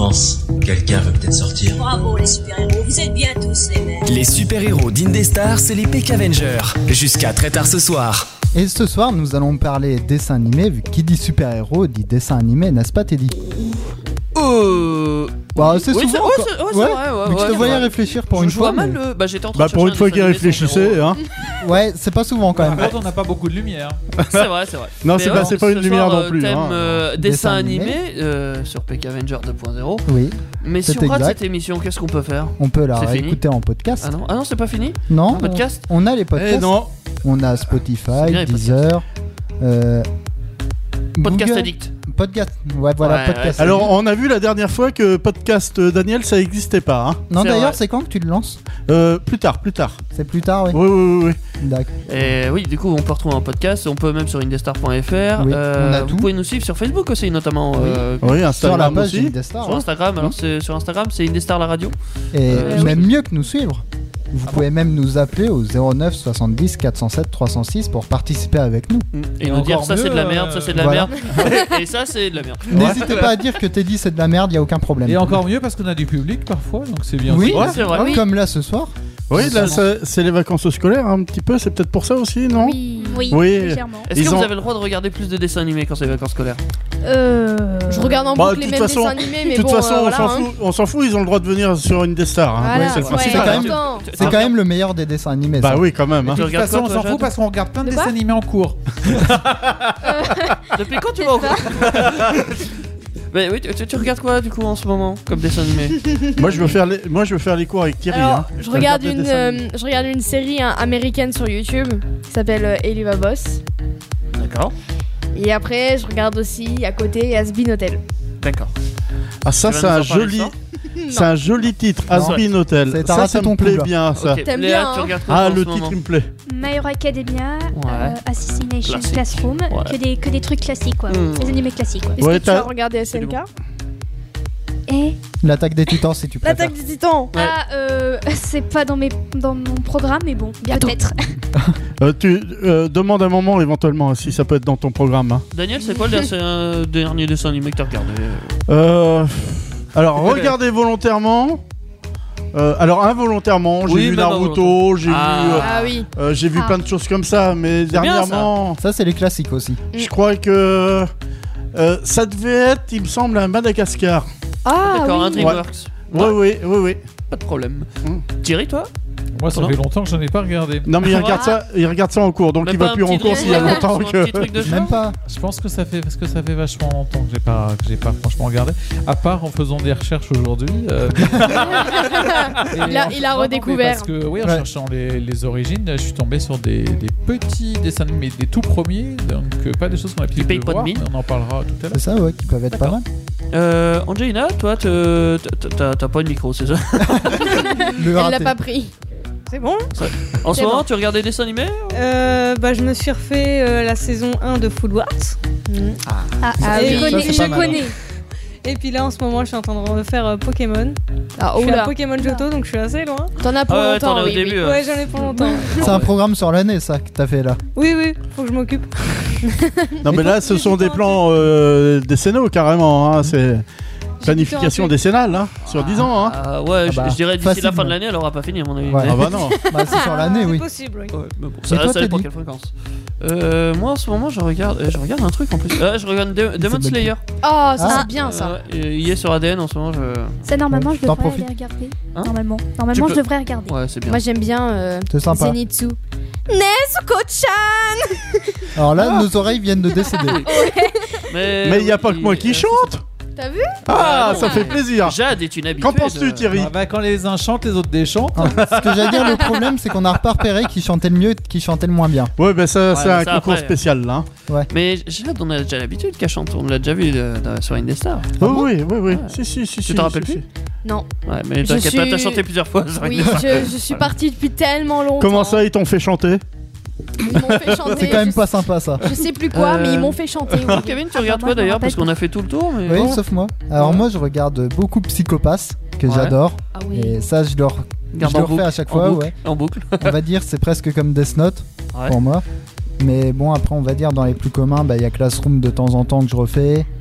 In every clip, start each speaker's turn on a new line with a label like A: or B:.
A: commence. Quelqu'un veut peut-être sortir.
B: Bravo les super-héros, vous êtes bien tous les mêmes.
C: Les super-héros d'Indestar, c'est les Peck Avengers. Jusqu'à très tard ce soir.
D: Et ce soir, nous allons parler dessin animé, vu qui dit super-héros dit dessin animé, n'est-ce pas Teddy? Bah, c'est
E: oui,
D: souvent.
E: c'est vrai, ouais.
D: Mais je te voyais réfléchir pour une
E: je
D: fois.
E: vois mal le. Bah, j'étais en train de
F: pour une
E: chercher
F: fois
E: un
F: qu'il
E: dessin animé
F: réfléchissait, hein.
D: Ouais, c'est pas souvent quand même.
G: Par contre, on n'a pas beaucoup de lumière.
E: C'est vrai.
F: Non,
E: Mais
F: c'est pas une
E: ce
F: lumière
E: soir,
F: non plus.
E: Thème
F: Hein.
E: dessin animé sur Peck Avenger 2.0.
D: Oui,
E: Mais si
D: c'est
E: on rate
D: exact.
E: cette émission, qu'est-ce qu'on peut faire?
D: on peut la
E: C'est fini
D: réécouter en podcast.
E: Ah non, c'est pas fini?
D: Non,
E: Podcast
D: on a les podcasts.
F: Eh non.
D: On a
E: C'est
D: Spotify,
E: bien, les
D: Deezer,
E: Podcast
D: Google.
E: Addict.
D: Podcast. Ouais, voilà,
E: Ouais,
D: podcast.
E: ouais,
F: Alors, on a vu la dernière fois que podcast Daniel, ça n'existait pas. Hein.
D: Non,
E: c'est
D: d'ailleurs,
E: vrai.
D: c'est quand que tu le lances?
F: Plus tard.
D: C'est plus tard, oui.
F: Oui.
D: D'accord.
E: Et oui, du coup, on peut retrouver un podcast. On peut même sur indestar.fr.
D: Oui, on a
E: vous
D: tout.
E: pouvez nous suivre sur Facebook aussi, notamment.
F: Oui,
D: Sur la
F: Instagram
D: page
F: aussi.
D: d'Indestar.
E: Sur Instagram. Alors, sur Instagram, c'est Indestar la radio.
D: Et
E: oui.
D: même mieux que nous suivre. Vous pouvez même nous appeler au 09 70 407 306 pour participer avec nous.
E: Et
G: Et
E: nous dire
G: encore
E: ça c'est de la
G: mieux,
E: merde, ça c'est de la
D: voilà.
E: merde. Et ça c'est de la merde.
D: N'hésitez pas à dire que Teddy c'est de la merde, il n'y a aucun problème.
G: Et encore mieux parce qu'on a du public parfois, donc c'est bien.
D: Oui,
E: c'est vrai.
D: oui. Comme là ce soir.
F: Oui, là, c'est les vacances scolaires un petit peu. C'est peut-être pour ça aussi, non?
H: Oui,
F: Oui.
H: légèrement.
E: Est-ce que
F: Ils
E: vous
F: ont-
E: avez le droit de regarder plus de dessins animés quand c'est les vacances scolaires?
H: Je regarde en
F: Bah,
H: boucle
F: de
H: les
F: toute
H: mêmes
F: façon-
H: dessins animés, mais
F: De toute
H: bon,
F: façon,
H: voilà, hein.
F: on s'en fout. Ils ont le droit de venir sur Indestar. Hein.
H: Voilà,
F: Oui, c'est le
H: ouais,
F: principe.
D: C'est quand même-
H: attends.
D: C'est quand même le meilleur des dessins animés.
F: Bah
D: ça.
F: oui, quand même. Hein.
E: Tu
G: De toute
E: regardes
G: façon,
E: quoi,
G: on
E: toi,
G: s'en fout
E: Jade
G: parce qu'on regarde plein de
H: De quoi
G: dessins animés en cours.
E: Depuis quand tu vas au Mais oui, tu regardes quoi du coup en ce moment comme dessin animé?
F: Moi, je veux faire les cours avec Thierry.
H: Alors,
F: hein.
H: je regarde
F: des dessins animés.
H: je regarde une série américaine sur YouTube qui s'appelle Eliva Boss.
E: D'accord.
H: Et après, je regarde aussi à côté Asbin Hotel.
E: D'accord.
F: Ah, ça,
E: Tu vas
F: c'est
E: nous
F: un
E: en parler de
F: joli.
E: ça
F: C'est un joli titre,
D: Non.
F: Asbin Hotel.
D: C'est- t'as raté
F: Ça
D: ton
F: me plaît
D: coup, là.
F: bien, ça.
E: Ok,
H: T'aimes
E: Léa,
H: bien,
E: tu
H: hein.
E: regardes quoi
F: Ah,
E: en
F: le
E: ce
F: titre,
E: moment
F: il me plaît.
I: My Hero Academia,
E: Ouais.
I: Assassination
E: Classique.
I: Classroom,
E: Ouais.
I: que des trucs classiques quoi, des animés classiques quoi.
H: Est-ce
F: Ouais,
H: que tu as
F: t'as-
H: regardé SNK?
I: Et
D: L'attaque des titans si tu préfères.
H: L'attaque des titans.
I: c'est pas dans mon programme mais bon,
H: Attends.
I: peut-être.
F: Tu demandes un moment éventuellement si ça peut être dans ton programme. Hein.
E: Daniel, c'est quoi le dernier dessin animé que t'as regardé?
F: Alors, regardez volontairement. Alors, involontairement, j'ai
E: Oui,
F: vu
E: même
F: Naruto, j'ai
H: Ah oui.
F: vu
I: Ah.
F: plein de choses comme ça, mais
E: bien,
F: dernièrement,
D: Ça c'est les classiques aussi.
F: je crois que ça devait être, il me semble, un Madagascar.
H: Ah
E: D'accord, un
H: oui.
E: DreamWorks.
F: Oui.
E: Pas de problème.
F: Mm.
E: Thierry, toi?
G: Moi, ça
E: Non.
G: fait longtemps que j'en ai pas regardé.
F: Non, mais il regarde ça en cours, donc
E: Même
F: il
E: pas
F: va
E: un
F: plus en
E: petit
F: cours s'il y a
E: DreamWorks
F: longtemps
E: ou un
F: que.
E: petit truc de
D: Même pas.
G: Je pense que ça fait vachement longtemps que j'ai pas franchement regardé. À part en faisant des recherches aujourd'hui.
H: Il a redécouvert.
G: Parce que oui, en
D: Ouais.
G: cherchant les origines, je suis tombé sur des petits dessins animés, des tout premiers, donc pas des choses qu'on a pu
E: payes pas de
G: voir,
E: mine.
G: mais on en parlera tout à l'heure.
D: C'est ça, ouais, qui peuvent être pas mal.
E: Angelina, toi, t'as pas de micro, c'est ça?
D: Le
H: Elle l'a
D: raté.
H: pas pris.
J: C'est bon?
E: En ce
H: C'est
E: moment,
H: bon.
E: tu regardes des dessins animés?
J: Je me suis refait la saison 1 de Food Wars.
H: Ah
J: Et
H: oui,
D: ça, c'est
H: je
D: pas mal.
H: connais.
J: Et puis là, en ce moment, je suis en train de refaire Pokémon.
H: Ah,
J: Je suis à
H: oula.
J: Pokémon Johto, donc je suis assez loin.
H: T'en as pour
E: Ah ouais,
H: longtemps,
E: t'en as au
H: oui, oui.
E: début.
J: Ouais, j'en ai pour longtemps.
D: C'est un programme sur l'année ça que t'as fait là.
J: Oui, faut que je m'occupe.
F: Non, mais là, ce sont des plans décennaux carrément. Hein. C'est planification décennale hein, sur 10 ans. Hein.
E: Ouais,
D: Ah bah,
E: je dirais d'ici la fin
D: facilement.
E: de l'année, elle aura pas fini à mon avis.
D: Ouais.
F: Ah bah non.
D: Bah c'est sur l'année, oui.
J: C'est possible, oui.
E: Ouais, mais bon,
D: Et
E: ça
D: toi,
E: dépend
D: Teddy
E: quelle fréquence. Moi en ce moment je regarde un truc en plus. Je regarde Demon
D: C'est
E: Slayer.
H: Oh, ça
D: Ah.
H: c'est bien ça.
E: Il est sur ADN en ce moment.
I: Ça normalement je
D: T'en
I: devrais
D: profites.
I: aller regarder.
E: Hein
I: Normalement
E: Tu
I: je
E: peux-
I: devrais regarder.
E: Ouais, c'est bien.
H: Moi j'aime bien
D: C'est sympa.
H: Zenitsu. Nezuko-chan.
D: Alors là, nos oreilles viennent de décéder.
F: Mais il n'y a pas que moi qui chante.
H: T'as vu?
F: Ah,
E: non.
F: ça fait plaisir.
E: Jade est une habituée.
F: Qu'en penses-tu, Thierry?
G: Quand les uns chantent, les autres déchantent.
D: Ce que j'allais dire, le problème, c'est qu'on a pas repéré qui chantait le mieux et qui chantait le moins bien.
F: Ouais, ben ça, c'est
E: mais
F: un
E: ça,
F: concours
E: après.
F: spécial là. Hein.
E: Mais Jade, on a déjà l'habitude qu'elle chante. On l'a déjà vu sur Indestar.
F: Oui.
E: Ouais.
F: Si.
E: Tu te rappelles plus?
H: Non.
E: Ouais, mais
H: Je
E: t'inquiète pas,
H: suis-
E: t'as chanté plusieurs fois sur
H: Oui,
E: Indestar.
H: je suis partie depuis tellement longtemps.
F: Comment ça, ils t'ont fait chanter?
H: Ils m'ont fait chanter.
D: C'est quand même
H: je
D: pas sympa ça.
H: Je sais plus quoi, mais ils m'ont fait chanter. Oui.
E: Kevin, tu regardes
I: moi,
E: quoi
I: je me
E: d'ailleurs?
I: rappelle
E: Parce qu'on a fait tout le tour. Mais...
D: Oui, sauf moi. Alors moi, je regarde beaucoup Psychopass, que
E: Ouais.
D: j'adore.
H: Ah oui.
D: Et ça, je le
E: Garde en
D: refais
E: boucle,
D: à chaque
E: en
D: fois,
E: boucle,
D: ouais.
E: En boucle.
D: On va dire c'est presque comme Death Note
E: Ouais.
D: pour moi. Mais bon, après, on va dire dans les plus communs, il y a Classroom de temps en temps que je refais.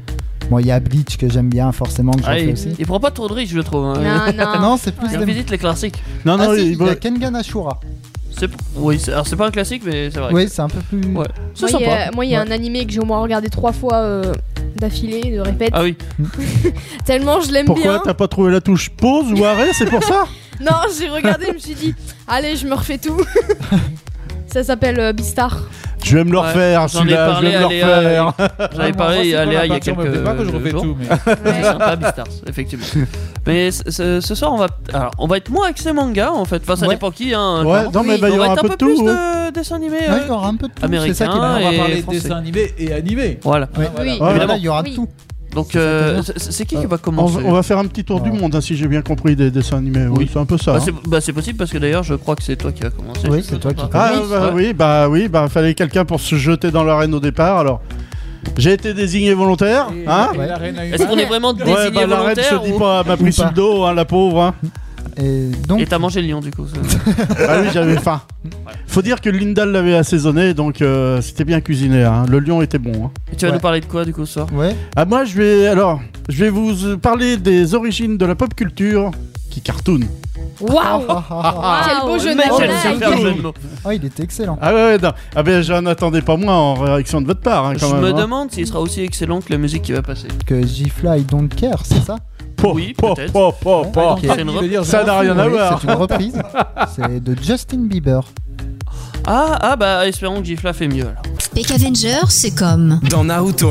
D: Bon, il y a Bleach que j'aime bien, forcément, que j'en fais aussi.
E: Il prend pas trop de risques, je trouve.
D: Non, c'est plus
E: Il visite les classiques.
F: Non,
D: il y a Kengan Ashura.
E: Oui, alors c'est pas un classique, mais c'est vrai.
D: Oui, c'est un peu plus.
E: Ouais. C'est
H: Moi,
E: sympa.
H: il y a un animé que j'ai au moins regardé 3 fois d'affilée, de répète.
E: Ah oui.
H: Tellement je l'aime
F: Pourquoi
H: bien.
F: t'as pas trouvé la touche pause ou arrêt? C'est pour ça?
H: Non, j'ai regardé, je me suis dit, allez, je me refais tout. Ça s'appelle Beastar.
F: Je vais me le refaire, celui-là, je vais me le refaire.
E: J'en avais parlé à Léa il y a quelques
G: pas que je refais
E: jours.
G: tout, mais...
E: C'est sympa, Beastars, effectivement. Mais ce soir, on va être moins axé manga en fait. Enfin, ça dépend qui. Hein,
F: ouais, non, mais il y aura un peu de tout.
E: On va être un peu plus de dessins animés.
D: Ouais, il y aura un peu de tout.
E: Américains.
D: C'est ça qui
G: On va parler de
E: français.
G: dessins animés et animés.
E: Voilà.
D: Oui,
E: évidemment.
D: il y aura de tout.
E: Donc, c'est qui va commencer?
F: On va faire un petit tour du monde, hein, si j'ai bien compris, des dessins animés. Oui, c'est un peu ça.
E: C'est possible parce que d'ailleurs, je crois que c'est toi qui vas commencer.
D: Oui, c'est toi qui
F: fallait quelqu'un pour se jeter dans l'arène au départ. Alors, j'ai été désigné volontaire. Hein
E: Est-ce qu'on est vraiment désigné volontaire?
F: L'arène se dit pas, m'a pris sur le dos, hein, la pauvre. Hein.
D: Et
E: t'as mangé le lion du coup.
F: Ah oui, j'avais faim. Faut dire que Lindal l'avait assaisonné, donc c'était bien cuisiné. Hein. Le lion était bon. Hein.
E: Et tu vas nous parler de quoi du coup ce soir?
F: Ah, moi je vais vous parler des origines de la pop culture qui cartoon.
H: Waouh! Quel beau jeu de mots!
D: Ah, il était excellent.
F: Ah ouais, non. Ah ben j'en attendais pas moins en réaction de votre part. Hein, quand
E: je
F: même,
E: me demande s'il sera aussi excellent que la musique qui va passer.
D: Que G-Fly Don't Care, c'est ça?
E: Oui, peut-être.
F: Ça n'a rien à voir.
D: C'est une reprise. C'est de Justin Bieber.
E: Ah bah espérons que Gifla fait mieux alors.
K: Peck Avenger, c'est comme
C: dans Naruto.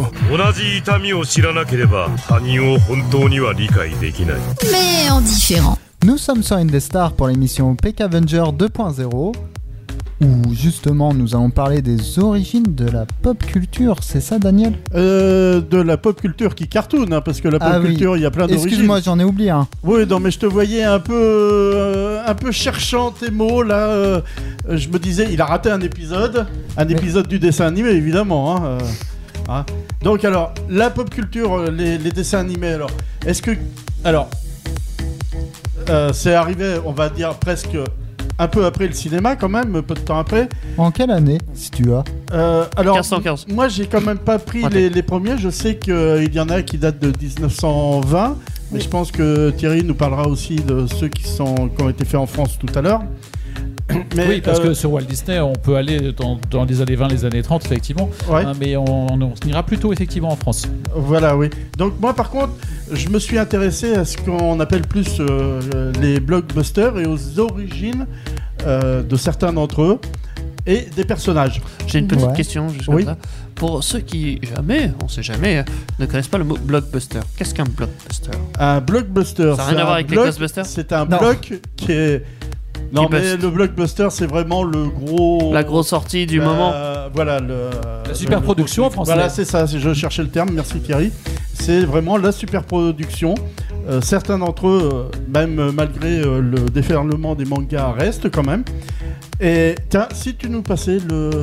K: Mais en différent.
D: Nous sommes sur Indestar pour l'émission Peck Avenger 2.0 où justement nous allons parler des origines de la pop culture, c'est ça Daniel?
F: De la pop culture qui cartoon, hein, parce que la pop culture il y a plein d'origines.
D: Excuse-moi, j'en ai oublié un.
F: Oui, non mais je te voyais un peu cherchant tes mots là. Je me disais, il a raté un épisode du dessin animé évidemment. Hein. Donc alors, la pop culture, les dessins animés alors, c'est arrivé, on va dire presque un peu après le cinéma quand même, peu de temps après.
D: En quelle année, si tu as
F: alors,
E: 1515.
F: Moi j'ai quand même pas pris les premiers, je sais qu'il y en a qui datent de 1920, mais je pense que Thierry nous parlera aussi de ceux qui ont été faits en France tout à l'heure. Mais
G: oui, parce que sur Walt Disney, on peut aller dans les années 20, les années 30, effectivement.
F: Ouais.
G: Mais on ira plutôt, effectivement, en France.
F: Voilà, oui. Donc, moi, par contre, je me suis intéressé à ce qu'on appelle plus les blockbusters et aux origines de certains d'entre eux et des personnages.
E: J'ai une petite question, juste
F: oui.
E: comme ça. Pour ceux qui on sait jamais, ne connaissent pas le mot blockbuster. Qu'est-ce qu'un blockbuster?
F: Un blockbuster,
E: ça n'a rien à voir avec les Ghostbusters?
F: C'est un bloc qui est... Non, mais le blockbuster, c'est vraiment la grosse sortie du moment. Voilà,
G: la super production en français.
F: Voilà, c'est ça, je cherchais le terme, merci Thierry. C'est vraiment la super production. Certains d'entre eux, même malgré le déferlement des mangas, restent quand même. Et tiens, si tu nous passais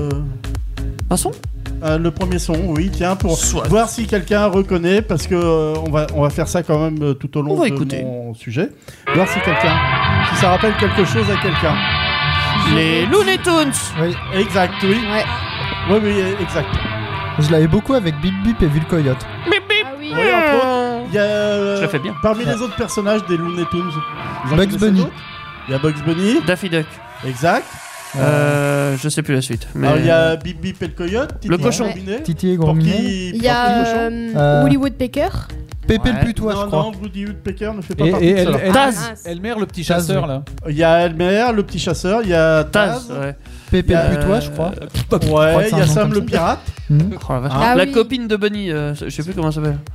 E: un son?
F: Le premier son, oui, tiens, pour voir si quelqu'un reconnaît, parce que on va faire ça quand même tout au long de mon sujet. Voir si ça rappelle quelque chose à quelqu'un.
E: Les Looney Tunes.
F: Oui, exact, oui.
H: Ouais.
F: Oui, exact.
D: Je l'avais beaucoup avec Bip Bip et Vu le Coyote.
E: Bip Bip.
H: Ah oui.
F: Oui, entre autres, il y a...
E: Je le fais bien.
F: Parmi les autres personnages des Looney Tunes,
D: Bugs Bunny.
F: Il y a Bugs Bunny.
E: Daffy Duck.
F: Exact.
E: Je sais plus la suite. Mais...
F: Alors il y a Bip Bip et le Coyote.
E: Le cochon.
D: Titi et Gourminet.
H: Il y a Woody Woodpecker.
D: Pépé le putois, je crois.
F: Non, Woody Woodpecker ne fait pas partie
G: et
F: de ça.
G: Taz. Elmer, le petit chasseur, là.
F: Il y a Elmer, le petit chasseur. Il y a Taz.
D: Pépé le putois, je crois.
F: Ouais, il y a Sam le pirate.
E: La copine de Bunny, je sais plus comment ça s'appelle.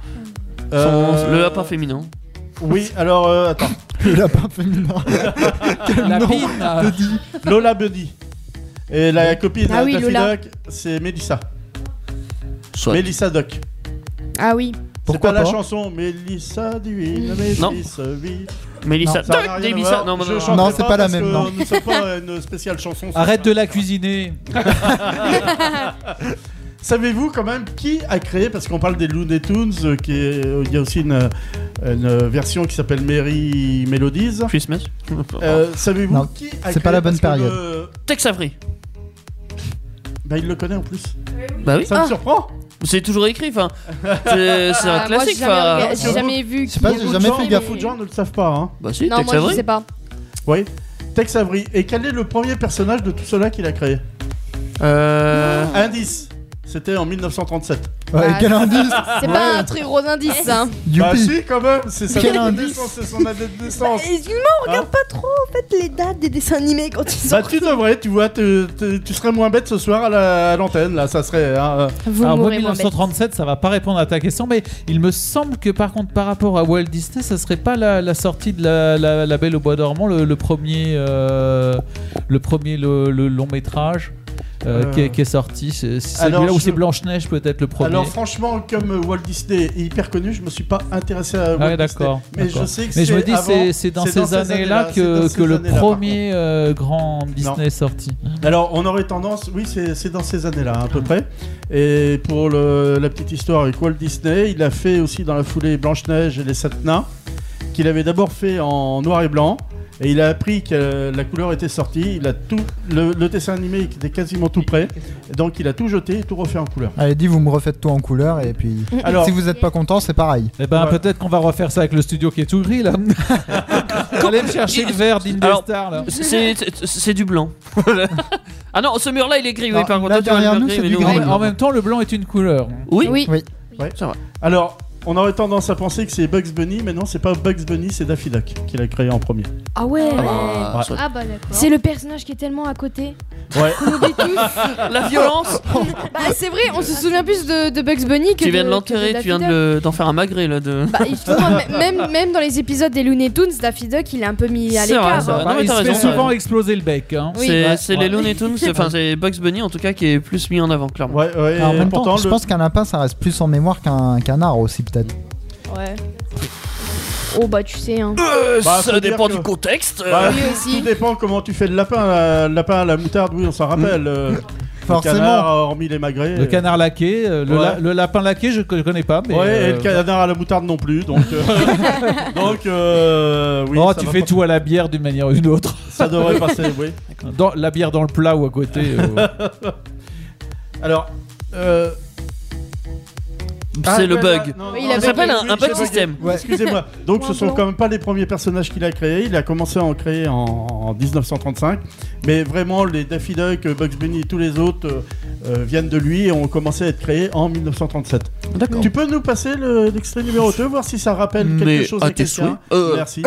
E: Le lapin féminin.
F: Oui, alors attends.
D: Le lapin féminin.
G: La pine.
F: Lola Bunny. Et la copine de Daffy
H: Lola.
F: Duck, c'est Melissa.
E: Soit.
F: Melissa Duck.
H: Ah oui.
F: C'est pas la chanson Melissa Divine, Melissa Vie.
E: Melissa
F: Duck,
E: Melissa.
D: Non, c'est pas la même. Non,
F: nous sommes pas une spéciale chanson.
G: Arrête de la cuisiner.
F: Savez-vous quand même qui a créé, parce qu'on parle des Looney Tunes, il y a aussi une version qui s'appelle Merry Melodies.
E: Christmas.
F: Savez-vous qui a créé?
D: C'est pas la bonne période.
E: Tex Avery.
F: Bah il le connaît en plus.
E: Bah oui.
F: Ça me surprend.
E: C'est toujours écrit, enfin. C'est un classique,
H: moi, j'ai jamais vu.
D: Je sais pas, j'ai jamais fait gaffe.
F: Beaucoup de gens ne le savent pas. Hein.
E: Bah si,
H: Non,
E: Tex
H: moi je
E: Avery.
H: sais pas.
F: Oui, Tex Avery. Et quel est le premier personnage de tout cela qu'il a créé Indice. C'était en 1937.
D: Ouais,
H: Bah,
D: quel indice.
H: C'est pas un très gros indice, ça.
F: Bah
D: Youpi.
F: si, quand même. C'est sa
D: Quel
F: date de
D: indice.
F: naissance, c'est son année de naissance.
J: Excuse-moi, on regarde pas trop en fait les dates des dessins animés quand ils
F: Bah
J: sortent.
F: tu devrais, tu vois, tu serais moins bête ce soir à l'antenne, là, ça serait...
H: Vous
G: Alors moi
H: mourrez moins bête.
G: 1937 ça va pas répondre à ta question, mais il me semble que par contre par rapport à Walt Disney ça serait pas la sortie de la Belle au Bois dormant, le premier long métrage qui est sorti. C'est celui-là où c'est Blanche-Neige peut-être le premier.
F: Alors franchement, comme Walt Disney est hyper connu, je me suis pas intéressé à Walt
G: d'accord,
F: Disney. Mais
G: d'accord.
F: je sais que
G: mais je me
F: c'est
G: dis
F: avant,
G: c'est dans ces années-là que le premier grand Disney est sorti.
F: Alors on aurait tendance, oui c'est dans ces années-là à peu près. Et pour la petite histoire avec Walt Disney, il a fait aussi dans la foulée Blanche-Neige et les 7 nains, qu'il avait d'abord fait en noir et blanc. Et il a appris que la couleur était sortie, il a tout le dessin animé était quasiment tout prêt, donc il a tout jeté et tout refait en couleur.
D: Allez, dit vous me refaites tout en couleur et puis
F: Alors,
D: si vous n'êtes pas content, c'est pareil.
G: Eh ben peut-être qu'on va refaire ça avec le studio qui est tout gris là. Allez me chercher le vert d'Indestar là.
E: C'est du blanc. Ah non, ce mur-là il est gris,
D: Non,
E: oui, par contre.
D: là,
E: toi, tu vois
D: derrière
E: le
D: nous,
E: gris,
D: c'est
E: mais
D: du
E: nous,
D: gris.
E: on-
G: En même temps le blanc est une couleur.
E: Oui,
H: Oui.
D: Oui.
E: c'est vrai.
F: Alors, on aurait tendance à penser que c'est Bugs Bunny, mais non, c'est pas Bugs Bunny, c'est Daffy Duck qui l'a créé en premier.
H: Ah ouais.
F: Ouais.
I: Ah bah d'accord.
H: C'est le personnage qui est tellement à côté.
F: Ouais.
H: Qu'on oublie tous.
E: La violence.
H: Bah c'est vrai, on se souvient plus de Bugs Bunny que
E: Tu viens de
H: que
E: l'enterrer,
H: Daffy
E: tu viens
H: Duck.
E: d'en faire un magret là de.
H: Bah, il se trouve, même dans les épisodes des Looney Tunes, Daffy Duck, il est un peu mis à
E: C'est vrai,
H: l'écart.
E: c'est vrai.
H: hein.
E: Non, mais
G: il
E: t'as
G: se fait
E: raison,
G: souvent
E: ouais.
G: exploser le bec. Hein.
H: Oui.
E: C'est les Looney Tunes, enfin c'est Bugs Bunny en tout cas qui est plus mis en avant clairement.
F: Ouais, ouais.
D: Alors, en
F: et
D: même
F: pourtant,
D: temps, je pense qu'un lapin ça reste plus en mémoire qu'un canard aussi peut-être.
H: Ouais. Oh bah tu sais hein.
F: Bah, faut
E: Ça
F: dire
E: dépend
F: que-
E: du contexte.
F: bah,
H: Oui, aussi.
F: tout dépend comment tu fais le lapin. Le lapin à la moutarde, oui, on s'en rappelle. Le
D: Forcément.
F: canard, hormis les magrets.
G: Le canard laqué, le lapin laqué je connais pas. Mais
F: Ouais, et le canard à la moutarde non plus. Donc, oui.
G: oh,
F: ça
G: tu
F: va
G: fais
F: pas-
G: tout à la bière d'une manière ou d'une autre.
F: Ça devrait passer, oui.
G: La bière dans le plat ou à côté.
F: Alors,
E: C'est le bug.
H: Oui, il a
E: Ça s'appelle
H: bugué.
E: un bug
F: j'ai bugué.
E: system.
D: Ouais.
F: Excusez-moi. Donc, ce sont
H: Blanc.
F: quand même pas les premiers personnages qu'il a créés. Il a commencé à en créer en 1935. Mais vraiment, les Daffy Duck, Bugs Bunny et tous les autres viennent de lui et ont commencé à être créés en 1937.
E: D'accord.
F: Tu peux nous passer l'extrait numéro 2, voir si ça rappelle
E: Mais
F: quelque chose
E: à
F: à
E: tes
F: quelqu'un.
E: souhaits.
F: Merci.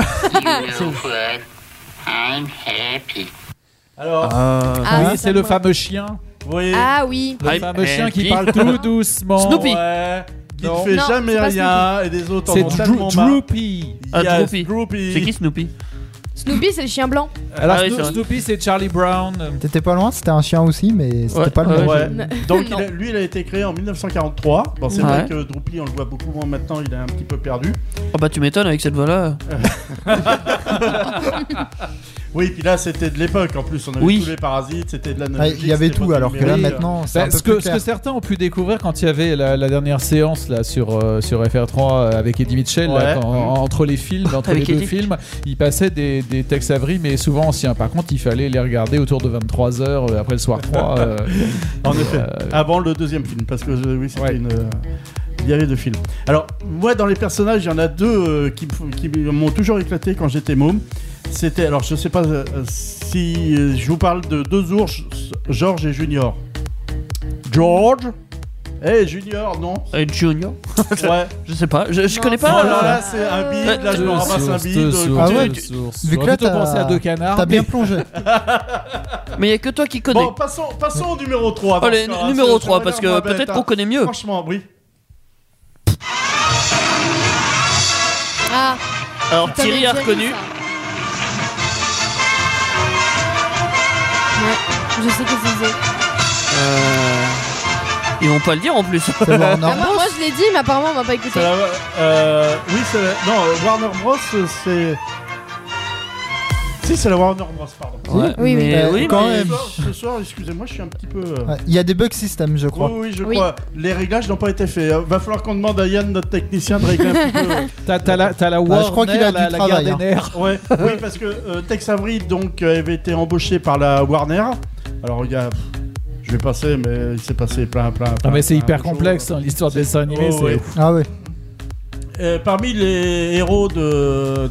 L: I'm happy.
F: Alors,
H: Ah,
G: oui,
H: ça,
G: c'est le
H: moi.
G: fameux chien.
F: oui.
H: Ah oui.
G: Le
E: I'm
G: fameux chien qui
E: happy.
G: parle tout doucement.
E: Snoopy.
G: Ouais.
F: Qui ne
G: Non.
F: fait
H: Non,
F: jamais
H: c'est pas
F: rien et des autres en
G: C'est
F: ont tellement marre.
G: Droopy.
E: Ah,
F: Yes,
E: Droopy.
F: Droopy.
E: C'est qui Snoopy?
H: Snoopy c'est le chien blanc.
G: Alors
E: Ah oui, c'est vrai.
G: Snoopy c'est Charlie Brown.
D: T'étais pas loin, c'était un chien aussi, mais c'était
E: Ouais,
D: pas le
E: ouais,
D: même.
F: Ouais.
H: Non.
F: Donc
H: Non.
F: lui, il a été créé en 1943. Bon, c'est
E: Ouais.
F: vrai que Droopy, on le voit beaucoup moins maintenant, il est un petit peu perdu.
E: Oh bah tu m'étonnes avec cette voix là.
F: Oui, puis là, c'était de l'époque en plus. On avait
E: Oui.
F: tous les parasites, c'était de la
D: Ouais, il y avait tout, alors que là maintenant c'est un peu
G: Ce
D: plus
G: que
D: clair.
G: certains ont pu découvrir quand il y avait la dernière séance là sur FR3 avec Eddie Mitchell là,
F: Ouais.
G: entre les films, entre
E: Avec
G: les deux
E: Eddie.
G: films, il passait des Tex Avery mais souvent anciens. Par contre, il fallait les regarder autour de 23h après le soir 3.
F: En effet, avant le deuxième film, parce que oui, c'était
G: Ouais.
F: il y avait deux films. Alors, moi, dans les personnages, il y en a deux qui m'ont toujours éclaté quand j'étais môme. C'était, alors je sais pas si je vous parle de deux ours, George et Junior. George Junior, non.
E: Junior.
F: Ouais.
E: Je sais pas, je
H: Non,
E: connais
F: Non,
E: pas.
F: alors là, c'est un bide, là je me ramasse un bide.
D: Ah ouais, vu que là,
G: plutôt penser à deux canards.
D: T'as bien
G: mais-
D: plongé.
E: Mais il y a que toi qui connais.
F: Bon, passons au numéro 3. dans
E: Allez,
F: ce cas, hein,
E: numéro
F: ça
E: 3
F: m'a
E: parce
F: l'air moins
E: que peut-être
F: bête,
E: qu'on
F: hein.
E: connaît mieux.
F: Franchement, oui.
H: Ah.
E: Alors
H: Tom
E: Thierry
H: et
E: a
H: Jerry,
E: reconnu.
H: ça. Ouais, je sais que c'est.
E: Ils vont pas le dire en plus.
D: C'est Warner
H: Ah, moi,
D: Bros.
H: moi, je l'ai dit, mais apparemment on m'a pas écouté.
F: C'est oui, c'est non, Warner Bros, c'est. Si, c'est la Warner Bros, pardon.
E: Ouais,
H: Oui, oui.
E: mais oui,
D: Quand
E: mais-
D: même.
F: Ce soir, excusez-moi, je suis un petit peu.
D: Ouais, il y a des bug system, je crois.
F: Oui, je
H: Oui.
F: crois. Les réglages n'ont pas été faits. Va falloir qu'on demande à Yann, notre technicien, de régler un petit peu.
G: T'as la Warner,
D: je crois qu'il a du
G: la
D: travail,
G: guerre des nerfs.
F: Ouais, oui, parce que Tex Avery donc avait été embauché par la Warner. Alors il y a, je vais passer, mais il s'est passé plein.
G: Ah, mais c'est hyper
F: de choses.
G: complexe, hein, l'histoire des dessins animés.
F: Oh,
G: c'est...
F: ouais.
D: Ah ouais.
F: Parmi les héros de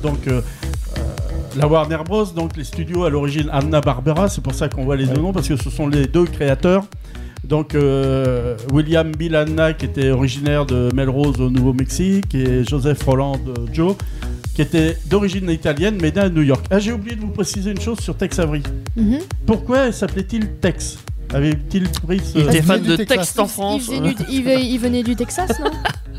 F: la Warner Bros, donc les studios à l'origine Hanna-Barbera, c'est pour ça qu'on voit les deux noms, parce que ce sont les deux créateurs. Donc William Bill Hanna, qui était originaire de Melrose au Nouveau-Mexique, et Joseph Roland Joe, qui était d'origine italienne mais né à New York. Ah, j'ai oublié de vous préciser une chose sur Tex Avery. Pourquoi s'appelait-il Tex? Avait-il pris ce...
E: Il était fan de
D: Texas.
E: texte en France.
H: Il venait du Texas, non?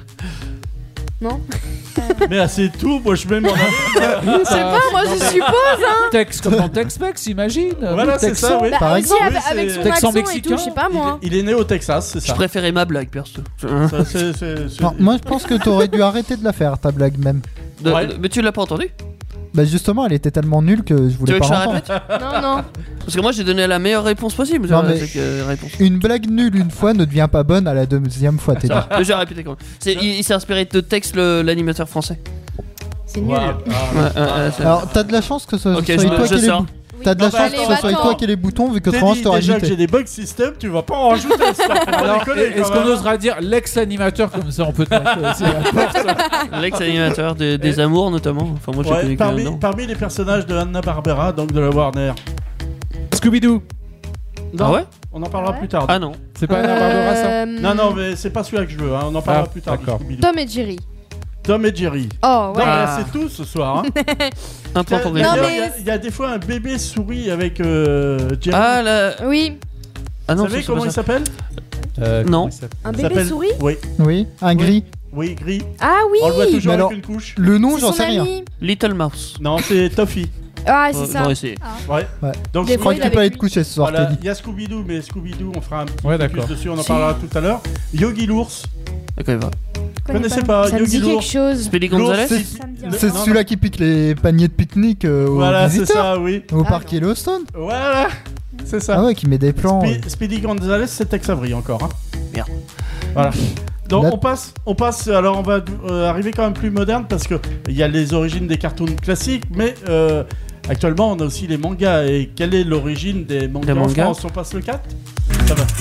H: Non?
F: Mais c'est tout, moi je mets mon avis.
H: Je sais pas, moi je suppose, hein.
G: Tex comme dans Tex-Mex, imagine.
F: Voilà, c'est ça, oui.
D: Par
H: aussi
D: exemple,
H: avec
F: c'est-
H: son
G: Texan
H: accent et
G: mexicain.
H: tout, je sais pas moi.
F: Il est né au Texas, c'est
E: Je
F: ça.
E: préférais ma blague, perso.
F: Ça, c'est-
D: Non, moi je pense que t'aurais dû arrêter de la faire, ta blague même.
F: Ouais.
E: Mais tu l'as pas entendu?
D: Bah justement, elle était tellement nulle que je
E: Tu
D: voulais
E: veux que je
D: pas
E: la
D: l'entendre.
E: répète?
H: Non.
E: Parce que moi j'ai donné la meilleure réponse possible.
D: Non, mais-
E: Réponse.
D: Une blague nulle une fois ne devient pas bonne à la deuxième fois, t'es dit.
E: Mais j'ai répété quand même. Il s'est inspiré de Tex, l'animateur français.
H: C'est nul.
F: Voilà.
E: C'est-
D: Alors t'as de la chance que ce
E: Ok,
D: soit
E: je
D: toi qui
E: me-
D: ai
E: je
D: les
E: sors.
D: boutons. T'as de la
F: Non,
D: chance
F: mais
D: que
F: attends,
D: ce soit toi qui ai les boutons vu que
F: T'es
D: autrement
F: dit
D: je t'aurais
F: déjà que
D: imité.
F: j'ai des bugs système, tu vas pas en rajouter.
G: Alors,
F: Déconner,
G: est-ce
F: quand
G: qu'on
F: même.
G: osera dire l'ex-animateur comme ça on peut te mettre aussi à la porte.
E: L'ex-animateur des Amours notamment. Enfin moi j'ai
F: Ouais,
E: connu que non.
F: parmi les personnages de Hanna-Barbera, donc de la Warner.
G: Scooby-Doo.
F: Non,
E: Ah ouais?
F: on en parlera
H: Ouais.
F: plus tard.
E: Ah non.
G: C'est pas Anna Barbara ça
F: Non, mais c'est pas celui-là que je veux, hein. On en parlera
G: Ah,
F: plus tard.
G: d'accord.
F: de Scooby-Doo.
H: Tom et Jerry.
F: Tom et Jerry.
H: Oh
F: Non,
H: ouais.
F: mais là, c'est tout ce soir. Hein.
E: Un point pour
H: Non,
E: Grégoire.
H: mais-
F: Il y a des fois un bébé souris avec Jerry.
E: Ah là.
H: Oui.
E: Ah non,
F: Vous savez
E: c'est
F: comment
E: pas
F: il
E: ça.
F: s'appelle?
E: Non.
H: Un
F: Il
H: bébé
F: s'appelle-
H: souris.
F: Oui,
D: Oui, un gris.
F: oui, gris.
H: Ah oui.
F: On le voit toujours
D: Mais
F: avec
D: alors-
F: une couche.
D: Le nom,
H: C'est
D: j'en
H: son
D: sais rien.
H: ami.
E: Little Mouse.
F: Non, c'est Toffee.
H: Ah c'est ça.
E: J'aurais essayé.
F: Ouais.
D: Ouais.
F: Donc,
H: Des
D: Je crois
H: fois,
D: que
H: il
D: tu peux
H: avait
D: aller te
H: lui.
D: coucher ce soir,
F: voilà,
D: Teddy.
F: il y a Scooby-Doo, mais Scooby-Doo, on fera un petit
G: Ouais,
F: focus
G: d'accord.
F: dessus, on en parlera tout à l'heure. Yogi l'ours.
E: Ah, quand même.
F: Vous connaissez pas
H: Ça me
F: Yogi
H: dit quelque
F: l'ours?
H: chose.
E: Speedy
F: L'ours,
E: Gonzalez.
F: c'est-
I: Ça me dit
F: Le-
D: C'est
F: non,
D: celui-là qui pique les paniers de pique-nique aux
F: Voilà, c'est
D: visiteurs
F: ça, oui.
D: au
H: Ah,
D: parc Yellowstone.
F: Voilà, c'est ça.
D: Ah ouais, qui met des plans.
F: Speedy Gonzalez, c'est Tex Avery encore. Hein.
E: Merde.
F: Voilà. Donc
D: Là-
F: on passe. Alors on va arriver quand même plus moderne parce que il y a les origines des cartoons classiques, mais actuellement on a aussi les mangas. Et quelle est l'origine des mangas,
E: Des
F: en
E: mangas
F: France? On passe le 4. Ça va.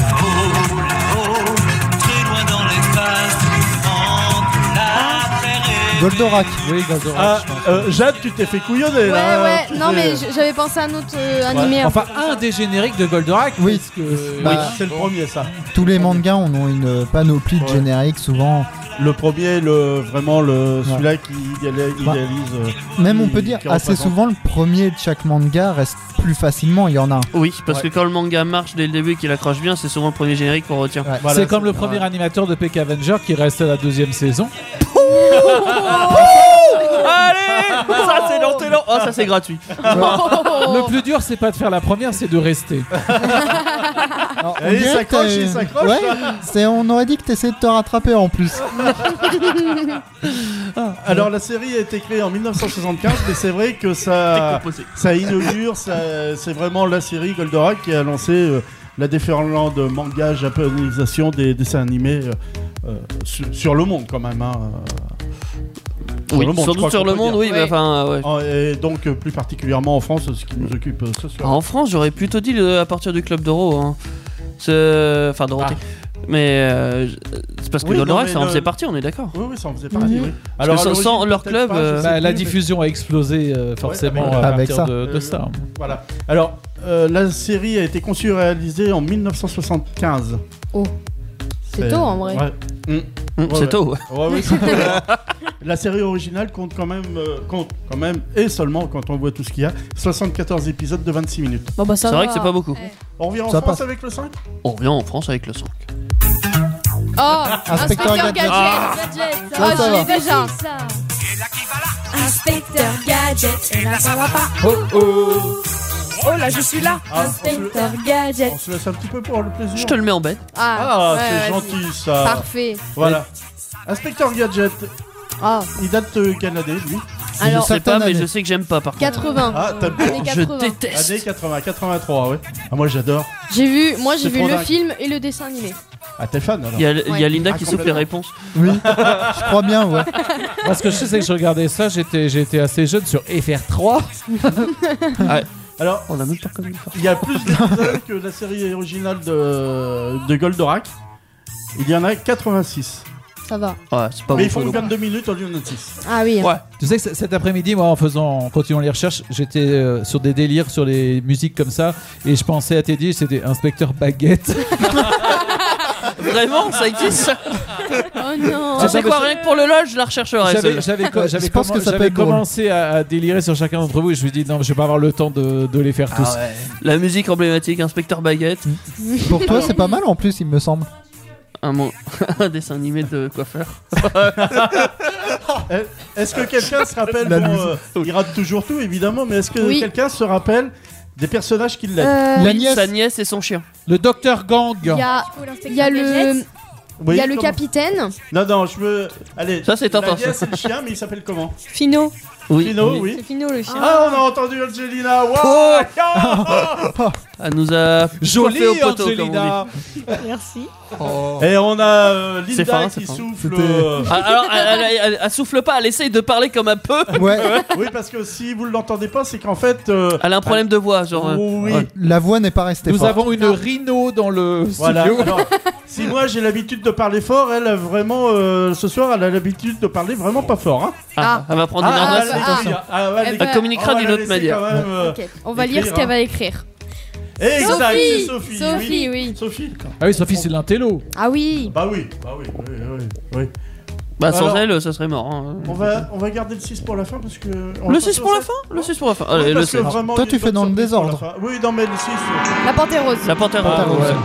D: Goldorak.
G: Oui, Goldorak.
F: Ah,
G: je pense.
F: Jade, tu t'es fait couillonner
H: Ouais
F: là.
H: ouais.
F: Tu
H: Non
F: sais.
H: mais j'avais pensé à un autre animé.
G: Enfin, un des génériques de Goldorak.
D: Oui.
G: parce que-
D: Bah,
F: C'est le premier, ça.
D: Tous les mangas en ont une panoplie de
F: Ouais.
D: génériques souvent.
F: Le premier, vraiment celui-là qui idéalise.
D: Même on
F: qui-
D: peut dire
F: qui
D: assez
F: représente.
D: souvent le premier de chaque manga reste plus facilement, il y en a un.
E: Oui, parce
F: Ouais.
E: que quand le manga marche dès le début et qu'il accroche bien, c'est souvent le premier générique qu'on retient.
D: Ouais.
F: Voilà,
G: c'est comme le
F: ça.
G: premier animateur de Peck Avenger qui reste à la deuxième saison.
E: Allez, ça c'est lent, t'es lent. Oh, ça c'est gratuit.
G: Le plus dur, c'est pas de faire la première, c'est de rester.
D: Alors, on
F: Et il
D: dirait
F: s'accroche,
D: que t'es-
F: il s'accroche,
D: Ouais,
F: là.
D: on aurait dit que t'essayais de te rattraper en plus.
F: Alors la série a été créée en 1975, mais c'est vrai que ça inaugure, c'est vraiment la série Goldorak qui a lancé la déferlante de manga japonisation des dessins animés sur le monde quand même. Hein.
E: Oui,
F: le monde,
E: sans
F: je crois
E: doute sur
F: qu'on
E: le
F: peut
E: monde,
F: dire.
E: oui, mais enfin, ouais.
F: Et donc plus particulièrement en France, ce qui nous occupe ce soir.
E: En France, j'aurais plutôt dit à partir du club d'Euro. Hein. Enfin, Dorothée. Mais c'est parce que
F: Oui,
E: Goldorak,
F: non, mais
E: ça en
F: le-
E: faisait partie, on est d'accord.
F: Oui, ça en faisait partie. Oui.
E: Parce que
F: à
E: sans
F: l'origine,
E: leur
F: peut-être
E: club,
F: pas, je sais
G: Bah,
F: plus,
G: la
F: mais-
G: diffusion a explosé forcément
F: Ouais,
G: à
D: avec
G: partir
D: ça.
G: de ça.
F: Voilà. Alors, la série a été conçue et réalisée en 1975.
H: Oh. C'est tôt en vrai.
F: Ouais. Ouais,
E: C'est
F: ouais.
E: tôt.
F: Ouais, ouais, c'est tôt. La série originale compte quand même, et seulement quand on voit tout ce qu'il y a, 74 épisodes de 26 minutes.
H: Bon bah ça
E: C'est
H: va.
E: vrai que c'est pas beaucoup.
F: On revient en
D: Ça
F: France
D: passe.
F: avec le 5
E: On revient en France avec le 5.
H: Oh,
D: Inspecteur
H: Gadget.
D: Gadget.
H: Gadget.
D: Ça,
H: Ah,
D: ça
H: je
D: va.
H: l'ai déjà.
B: Inspecteur Gadget, et là ça va pas.
G: Oh oh.
H: Oh là, je suis là.
B: Inspecteur Gadget.
F: On se laisse un petit peu pour le plaisir.
E: Je te le mets en bête.
F: Ah,
H: ouais,
F: c'est
H: vas-y.
F: gentil ça.
H: Parfait.
F: Voilà. Inspecteur Gadget,
H: Ah,
F: il date quelle année lui
H: alors
E: Je sais pas,
D: certaine
E: mais
D: année.
E: je sais que j'aime pas par contre.
H: 80.
F: Ah, t'as
H: Années
E: Je
H: 80.
E: déteste.
F: Année 80, 83, ouais. Ah, moi j'adore.
H: J'ai vu
F: C'est
H: le
F: trop dingue.
H: film et le dessin animé.
F: Ah, t'es fan alors
E: Il y a Linda
F: Ah,
E: qui souffle les
F: complètement.
E: réponses.
D: Oui, je crois bien, ouais.
G: Parce que je sais que je regardais ça, j'étais assez jeune sur FR3.
F: Alors,
E: On a même pas connu ça.
F: il y a plus d'épisodes que la série originale de Goldorak. Il y en a 86.
H: Ça va.
E: Ouais, c'est pas
F: Mais ils
E: beaucoup.
F: font 22 minutes au lieu de 26.
H: Ah oui.
E: Ouais.
G: Tu sais que cet après-midi, moi, en continuant les recherches, j'étais sur des délires sur les musiques comme ça, et je pensais à Teddy, c'était Inspecteur Baguette.
E: Vraiment, ça existe?
H: Oh non.
E: Tu sais quoi, rien que pour le LOL, je la rechercherai.
G: J'avais
D: Je pense que ça peut être drôle.
G: commencé à délirer sur chacun d'entre vous, et je me dis non, je vais pas avoir le temps de les faire tous.
E: La musique emblématique, Inspecteur Baguette.
D: Pour toi, c'est pas mal en plus, il me semble.
E: Un dessin animé de coiffeur.
F: Est-ce que quelqu'un se rappelle, il rate toujours tout évidemment, mais est-ce que
H: Oui.
F: quelqu'un se rappelle des personnages qui l'aident?
D: La nièce.
E: Sa nièce et son chien.
G: Le Docteur Gang.
H: Il y a le.
F: Oui,
H: Il y a le
F: comment-
H: capitaine.
F: Non, je veux. Allez,
E: Ça, c'est
F: la
E: intense.
F: nièce et le chien, mais il s'appelle comment?
J: Fino.
F: Fino, oui.
J: C'est Fino le chien.
F: Ah, on a entendu Angelina. Wow.
E: Elle nous a
G: Jolie
E: coiffé au poteau,
G: Angelina.
J: Merci.
F: Et on a
E: C'est
F: Linda
E: fin, c'est
F: qui
E: fin.
F: souffle.
E: Ah, alors, elle souffle pas, elle essaye de parler comme un peu.
D: Ouais,
F: Oui, parce que si vous ne l'entendez pas, c'est qu'en fait.
E: Elle a un problème de voix, genre.
F: Oui.
E: ouais.
D: la voix n'est pas restée
G: Nous
D: forte.
G: avons une rhino dans le
F: Voilà.
G: studio.
F: Alors, si moi j'ai l'habitude de parler fort, elle a vraiment ce soir elle a l'habitude de parler vraiment pas fort. Hein.
E: Ah, elle va prendre une
F: elle
E: arnaque,
F: a
E: attention.
F: écrit, ouais,
H: Elle
F: écrit.
H: va-
E: communiquera
F: On va
E: d'une
F: la
E: autre
F: laisser
E: manière.
F: quand même,
H: Ok. On va lire
F: écrire,
H: ce qu'elle
F: hein.
H: va écrire.
F: Exact,
H: Sophie.
F: c'est Sophie.
H: Sophie, oui.
F: Sophie.
G: Ah oui, Sophie, c'est l'intello.
H: Ah oui.
F: Bah oui. Oui.
E: Bah, sans
F: Alors-
E: elle, ça serait mort. Hein.
F: On va garder le 6 pour la fin parce que. on
E: Le
F: va
E: 6
F: passer
E: pour
F: au
E: la
F: sept.
E: fin? Le 6 pour la fin.
F: Oui,
E: Allez, le
F: parce que
E: 7.
F: vraiment,
D: Toi,
F: il y a
D: tu
F: une
D: fais dans
F: bonne
D: le
F: surprise pour
D: désordre.
F: la fin. Oui, non, mais le 6.
H: La panthère rose.
E: La panthère
G: Ah,
E: rose.
G: ouais.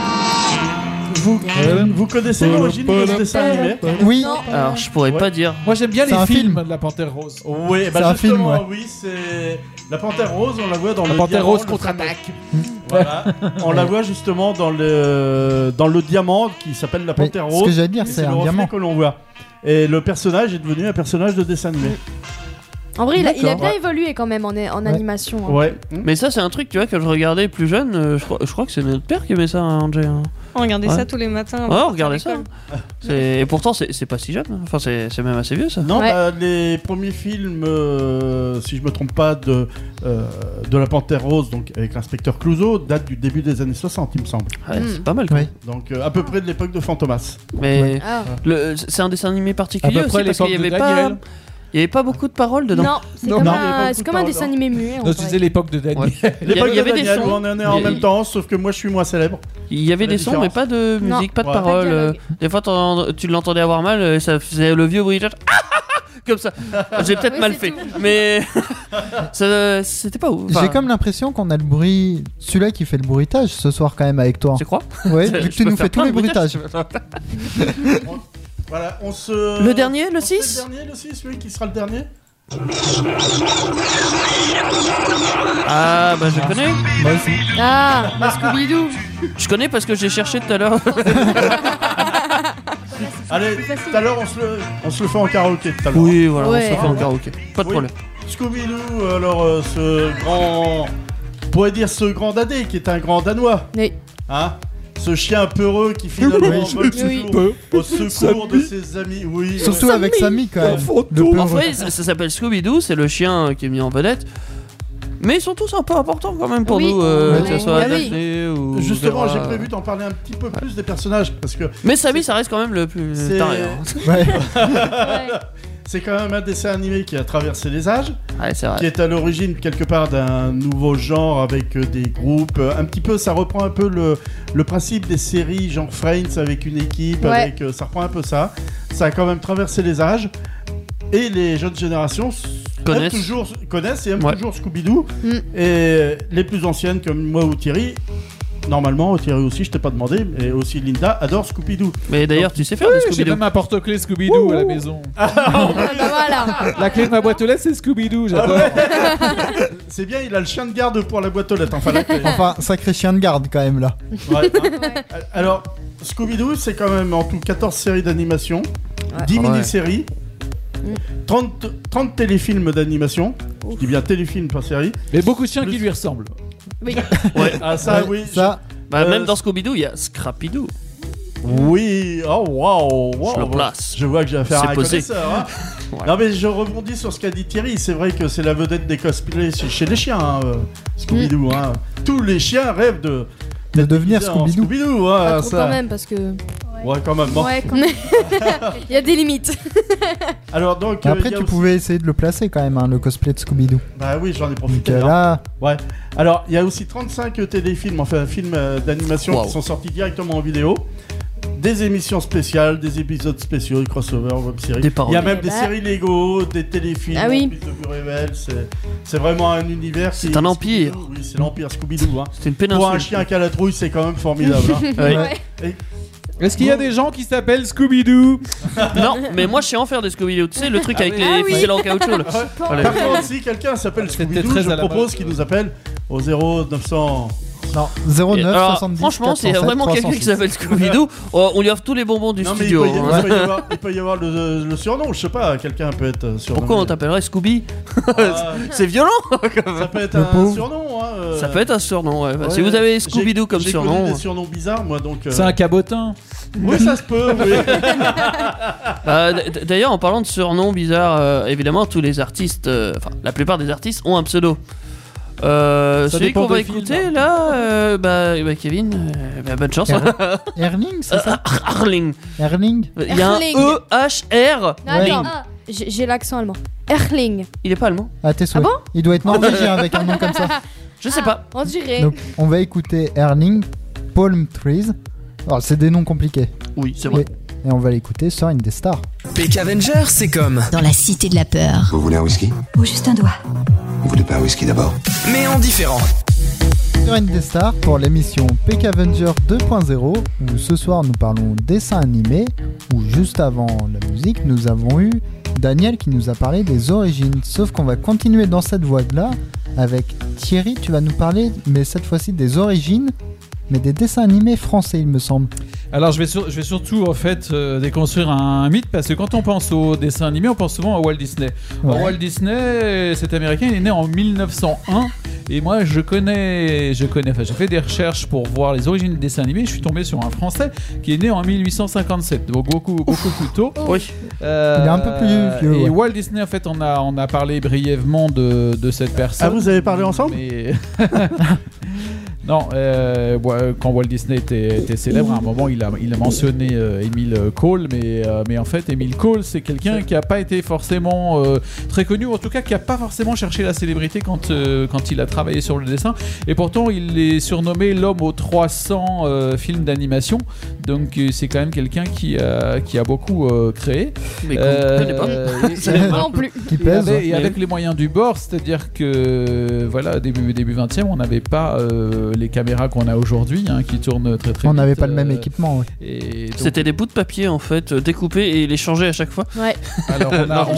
F: Vous connaissez l'origine de ce dessin animé?
D: Oui,
E: Alors, je pourrais
F: Ouais.
E: pas dire.
G: Moi, j'aime bien
D: C'est
G: les
D: un
G: films
D: film.
G: de la Panthère Rose.
F: Oui,
D: C'est un film,
F: justement,
D: ouais.
F: oui, c'est la panthère rose, on la voit dans
G: La
F: le
G: Panthère
F: diamant,
G: Rose
F: le
G: contre-attaque.
F: fameux- Voilà, on la voit justement dans le diamant qui s'appelle la
D: mais
F: panthère
D: ce
F: rose.
D: que j'allais dire,
F: C'est
D: c'est
F: le
D: un
F: reflet
D: diamant.
F: que l'on voit. Et le personnage est devenu un personnage de dessin animé.
H: En vrai, il a
F: D'accord.
H: bien évolué quand même en animation. hein.
F: Ouais.
E: Mais ça, c'est un truc, tu vois, que je regardais plus jeune. Je crois que c'est notre père qui aimait ça, hein, Angé. hein.
J: On regardait
E: Ouais.
J: ça tous les matins.
E: Ouais, regardez ça. Et pourtant, c'est pas si jeune. Enfin, c'est même assez vieux, ça.
F: Non,
H: Ouais.
F: bah, les premiers films, si je me trompe pas, de la panthère rose, donc avec l'inspecteur Clouseau, datent du début des années 60, il me semble.
E: Ouais,
H: Mm.
E: c'est pas mal, quoi.
D: Oui.
F: Donc à peu près de l'époque de Fantomas.
E: Mais
H: Ah.
E: c'est un dessin animé particulier
G: À peu près
E: aussi parce qu'il y
G: l'époque
E: avait
G: de
E: pas.
G: Daniel.
E: Il y avait pas beaucoup de paroles dedans.
H: Non, c'est
G: Non,
H: comme,
F: non, il y avait pas
H: un,
F: beaucoup
H: c'est
F: de
H: comme un
F: paroles,
H: dessin
F: non.
H: animé muet. en
G: Non, tu
H: vrai.
G: disais l'époque de Daniel.
E: Ouais.
F: L'époque
E: il y avait
F: de
E: des
F: Daniel,
E: sons.
F: où on en est en
E: Mais-
F: même temps, sauf que moi je suis moins célèbre.
E: Il y avait
F: La
E: des sons, mais
F: différence.
E: pas de
H: Non.
E: musique, pas de
F: Ouais.
E: paroles.
H: Pas de dialogue.
E: Des fois, tu l'entendais avoir mal, et ça faisait le vieux bruit. Comme ça. J'ai peut-être
H: Oui,
E: mal
H: c'est
E: fait.
H: tout.
E: Mais c'était pas ouf. Enfin,
D: J'ai comme l'impression qu'on a le bruit, celui-là qui fait le bruitage ce soir quand même avec toi.
E: Tu crois?
D: Ouais,
E: Je
D: vu que
E: peux
D: tu nous
E: faire
D: fais tous
E: plein
D: les
E: de bruitages.
D: bruitages.
F: Voilà, on se.
E: Le dernier, le
F: on fait
E: 6?
F: Le dernier, le 6, oui, qui sera le dernier.
E: Ah, bah je connais.
D: Moi aussi.
H: Ah, bah, Scooby-Doo.
E: Je connais parce que j'ai cherché tout à l'heure.
F: Allez,
H: plus facile.
F: tout à l'heure on se le fait en karaoké tout à l'heure.
E: Oui, voilà,
H: Ouais.
E: on se fait en karaoké. Pas de
F: Oui.
E: problème.
F: Scooby-Doo, alors ce grand. On pourrait dire ce grand dadé qui est un grand danois.
H: Oui.
F: Hein, ce chien peureux qui finalement vole
H: Oui.
F: toujours au secours de ses amis. Oui.
D: Surtout avec Samy quand même. Le
E: En
D: peureux.
E: fait, ça s'appelle Scooby-Doo, c'est le chien qui est mis en vedette. Mais ils sont tous un peu importants quand même pour
H: Oui.
E: nous,
H: Ouais.
E: que ce soit
H: Ah oui.
E: Daphné ou.
F: Justement,
E: Vera.
F: j'ai prévu d'en parler un petit peu plus des personnages parce que
E: Mais Samy, ça reste quand même le plus
F: C'est-
E: taré. Hein.
D: Ouais.
F: c'est quand même un dessin animé qui a traversé les âges,
E: Ouais, c'est
F: qui
E: vrai.
F: est à l'origine quelque part d'un nouveau genre avec des groupes. Un petit peu, ça reprend un peu le principe des séries genre Friends avec une équipe,
H: Ouais.
F: avec, ça reprend un peu ça. Ça a quand même traversé les âges. Et les jeunes générations connaissent et aiment
E: Ouais.
F: toujours Scooby-Doo.
H: Mm.
F: Et les plus anciennes comme moi ou Thierry, normalement Thierry aussi, je t'ai pas demandé, mais aussi Linda adore Scooby-Doo.
E: Mais d'ailleurs, tu sais faire du
G: J'ai
E: Scooby-Doo.
G: même un porte-clés Scooby-Doo à la maison.
H: Ah, bah voilà.
G: La clé de ma boîte aux lettres, c'est Scooby-Doo, j'adore.
F: C'est bien, il a le chien de garde pour la boîte aux lettres. Enfin, la clé.
D: Enfin, sacré chien de garde quand même là.
F: Ouais, hein. Alors, Scooby-Doo, c'est quand même en tout 14 séries d'animation, 10
E: Ouais.
F: mini-séries, 30 téléfilms d'animation. Je dis bien téléfilms par série.
G: Mais beaucoup de chiens qui lui ressemblent.
H: Oui.
E: Ouais.
F: Ah, ça,
D: Ouais,
F: oui.
D: ça,
E: Bah, même dans Scooby-Doo, il y a Scrappy-Doo.
F: Oui, oh waouh,
E: Je le place.
F: Je vois que j'ai affaire
E: C'est
F: à un
E: posé.
F: connaisseur. Hein.
E: Ouais.
F: Non mais je rebondis sur ce qu'a dit Thierry. C'est vrai que c'est la vedette des cosplays chez les chiens, hein, Scooby-Doo. Hein. Tous les chiens rêvent de
D: devenir
F: déguisés en
D: Scooby-Doo.
F: Scooby-Doo,
H: Pas
F: hein,
H: trop
F: ça.
H: quand même parce que.
F: Ouais, quand même. Bon.
I: Ouais, quand même.
H: Il y a des limites.
F: Alors donc.
D: Après,
F: il y a
D: tu
F: aussi-
D: pouvais essayer de le placer quand même, hein, le cosplay de Scooby-Doo.
F: Bah oui, j'en ai
D: Donc
F: profité. hein.
D: là,
F: Ouais. Alors, il y a aussi 35 téléfilms, enfin films d'animation
E: Wow.
F: qui sont sortis directement en vidéo. Des émissions spéciales, des épisodes spéciaux, des crossovers, web-séries.
E: Des
F: Il y
E: parodies.
F: a même
H: Eh
F: des
H: bah.
F: séries Lego, des téléfilms,
H: Ah oui.
F: en plus de Burevel. C'est vraiment un univers.
E: C'est un empire.
F: Scooby-Doo. Oui, c'est l'empire Scooby-Doo. Hein.
E: C'est une
F: Pour
E: péninsule.
F: un chien qui a la trouille, c'est quand même formidable. hein.
E: Ouais.
G: Est-ce qu'il y a des gens qui s'appellent Scooby-Doo?
E: Non, mais moi je sais en faire des Scooby-Doo. Tu sais, le truc avec les
H: oui.
E: ficelles en caoutchouc là. Voilà.
F: Par contre, si quelqu'un s'appelle
G: C'était
F: Scooby-Doo,
G: très
F: je
G: à la
F: propose
G: mode.
F: qu'il nous appelle au 0900.
D: non, 09
E: Alors,
D: 70
E: franchement, c'est
D: 407
E: vraiment quelqu'un
D: 306.
E: qui s'appelle Scooby-Doo. On lui offre tous les bonbons du
F: Non, mais
E: studio. hein.
F: il peut y avoir le surnom, je sais pas, quelqu'un peut être surnommé.
E: Pourquoi on t'appellerait Scooby?
F: Ah,
E: C'est violent.
F: Ça peut être
D: Le
F: un
D: pauvre.
F: surnom. Hein,
E: Ça peut être un surnom. Ouais. Bah, si
F: ouais,
E: vous avez Scooby-Doo comme
F: j'ai
E: surnom.
F: connu des surnoms bizarres, moi, donc.
G: C'est un cabotin.
F: Oui, ça se peut, oui.
E: D'ailleurs, en parlant de surnoms bizarres, évidemment, tous les artistes, enfin, la plupart des artistes ont un pseudo. Celui
G: dépend
E: qu'on va
G: des
E: écouter
G: films.
E: là, bah, Kevin, bonne chance.
D: Erling, c'est ça
E: Arling.
D: Erling
E: Il y a un
H: Erling.
E: E-H-R.
H: Non,
D: Ouais.
H: attends, j'ai l'accent allemand. Erling.
E: Il est pas allemand.
D: Ah, tes souhaits.
H: bon
D: Il doit être norvégien avec un nom comme ça.
E: Je sais pas.
H: On dirait.
D: Donc, on va écouter Erling, Palm Trees. Alors, c'est des noms compliqués.
E: Oui, c'est vrai.
D: Et on va l'écouter sur Indestar.
C: Peck Avenger, c'est comme,
K: Dans la cité de la peur.
L: Vous voulez un whisky?
I: Ou juste un doigt.
L: Vous voulez pas un whisky d'abord?
C: mais en différent.
D: Sur Indestar pour l'émission Peck Avenger 2.0 où ce soir nous parlons dessin animé, où juste avant la musique nous avons eu Daniel qui nous a parlé des origines. Sauf qu'on va continuer dans cette voie-là avec Thierry, tu vas nous parler, mais cette fois-ci des origines, mais des dessins animés français il me semble.
G: Alors je vais surtout en fait déconstruire un mythe parce que quand on pense au dessin animé, on pense souvent à Walt Disney.
D: Ouais.
G: Alors, Walt Disney, cet américain, il est né en 1901 et moi je connais, enfin j'ai fait des recherches pour voir les origines des dessins animés. Je suis tombé sur un Français qui est né en 1857, donc beaucoup plus tôt.
E: Oui.
D: Il est un peu plus vieux,
G: Et
D: ouais.
G: Walt Disney, en fait, on a parlé brièvement de cette personne.
F: Ah, vous avez parlé ensemble?
G: Mais... Non, quand Walt Disney était célèbre, à un moment, il a mentionné Emile Cole, mais en fait, Emile Cole, c'est quelqu'un qui n'a pas été forcément très connu, ou en tout cas qui n'a pas forcément cherché la célébrité quand il a travaillé sur le dessin. Et pourtant, il est surnommé l'homme aux 300 films d'animation. Donc, c'est quand même quelqu'un qui a beaucoup créé.
E: Mais qu'on connaît pas.
H: Non plus.
D: Qui pèse.
G: Et avec les moyens du bord, c'est-à-dire que voilà, début 20e, on n'avait pas les caméras qu'on a aujourd'hui, hein, qui tournent très très
D: On
G: vite.
D: n'avait pas le même équipement. Ouais.
G: Et donc,
E: C'était des bouts de papier en fait, découpés et les changer à chaque fois.
H: Ouais.
G: alors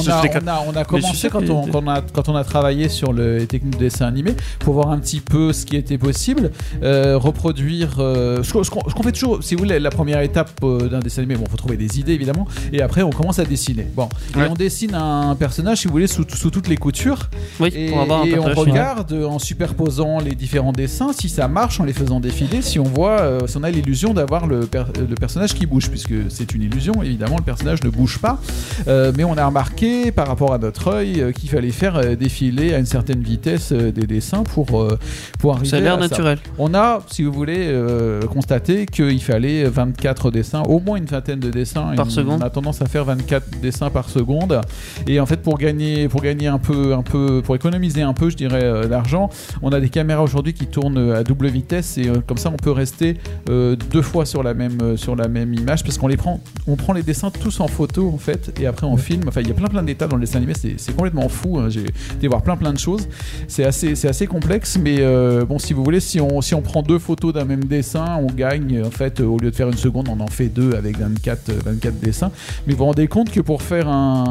G: on a commencé
E: sûr
G: quand on a travaillé sur les techniques de dessin animé pour voir un petit peu ce qui était possible, reproduire ce qu'on fait toujours, si vous voulez, la première étape d'un dessin animé. Bon, faut trouver des idées évidemment, et après on commence à dessiner. Bon,
E: Ouais.
G: et on dessine un personnage, si vous voulez, sous toutes les coutures.
E: Oui,
G: Et,
E: pour avoir un
G: et on
E: personnage.
G: regarde en superposant les différents dessins si ça marche, en les faisant défiler, si on voit, si on a l'illusion d'avoir le personnage qui bouge, puisque c'est une illusion, évidemment, le personnage ne bouge pas. Mais on a remarqué par rapport à notre œil qu'il fallait faire défiler à une certaine vitesse des dessins pour arriver
E: Ça a l'air
G: à ça.
E: naturel.
G: On a, si vous voulez, constaté qu'il fallait 24 dessins, au moins une vingtaine de dessins
E: Par seconde.
G: On a tendance à faire 24 dessins par seconde. Et en fait, pour gagner un peu, pour économiser un peu, je dirais, d'argent, on a des caméras aujourd'hui qui tournent à double vitesse et comme ça, on peut rester 2 fois sur la même image parce qu'on on prend les dessins tous en photo en fait et après on filme. Enfin, il y a plein d'états dans le dessin animé, c'est complètement fou. Hein. J'ai été voir plein de choses. C'est assez complexe, mais bon, si vous voulez, si on prend 2 photos d'un même dessin, on gagne en fait, au lieu de faire une seconde, on en fait 2 avec 24 dessins. Mais vous vous rendez compte que pour faire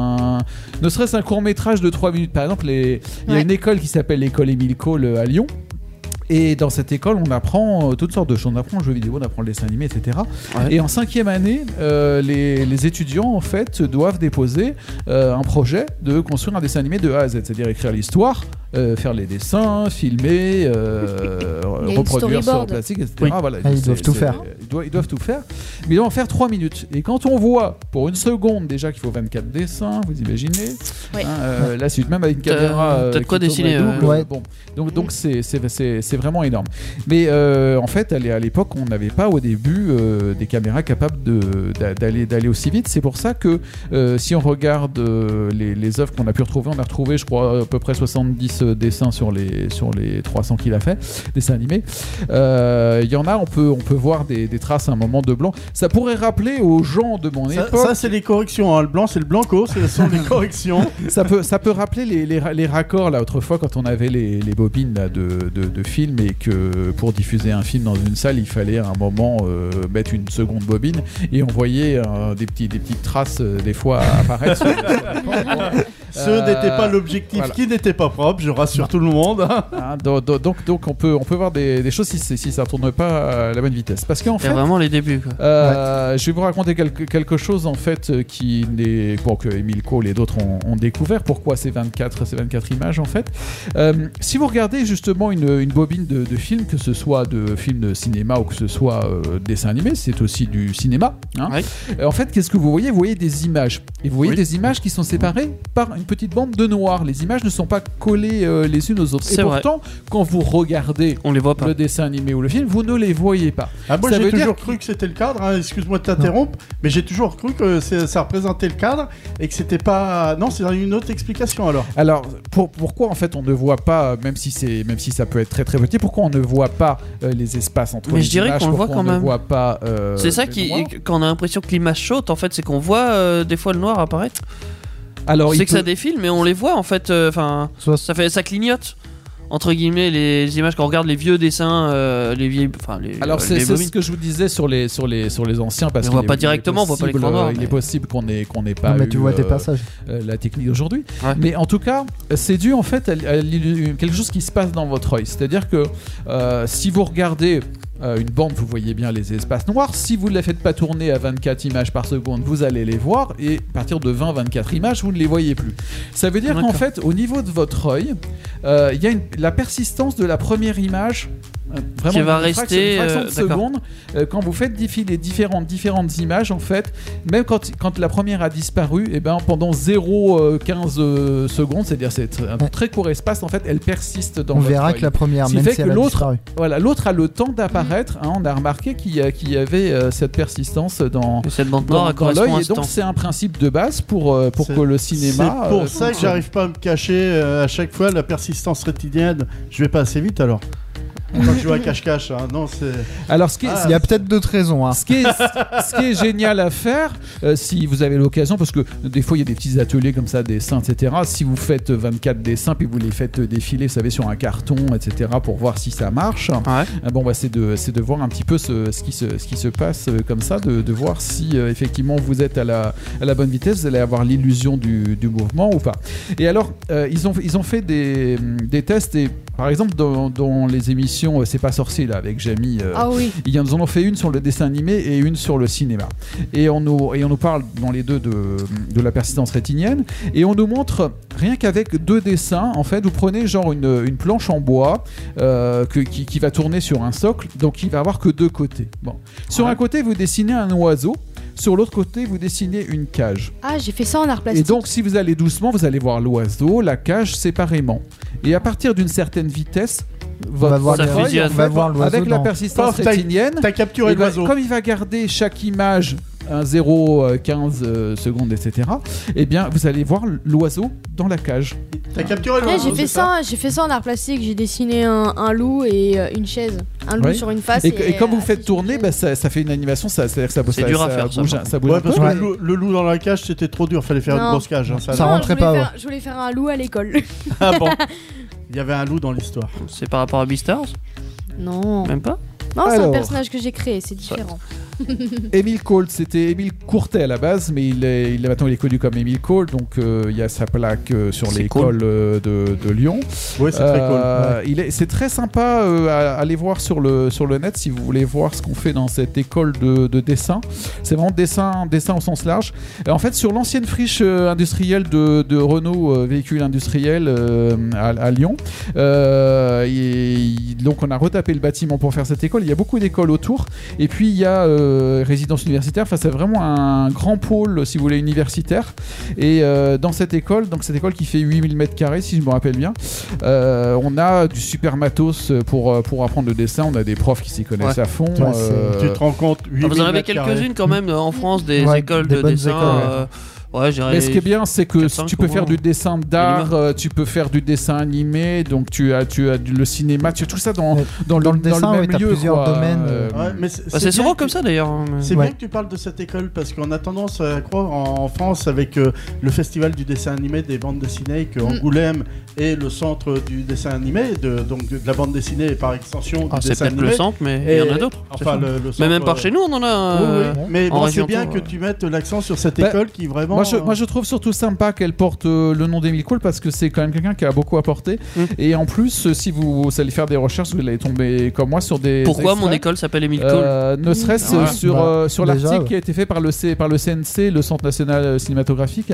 G: ne serait-ce un court-métrage de 3 minutes, par exemple, il y a une école qui s'appelle l'école Émile Cole à Lyon. Et dans cette école, on apprend toutes sortes de choses. On apprend le jeu vidéo, on apprend le dessin animé, etc.
E: Ouais.
G: Et en 5e année, les étudiants, en fait, doivent déposer un projet de construire un dessin animé de A à Z. C'est-à-dire écrire l'histoire, faire les dessins, filmer, reproduire sur le plastique, etc.
D: Oui.
G: Voilà,
D: Ils doivent tout faire.
G: Ils doivent tout faire, mais ils doivent en faire 3 minutes. Et quand on voit pour une seconde déjà qu'il faut 24 dessins, vous imaginez, là c'est même avec une caméra
E: t'as de quoi dessiner,
G: bon, donc c'est vraiment énorme. Mais en fait, à l'époque, on n'avait pas au début des caméras capables d'aller aussi vite. C'est pour ça que si on regarde les œuvres qu'on a pu retrouver, on a retrouvé, je crois, à peu près 70 dessins sur les 300 qu'il a fait, dessins animés. Il y en a, on peut voir des traces à un moment de blanc. Ça pourrait rappeler aux gens de mon époque.
F: Ça c'est les corrections, hein. Le blanc c'est le blanco, ce sont les corrections.
G: Ça peut rappeler les raccords là autrefois quand on avait les bobines là, de films et que pour diffuser un film dans une salle il fallait à un moment mettre une seconde bobine et on voyait des petites traces des fois apparaître sur
F: Ce n'était pas l'objectif, voilà. Qui n'était pas propre, je rassure tout le monde.
G: Donc on peut voir des choses si ça tourne pas à la bonne vitesse. Parce qu'en fait,
E: vraiment les débuts. Quoi.
G: Je vais vous raconter quelque chose en fait que Émile Cole et d'autres ont découvert. Pourquoi ces 24 images en fait. Si vous regardez justement une bobine de film, que ce soit de film de cinéma ou que ce soit dessin animé, c'est aussi du cinéma. Hein. En fait, qu'est-ce que vous voyez ? Vous voyez des images. Et vous voyez des images qui sont séparées par une petite bande de noir. Les images ne sont pas collées les unes aux autres. Et pourtant, quand vous regardez le dessin animé ou le film, vous ne les voyez pas.
F: Moi, j'ai toujours cru que c'était le cadre. Hein. Excuse-moi de t'interrompre, mais j'ai toujours cru que ça représentait le cadre et que c'était pas. Non, c'est une autre explication alors.
G: Alors, pourquoi en fait on ne voit pas, même si ça peut être très très petit, pourquoi on ne voit pas les espaces entre les images ?
E: Mais je dirais qu'on le voit quand même.
G: Ne voit pas,
E: c'est ça quand on a l'impression que l'image saute, en fait, c'est qu'on voit des fois le noir apparaître. Alors, c'est que ça défile, mais on les voit en fait. Ça clignote. Entre guillemets, les images, quand on regarde les vieux dessins,
G: Alors c'est ce que je vous disais sur les anciens, parce
E: qu'on voit pas directement, on voit pas l'écran noir.
G: Il est possible qu'on n'ait pas
D: mais tu vois des passages.
G: La technique d'aujourd'hui. Ouais. Mais en tout cas, c'est dû en fait à quelque chose qui se passe dans votre œil. C'est-à-dire que si vous regardez une bande, vous voyez bien les espaces noirs. Si vous ne la faites pas tourner à 24 images par seconde, vous allez les voir, et à partir de 20-24 images, vous ne les voyez plus. Ça veut dire qu'en fait, au niveau de votre œil, il y a la persistance de la première image
E: qui va rester
G: une fraction de seconde. Quand vous faites défiler différentes images, en fait, même quand la première a disparu, et ben pendant 0,15 secondes, c'est-à-dire c'est un très court espace, en fait, elle persiste dans votre œil.
D: On verra que la première, même si elle a disparu.
G: Voilà, l'autre a le temps d'apparaître. Hein, on a remarqué qu'il y avait cette persistance dans
E: cette bande noire
G: dans l'œil, et donc c'est un principe de base pour que le cinéma.
F: C'est pour ça que j'arrive pas à me cacher à chaque fois la persistance rétinienne. Je vais pas assez vite alors. Quand je joue à cache-cache, hein. Non, c'est.
G: Alors,
D: il y a peut-être d'autres raisons. Hein.
G: Ce qui est génial à faire, si vous avez l'occasion, parce que des fois il y a des petits ateliers comme ça, dessins, etc. Si vous faites 24 dessins puis vous les faites défiler, vous savez, sur un carton, etc., pour voir si ça marche. Ouais. C'est de voir un petit peu ce qui se passe comme ça, de voir si effectivement vous êtes à la bonne vitesse, vous allez avoir l'illusion du mouvement ou pas. Et alors, ils ont fait des tests, et par exemple dans les émissions C'est pas sorcier là avec Jamie, ils en ont fait une sur le dessin animé et une sur le cinéma, et on nous parle dans les deux de la persistance rétinienne, et on nous montre rien qu'avec 2 dessins, en fait vous prenez genre une planche en bois qui va tourner sur un socle, donc il va avoir que 2 côtés. Sur un côté vous dessinez un oiseau, sur l'autre côté vous dessinez une cage.
H: J'ai fait ça en art plastique.
G: Et donc si vous allez doucement, vous allez voir l'oiseau, la cage séparément, et à partir d'une certaine vitesse,
D: on va voir l'oiseau
G: avec la persistance rétinienne.
F: T'as capturé l'oiseau.
G: Comme il va garder chaque image 0,15 secondes, etc. Eh bien, vous allez voir l'oiseau dans la cage.
F: T'as capturé l'oiseau.
H: J'ai fait ça en art plastique. J'ai dessiné un loup et une chaise. Un loup sur une face.
G: Et comme vous faites tourner, ça fait une animation. C'est-à-dire que ça bouge.
E: C'est dur à faire.
G: Ça bouge.
F: Parce que le loup dans la cage, c'était trop dur. Fallait faire une grosse cage.
D: Ça rentrait pas.
H: Je voulais faire un loup à l'école.
F: Ah bon. Il y avait un loup dans l'histoire.
E: C'est par rapport à Beastars ?
H: Non.
E: Même pas ?
H: Non, c'est un personnage que j'ai créé, c'est différent.
G: Émile Cole, c'était Émile Courtet à la base, mais maintenant il est connu comme Émile Cole, donc il y a sa plaque sur l'école de Lyon.
F: Oui, c'est très cool.
G: C'est très sympa à aller voir sur le net si vous voulez voir ce qu'on fait dans cette école de dessin. C'est vraiment dessin au sens large. En fait, sur l'ancienne friche industrielle de Renault, véhicule industriel à Lyon, donc on a retapé le bâtiment pour faire cette école. Il y a beaucoup d'écoles autour, et puis il y a résidence universitaire. Enfin, c'est vraiment un grand pôle, si vous voulez, universitaire. Et dans cette école qui fait 8000 m², si je me rappelle bien, on a du super matos pour apprendre le dessin. On a des profs qui s'y connaissent à fond.
F: Tu te rends compte,
E: vous en avez quelques-unes quand même en France, des écoles de dessin.
G: Mais ce qui est bien, c'est que tu peux faire du dessin d'art, tu peux faire du dessin animé, donc tu as le cinéma, tu as tout ça dans le
D: dessin,
G: même lieu.
D: Plusieurs domaines.
E: C'est souvent comme ça d'ailleurs.
F: C'est bien que tu parles de cette école parce qu'on a tendance à croire en France avec le festival du dessin animé des bandes dessinées que Angoulême est le centre du dessin animé, donc de la bande dessinée et par extension du dessin animé.
E: C'est peut-être le centre, mais il y en a d'autres.
F: Enfin,
E: mais même par chez nous, on en a.
F: Mais bon, c'est bien que tu mettes l'accent sur cette école qui vraiment.
G: Moi, je trouve surtout sympa qu'elle porte le nom d'Émile Cole parce que c'est quand même quelqu'un qui a beaucoup apporté. Et en plus, si vous allez faire des recherches, vous allez tomber comme moi sur des.
E: Pourquoi
G: extraits.
E: mon école s'appelle Émile Cole
G: Ne serait-ce sur l'article qui a été fait par le CNC, le Centre national cinématographique,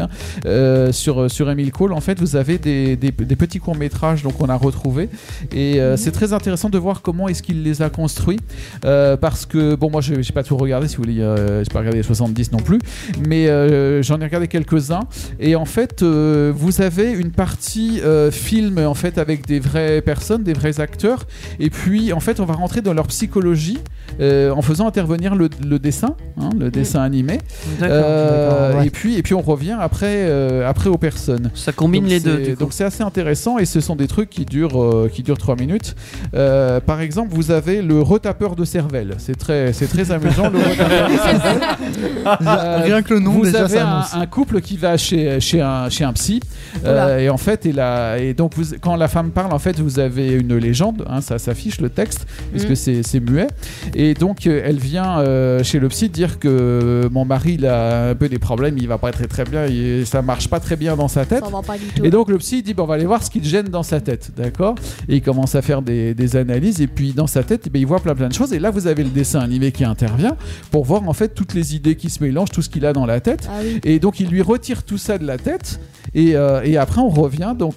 G: sur Émile Cole. En fait, vous avez des petits courts-métrages, donc on a retrouvé. Et c'est très intéressant de voir comment est-ce qu'il les a construits. Parce que, bon, moi, je n'ai pas tout regardé, si vous voulez. Je n'ai pas regardé les 70 non plus. Mais j'en ai regardé quelques-uns, et en fait vous avez une partie film en fait avec des vraies personnes, des vrais acteurs, et puis en fait on va rentrer dans leur psychologie en faisant intervenir le dessin, le dessin animé.
E: D'accord.
G: Et puis on revient après aux personnes.
E: Ça combine les deux.
G: Donc c'est assez intéressant, et ce sont des trucs qui durent 3 minutes. Par exemple, vous avez le retapeur de cervelle. C'est très amusant, le retapeur de cervelle.
D: Rien que le nom,
G: vous
D: déjà,
G: avez un couple qui va chez un psy, et en fait donc quand la femme parle, en fait vous avez une légende, ça s'affiche le texte puisque c'est muet, et donc elle vient chez le psy dire que mon mari il a un peu des problèmes, il va pas très très bien, ça marche pas très bien dans sa tête,
H: Ça va pas du tout.
G: et donc le psy dit on va aller voir ce qui te gêne dans sa tête, d'accord, et il commence à faire des analyses, et puis dans sa tête il voit plein de choses, et là vous avez le dessin animé qui intervient pour voir en fait toutes les idées qui se mélangent, tout ce qu'il a dans la tête, et donc il lui retire tout ça de la tête, et après on revient donc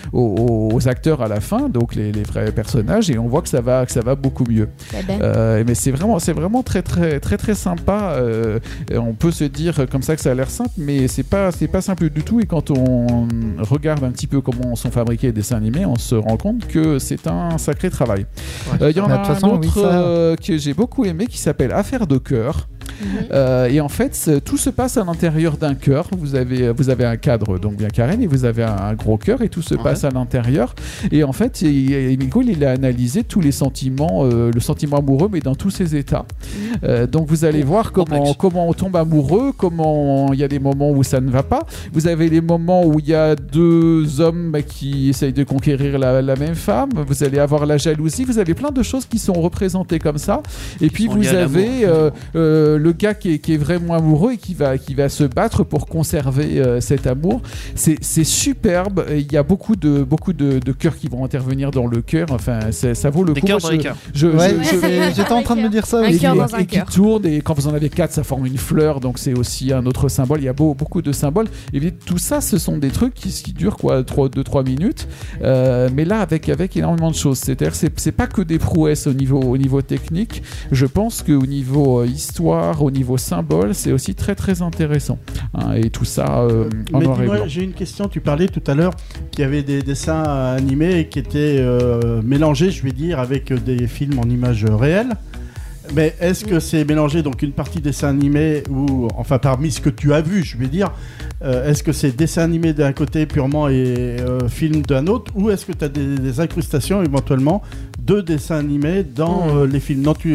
G: aux acteurs à la fin, donc les vrais personnages, et on voit que ça va beaucoup mieux. Mais c'est vraiment très très très très sympa. On peut se dire comme ça que ça a l'air simple, mais c'est pas simple du tout, et quand on regarde un petit peu comment sont fabriqués les dessins animés, on se rend compte que c'est un sacré travail. Il y en a un autre que j'ai beaucoup aimé qui s'appelle Affaire de cœur. Et en fait, tout se passe à l'intérieur d'un cœur. Vous avez un cadre donc bien carré, mais vous avez un gros cœur, et tout se passe à l'intérieur. Et en fait, Émile Cole, il a analysé tous les sentiments, le sentiment amoureux, mais dans tous ses états. Donc vous allez voir comment on tombe amoureux, comment il y a des moments où ça ne va pas. Vous avez les moments où il y a deux hommes qui essayent de conquérir la même femme. Vous allez avoir la jalousie. Vous avez plein de choses qui sont représentées comme ça. Et puis vous avez le gars qui est vraiment amoureux et qui va se battre pour conserver cet amour. C'est superbe. Il y a beaucoup de cœurs qui vont intervenir dans le cœur. Enfin, ça vaut le coup.
E: Des cœurs dans les cœurs.
D: J'étais en train de me dire ça aussi.
G: Et qui tourne, et quand vous en avez 4, ça forme une fleur, donc c'est aussi un autre symbole. Il y a beaucoup de symboles. Et bien, tout ça, ce sont des trucs qui durent 2-3 minutes, mais là avec énormément de choses. C'est-à-dire c'est pas que des prouesses au niveau technique. Je pense qu'au niveau histoire, au niveau symbole, c'est aussi très très intéressant, et tout ça en noir et blanc.
F: J'ai une question. Tu parlais tout à l'heure qu'il y avait des dessins animés qui étaient mélangés, je vais dire, avec des films en images réelles. Mais est-ce que c'est mélangé, donc une partie dessin animé, ou enfin parmi ce que tu as vu, je vais dire, est-ce que c'est dessin animé d'un côté purement et film d'un autre, ou est-ce que tu as des incrustations éventuellement de dessins animés dans les films? Non,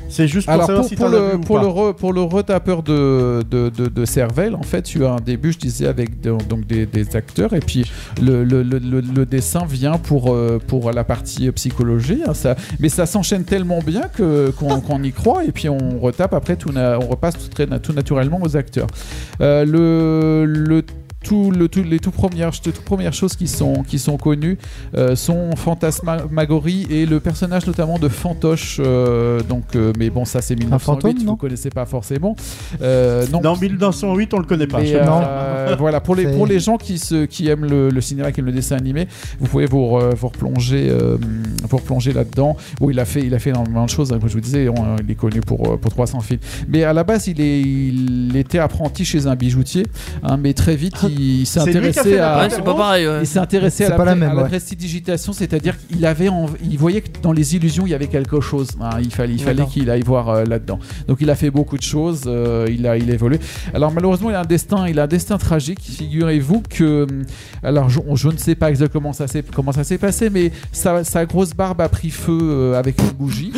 F: C'est juste pour savoir si t'en as vu ou pas.
G: Pour le retapeur de cervelle, en fait, tu as un début, je disais, avec donc des acteurs, et puis le dessin vient pour la partie psychologie. Hein, mais ça s'enchaîne tellement bien qu'on y croit, et puis on retape après, on repasse tout naturellement aux acteurs. Les toutes premières choses qui sont connues sont Fantasmagorie et le personnage notamment de Fantoche. Mais bon, ça c'est 1908, vous connaissez pas forcément.
F: Non. Dans 1908, on le connaît pas.
G: Voilà, pour les gens qui aiment le cinéma, qui aiment le dessin animé, vous pouvez vous replonger là-dedans. Bon, il a fait énormément de choses. Hein, comme je vous disais, il est connu pour 300 films. Mais à la base, il était apprenti chez un bijoutier, hein, mais très vite il s'est intéressé à.
E: C'est pas pareil. Ouais.
G: Il s'est intéressé à la prestidigitation, c'est-à-dire qu'il voyait que dans les illusions il y avait quelque chose. Hein, il fallait qu'il aille voir là-dedans. Donc il a fait beaucoup de choses. Il a évolué. Alors malheureusement, il a un destin tragique. Figurez-vous que, alors je ne sais pas exactement comment ça s'est passé, mais sa grosse barbe a pris feu avec une bougie.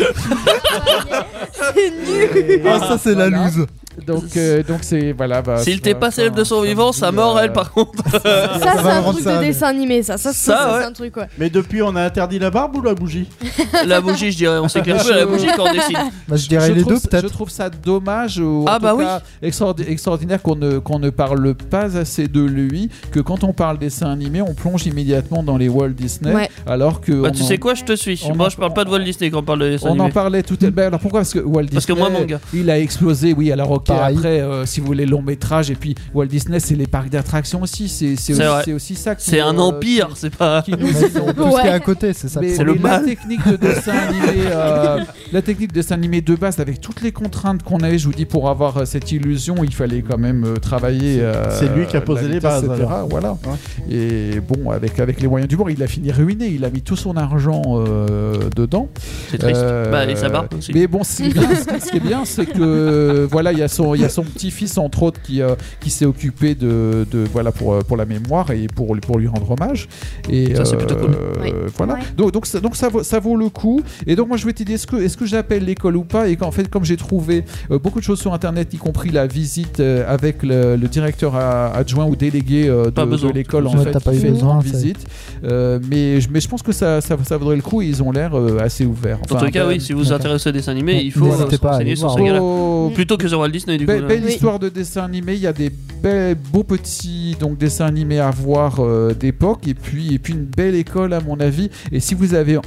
H: C'est nul.
D: Ah, ça c'est la loose.
G: Donc c'est voilà.
E: S'il t'est pas célèbre de son vivant, sa mort, elle, par contre.
H: Ça c'est un truc de dessin animé, ça c'est un truc, ouais.
F: Mais depuis, on a interdit la barbe ou la bougie?
E: La bougie, je dirais. On s'éclaire plus à la bougie quand on décide.
D: Bah, je dirais les deux, peut-être.
G: Je trouve ça dommage, ou en tout cas extraordinaire qu'on ne parle pas assez de lui, que quand on parle dessin animé, on plonge immédiatement dans les Walt Disney, alors que.
E: Bah, tu sais quoi, je te suis. Moi, je parle pas de Walt Disney quand on parle de dessin animé.
G: On en parlait tout à l'heure. Alors pourquoi? Parce que Walt Disney.
E: Parce que moi, manga.
G: Il a explosé, oui. Alors ok. Après, si vous voulez long métrage, et puis Walt Disney, c'est les parcs d'attractions aussi. C'est aussi ça.
E: C'est un empire, c'est pas.
D: Tout ce qui est à côté, c'est ça.
E: C'est le mal.
G: La technique de dessin animé, la technique de dessin animé de base, avec toutes les contraintes qu'on avait, je vous dis, pour avoir cette illusion, il fallait quand même travailler.
F: C'est lui qui a posé les bases.
G: Voilà. Ouais. Et bon, avec les moyens du bord, il a fini ruiné. Il a mis tout son argent dedans.
E: C'est triste. Et ça barbe aussi.
G: Mais bon, ce qui est bien, c'est que voilà, il y a son petit-fils entre autres qui s'est occupé de voilà pour la mémoire et pour lui rendre hommage. Et
E: ça c'est plutôt cool.
G: Voilà. Ouais. Donc ça vaut le coup. Et donc moi je vais te dire est-ce que j'appelle l'école ou pas, et qu'en fait comme j'ai trouvé beaucoup de choses sur internet, y compris la visite avec le directeur adjoint ou délégué de l'école en fait qui fait une visite. Mais je pense que ça vaudrait le coup, et ils ont l'air assez ouverts.
E: En tout cas oui, si vous vous intéressez aux dessins animés, il faut se renseigner sur ces gars-là. Plutôt que sur Walt Disney du coup.
G: Belle histoire de dessin animé, il y a des beaux petits dessins animés à voir d'époque, et puis une belle école à mon avis. Et si vous avez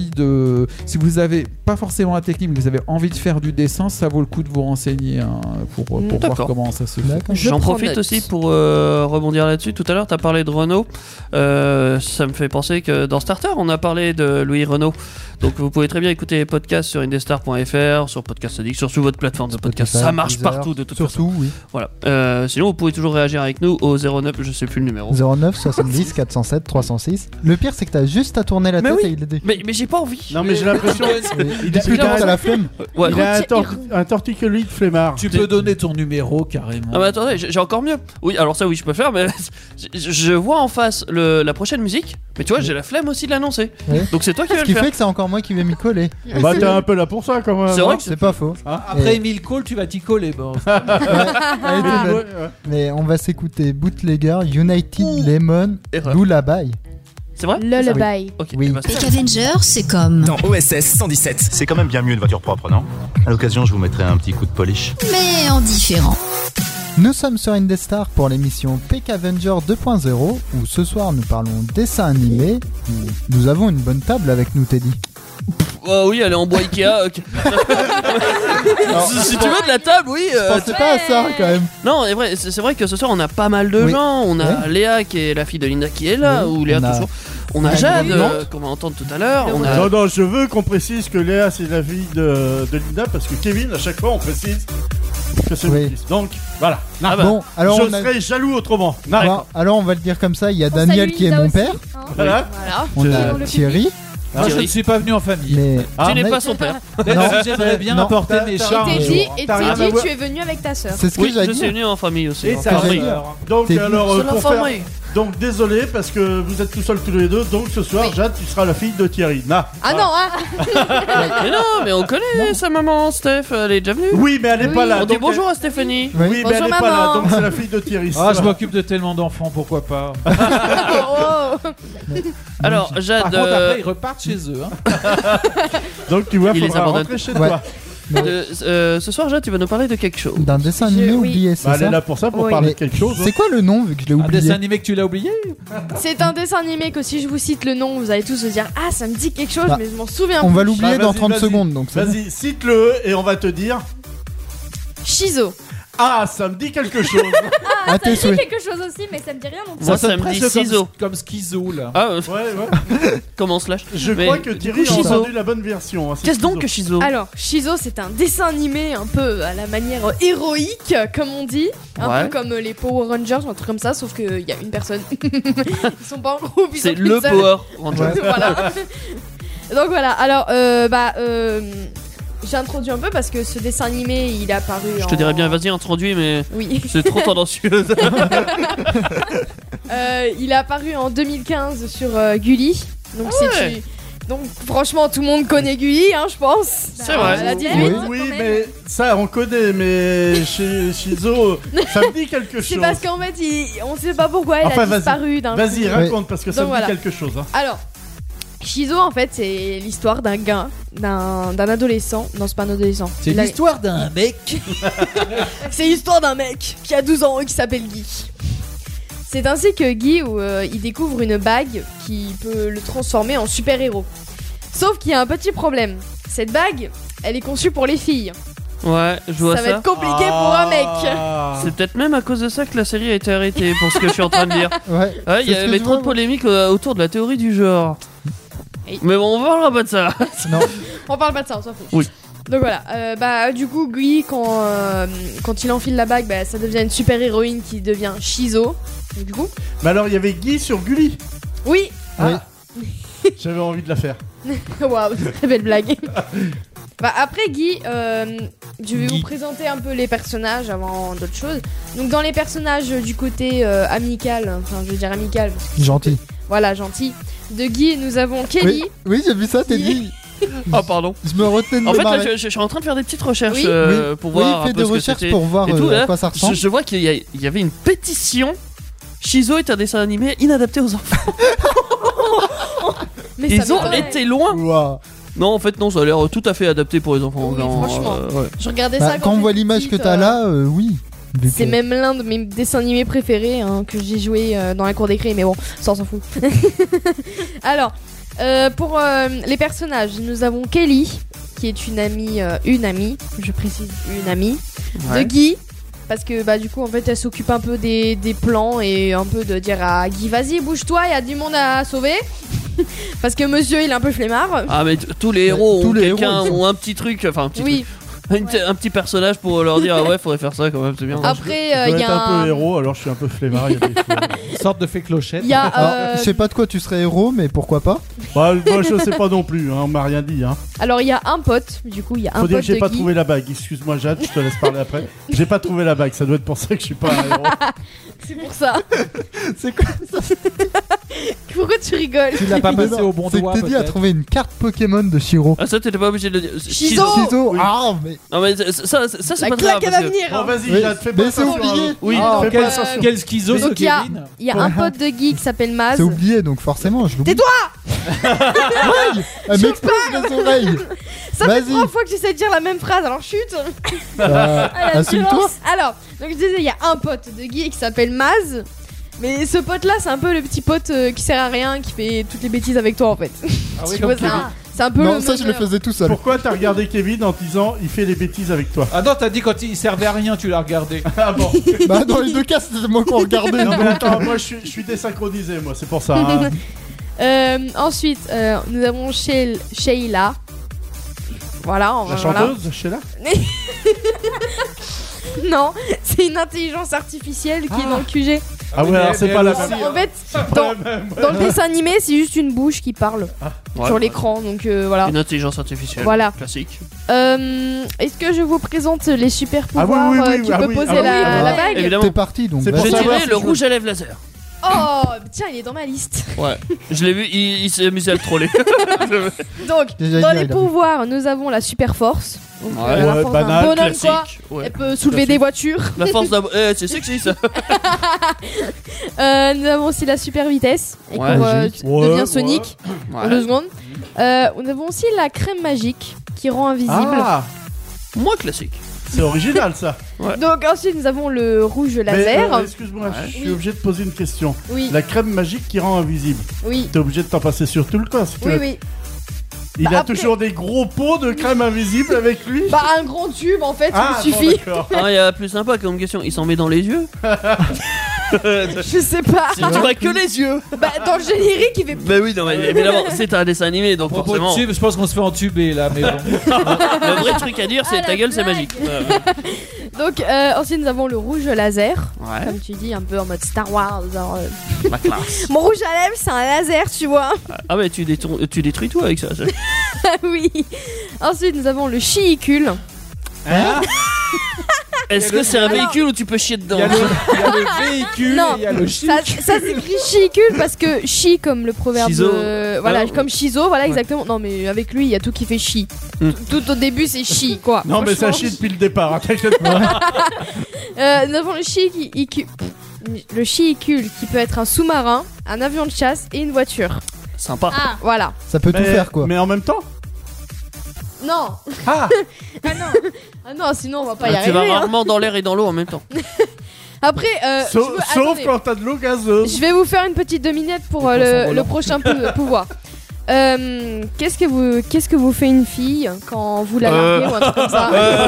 G: pas forcément la technique, mais vous avez envie de faire du dessin, ça vaut le coup de vous renseigner pour voir comment ça se fait.
E: J'en profite aussi pour rebondir là-dessus. Tout à l'heure tu as parlé de Renault, ça me fait penser que dans Starter on a parlé de Louis Renault. Donc vous pouvez très bien écouter les podcasts sur indestar.fr, sur Podcast Addict, sur toute votre plateforme de podcast. Ça marche partout de toute façon.
D: Surtout, oui.
E: Voilà. Sinon vous pouvez toujours réagir avec nous au 09, je sais plus le numéro.
D: 09 70 407 306. Le pire c'est que t'as juste à tourner la tête et il est
E: mais j'ai pas envie.
F: Non mais j'ai l'impression
D: il est plus tard, t'as la flemme.
E: Ouais.
F: Il a un torticolis de flemmard.
G: Tu peux donner ton numéro carrément.
E: Ah mais attendez, j'ai encore mieux. Oui, alors ça oui je peux faire, mais je vois en face la prochaine musique. Mais tu vois, j'ai la flemme aussi de l'annoncer. Donc c'est toi qui vas le faire.
D: Ce qui fait que c'est encore moi qui vais m'y coller.
F: Bah t'es un peu là pour ça quand même.
E: C'est vrai que
D: c'est pas faux.
G: Après Emile Cole, tu vas t'y coller. Bon.
D: Mais on va s'écouter Bootlegger, United Lemon, Lullaby.
E: C'est vrai?
H: Lullaby.
D: Oui.
K: Peck Avenger, c'est comme
C: Dans OSS 117.
M: C'est quand même bien mieux une voiture propre, non? À l'occasion, je vous mettrai un petit coup de polish.
K: mais en différent.
D: Nous sommes sur Indestar pour l'émission Peck Avenger 2.0 où ce soir nous parlons dessin animé. Nous avons une bonne table avec nous, Teddy.
E: Oh oui, elle est en bois Ikea. Okay. Si tu veux de la table, oui.
D: Je pensais pas à ça quand même.
E: Non, c'est vrai que ce soir on a pas mal de gens. On a Léa qui est la fille de Linda qui est là, ou Léa toujours. On a Jade qu'on va entendre tout à l'heure.
F: Non, je veux qu'on précise que Léa c'est la fille de Linda, parce que Kevin à chaque fois on précise que c'est mon fils. Donc voilà.
D: Bon, alors
F: je serais jaloux autrement.
D: Alors on va le dire comme ça, il y a Daniel qui est mon père.
F: Voilà.
D: On a Thierry.
G: Moi je ne suis pas venu en famille.
D: Mais...
E: tu n'es pas son père.
G: J'aimerais bien apporter mes charmes.
H: Et Teddy, tu es venu avec ta sœur.
D: C'est ce que j'ai dit.
E: Je suis venu en famille aussi.
F: Et ça donc alors Donc désolé parce que vous êtes tout seuls tous les deux. Donc ce soir, Jade, tu seras la fille de Thierry.
H: Non, hein.
E: Mais non, mais on connaît sa maman, Steph. Elle est déjà venue.
F: Oui, mais elle est pas là.
E: On dit bonjour à Stéphanie.
F: Oui, mais
H: bonjour,
F: elle est
H: maman.
F: pas là. Donc c'est la fille de Thierry.
G: Ah, je m'occupe de tellement d'enfants, pourquoi pas.
E: Alors, Jade.
G: Par contre, après, ils repartent chez eux.
F: Donc tu vois,
E: Il les
F: faudra
E: abandonne.
F: rentrer chez toi.
E: Ce soir, Jade, tu vas nous parler de quelque chose.
D: D'un dessin animé oublié, c'est ça?
F: Elle est là pour ça, pour parler de quelque chose.
D: C'est quoi le nom vu que je l'ai oublié?
G: Un dessin animé que tu l'as oublié?
H: C'est un dessin animé que si je vous cite le nom, vous allez tous vous dire ah ça me dit quelque chose, mais je m'en souviens
D: On
H: plus.
D: va l'oublier dans 30 secondes, donc c'est
F: Vas-y, cite-le et on va te dire.
H: Shizo.
F: Ah, ça me dit quelque chose.
I: Ah, ça me dit quelque chose aussi, mais ça me dit rien non plus.
E: Moi, ça me dit ciseaux.
G: Comme schizo là.
E: Ah,
F: ouais.
E: Comment on se lâche?
F: Je crois que Thierry a entendu la bonne version. Hein,
E: qu'est-ce donc que Shizo?
H: Alors, Shizo, c'est un dessin animé un peu à la manière héroïque, comme on dit. Un peu comme les Power Rangers ou un truc comme ça, sauf qu'il y a une personne. Ils sont pas en groupe, ils
E: c'est
H: sont
E: le
H: seuls.
E: Power Ranger.
H: Voilà. Donc voilà, alors, j'ai introduit un peu parce que ce dessin animé, il est apparu
E: Je te dirais bien, vas-y, introduis, mais c'est trop tendancieux.
H: Il est apparu en 2015 sur Gulli. Donc donc franchement, tout le monde connaît Gulli, hein, je pense.
E: C'est vrai.
H: Elle a 18.
F: Oui, mais ça on connaît, mais chez Shizo, ça me dit quelque chose.
H: C'est parce qu'en fait, on sait pas pourquoi il a disparu d'un coup.
F: Vas-y, raconte, parce que ça
H: Donc
F: me dit quelque chose. Hein.
H: Alors, Shizo, en fait, c'est l'histoire d'un gars, d'un adolescent. Non, c'est pas un adolescent.
G: C'est l'histoire d'un mec.
H: C'est l'histoire d'un mec qui a 12 ans et qui s'appelle Guy. C'est ainsi que Guy, il découvre une bague qui peut le transformer en super-héros. Sauf qu'il y a un petit problème. Cette bague, elle est conçue pour les filles.
E: Ouais, je vois ça.
H: Ça va être compliqué pour un mec.
E: C'est peut-être même à cause de ça que la série a été arrêtée, pour ce que je suis en train de dire.
D: Ouais.
E: Il y avait trop de polémiques autour de la théorie du genre. Mais bon, on parlera pas de ça.
D: Non.
H: On parle pas de ça, on s'en fout.
E: Oui.
H: Donc voilà, du coup, Guy, quand il enfile la bague, ça devient une super héroïne qui devient Shizo. Et du coup.
F: Mais alors, il y avait Guy sur Gulli.
H: Oui.
F: Ah. J'avais envie de la faire.
H: Waouh, très belle blague. Après Guy, je vais vous présenter un peu les personnages avant d'autres choses. Donc dans les personnages du côté amical, enfin je veux dire amical.
D: Gentil.
H: Voilà, gentil. De Guy, nous avons Kelly.
D: Oui, j'ai vu ça, t'es dit.
E: Oh pardon.
D: Je me retenais de
E: En fait, là,
D: marrer.
E: je suis en train de faire des petites recherches pour
D: Oui,
E: voir
D: fais
E: un peu
D: des
E: ce que
D: recherches
E: c'était.
D: pour voir
E: Et tout,
D: à quoi ça ressemble.
E: Je vois qu'il y avait une pétition. Shizo est un dessin animé inadapté aux enfants.
H: Mais
E: ils ont été loin.
D: Wow.
E: Non, en fait, non, ça a l'air tout à fait adapté pour les enfants.
H: Oui, franchement.
E: Ouais.
H: Je regardais ça
D: Quand on voit l'image que t'as là, oui.
H: C'est même l'un de mes dessins animés préférés que j'ai joué dans la cour d'écrit, mais bon, ça on s'en fout. Alors, pour les personnages, nous avons Kelly, qui est une amie, je précise, une amie, de Guy. Parce que du coup en fait elle s'occupe un peu des plans et un peu de dire à Guy vas-y bouge-toi, il y a du monde à sauver. Parce que monsieur il est un peu flemmard.
E: Ah mais tous les héros ont un petit truc, enfin un petit truc. Un petit personnage pour leur dire ah ouais faudrait faire ça quand même, c'est bien.
H: Après
F: il y a un peu héros, alors je suis un peu flemmard. Il y a
G: une sorte de fée clochette.
D: Alors, je sais pas de quoi tu serais héros, mais pourquoi pas.
F: Moi je sais pas non plus, on m'a rien dit.
H: Alors il y a un pote, du coup il y a un pote.
F: Faut dire que j'ai
H: de
F: pas
H: Guy.
F: trouvé la bague. Excuse-moi Jade, je te laisse parler après. J'ai pas trouvé la bague, ça doit être pour ça que je suis pas un héros.
H: C'est pour ça.
D: C'est quoi ça?
H: Pourquoi tu rigoles?
G: Tu l'as pas passé au bon
D: C'est
G: doigt.
D: que Teddy a trouvé une carte Pokémon de Shiro.
E: Ah ça t'étais pas obligé de le dire.
H: Shizo.
D: Oui. Ah mais.
E: Non mais ça c'est
H: La
E: pas
H: claque
E: grave.
H: va venir.
F: Bon vas-y Jade, fais pas
D: Mais c'est
F: ça.
D: oublié.
E: Oui.
G: Quel schizo ce
H: Donc il
G: Kevin.
H: y a un pote de Guy qui s'appelle Maz.
D: C'est oublié donc forcément je l'oublie.
H: Tais-toi.
D: Ouais, elle m'explose les oreilles.
H: Ça fait
D: Vas-y.
H: 3 fois que j'essaie de dire la même phrase, alors chute.
D: Assume-toi.
H: Alors, donc je disais, il y a un pote de Guy qui s'appelle Maz. Mais ce pote là, c'est un peu le petit pote qui sert à rien, qui fait toutes les bêtises avec toi en fait.
G: Ah oui,
H: Tu
G: comme
H: vois,
G: Kevin.
H: c'est un peu
D: Non,
H: le
D: ça je le
H: meneur.
D: faisais tout seul.
F: Pourquoi t'as regardé Kevin en te disant il fait des bêtises avec toi?
G: Ah non, t'as dit quand il servait à rien, tu l'as regardé.
F: Ah bon.
D: Bah dans les deux cas c'était moi qui regardais.
F: Non mais attends, moi je suis désynchronisé, moi c'est pour ça. Hein.
H: Ensuite, nous avons Sheila. Voilà,
F: La chanteuse, Sheila.
H: Non, c'est une intelligence artificielle qui est dans le QG.
F: Ah ouais, alors c'est pas la
G: aussi,
F: même.
H: En fait, dans le dessin animé, c'est juste une bouche qui parle sur l'écran, donc voilà.
E: Une intelligence artificielle.
H: Voilà.
E: Classique.
H: Est-ce que je vous présente les super
F: Ah oui,
H: pouvoirs
F: oui, oui,
H: qui
F: ah
H: peut
F: oui,
H: poser
F: ah oui,
H: la bague?
E: Évidemment.
D: T'es parti donc.
F: C'est
D: vas-y.
F: pour
E: Je
F: savoir
E: dirais
F: si
E: le
F: je-
E: rouge à lèvres laser.
H: Oh, tiens, il est dans ma liste.
E: Ouais, je l'ai vu, il s'est amusé à le troller.
H: Donc, dans les pouvoirs, nous avons la super force. Donc, la force d'un bonhomme,
E: classique.
H: quoi.
E: Ouais.
H: Elle peut soulever des voitures.
E: La force d'un. C'est sexy ça.
H: Nous avons aussi la super vitesse. Et
E: Ouais.
H: tu deviens Sonic en 2 secondes. Nous avons aussi la crème magique qui rend invisible.
F: Ah,
E: Moins classique.
F: c'est original ça.
E: Ouais.
H: Donc ensuite nous avons le rouge laser.
F: Mais, excuse-moi, je suis obligé de poser une question.
H: Oui.
F: La crème magique qui rend invisible.
H: Oui.
F: T'es obligé de t'en passer sur tout le corps si tu
H: Oui,
F: veux.
H: oui.
F: Il
H: Bah,
F: a
H: après-
F: toujours des gros pots de crème invisible avec lui.
H: Bah un grand tube en fait,
F: Ah,
H: il me suffit.
F: bon, d'accord.
E: Ah, il y a plus sympa comme question. Il s'en met dans les yeux.
H: Je sais pas.
E: Tu vois que les yeux.
H: Bah dans le générique il fait.
E: Bah oui, non, mais évidemment, c'est un dessin animé donc
G: Propos
E: forcément.
G: de tube, je pense qu'on se fait entuber là, mais bon.
E: Le vrai truc à dire, c'est
H: Ah,
E: ta
H: la
E: gueule, c'est
H: blague.
E: magique.
H: Donc ensuite nous avons le rouge laser.
E: Ouais.
H: Comme tu dis, un peu en mode Star Wars. Genre,
E: Ma classe.
H: Mon rouge à lèvres c'est un laser, tu vois.
E: Ah, mais tu détruis tout avec ça.
H: Oui. Ensuite nous avons le chihicule.
F: Hein?
E: Est-ce que c'est un véhicule où tu peux chier dedans?
G: Il y a le véhicule,
H: Non,
G: il y a le chic.
H: ça s'écrit chihicule parce que chi comme le proverbe.
E: Shizo.
H: Voilà,
E: Ah,
H: comme Shizo, voilà exactement. Non mais avec lui il y a tout qui fait chi. Tout au début c'est chi quoi.
F: Non, mais ça
H: Franchement,
F: chie depuis le départ, hein, t'inquiète pas.
H: Nous avons le chihicule qui peut être un sous-marin, un avion de chasse et une voiture.
E: Sympa.
H: Ah, voilà.
D: Ça peut tout faire quoi.
F: Mais en même temps.
H: Non.
F: Ah.
H: Ah non, sinon on va pas y
E: Tu
H: arriver.
E: vas
H: hein.
E: rarement dans l'air et dans l'eau en même temps.
H: Après,
F: Sauf
H: attendez.
F: quand t'as de l'eau gazeuse.
H: Je vais vous faire une petite devinette pour le prochain pouvoir. Qu'est-ce que vous fait une fille quand vous la larguez ou un truc comme ça?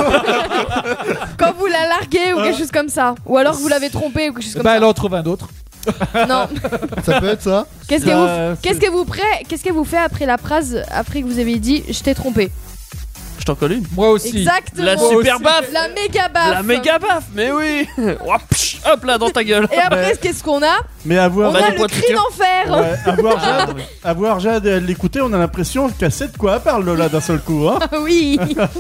H: Quand vous la larguez ou quelque chose comme ça, ou alors vous l'avez trompée ou quelque chose comme
G: Bah,
H: ça.
G: elle en trouve un autre.
H: Non.
D: Ça peut être ça.
H: Qu'est-ce que vous fait après la phrase après que vous avez dit je t'ai trompé?
E: Je t'en colle une.
G: Moi aussi.
H: Exactement.
E: La super baffe.
H: La méga baffe.
E: La méga baffe, mais oui. Hop, psh, hop là dans ta gueule.
H: Et après qu'est-ce qu'on a?
F: Mais avoir,
H: On a le cri d'enfer.
F: Ouais, avoir Jade et à l'écouter, on a l'impression qu'elle sait de quoi elle parle là d'un seul coup. Hein.
H: Oui.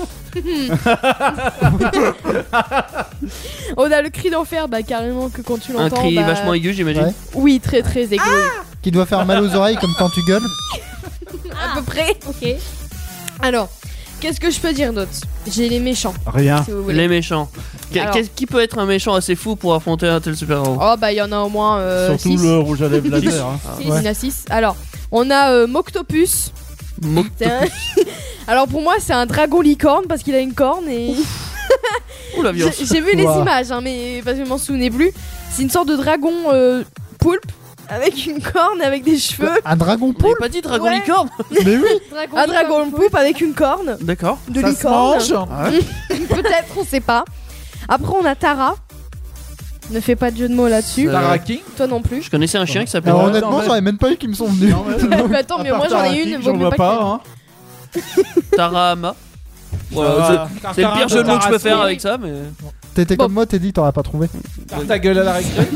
H: On a le cri d'enfer, bah carrément que quand tu
E: Un
H: l'entends.
E: cri
H: bah,
E: vachement aigu, j'imagine.
D: Ouais.
H: Oui, très très aigu.
D: Qui doit faire mal aux oreilles comme quand tu gueules.
H: À peu près. Ok. Alors, qu'est-ce que je peux dire d'autre? J'ai les méchants.
F: Rien.
H: Si vous voulez.
E: Les méchants.
H: Alors.
E: Qui peut être un méchant assez fou pour affronter un tel super-héros?
H: Oh bah il y en a au moins
F: Surtout
H: 6.
F: le rouge à lèvres laser. Hein.
H: Il y en a 6. Alors, on a Moctopus. C'est un- Alors pour moi c'est un dragon licorne parce qu'il a une corne et...
E: Ouh la violence.
H: J'ai vu les
D: Ouah.
H: images hein, mais parce que je m'en souvenais plus. C'est une sorte de dragon poulpe avec une corne et avec des cheveux.
D: Un dragon
E: On
D: poule.
E: n'avait pas dit dragon
H: Ouais.
E: licorne?
D: Mais oui.
H: Un dragon poulpe avec une corne
E: D'accord.
H: de
F: Ça se
H: licorne.
F: mange.
H: Peut-être, on sait pas. Après on a Tara. Ne fais pas de jeu de mots là-dessus.
G: Tara King.
H: Toi non plus.
E: Je connaissais un chien qui s'appelait.
D: Alors
F: Ouais,
D: honnêtement,
F: non, mais-
D: j'en ai même pas eu qui me sont venus.
F: Non, mais-
H: Bah, attends, mais
F: À
H: moi
F: part
H: j'en ai
F: Tara
H: une.
F: King,
H: vaut
F: j'en
H: mieux
F: vois
H: pas
F: pas.
H: que-
F: Hein.
E: Tarahama. Voilà, c'est le pire jeu de mots que je peux faire avec ça, mais.
D: T'étais
H: Bon.
D: comme moi, t'es dit, t'aurais pas trouvé.
G: Ta gueule à la récré.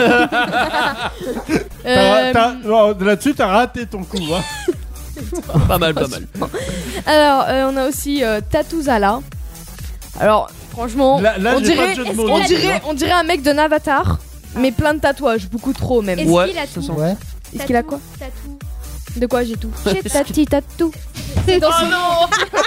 F: Non, là-dessus, t'as raté ton coup. Hein.
E: Pas mal, pas mal.
H: Alors, on a aussi Tatuzala. Alors, franchement,
F: Là,
H: on,
F: j'ai pas
H: dirait,
F: de jeu de mots.
H: on dirait un mec d'un avatar, mais plein de tatouages, beaucoup trop même.
I: Est-ce
E: Ouais,
I: qu'il a
E: ça
I: tout?
E: sent-
D: Ouais.
H: Est-ce qu'il a quoi?
I: Tatou.
H: De quoi j'ai tout?
I: J'ai
H: Tati tatou.
I: C'est dans
E: Oh
I: son-
E: non!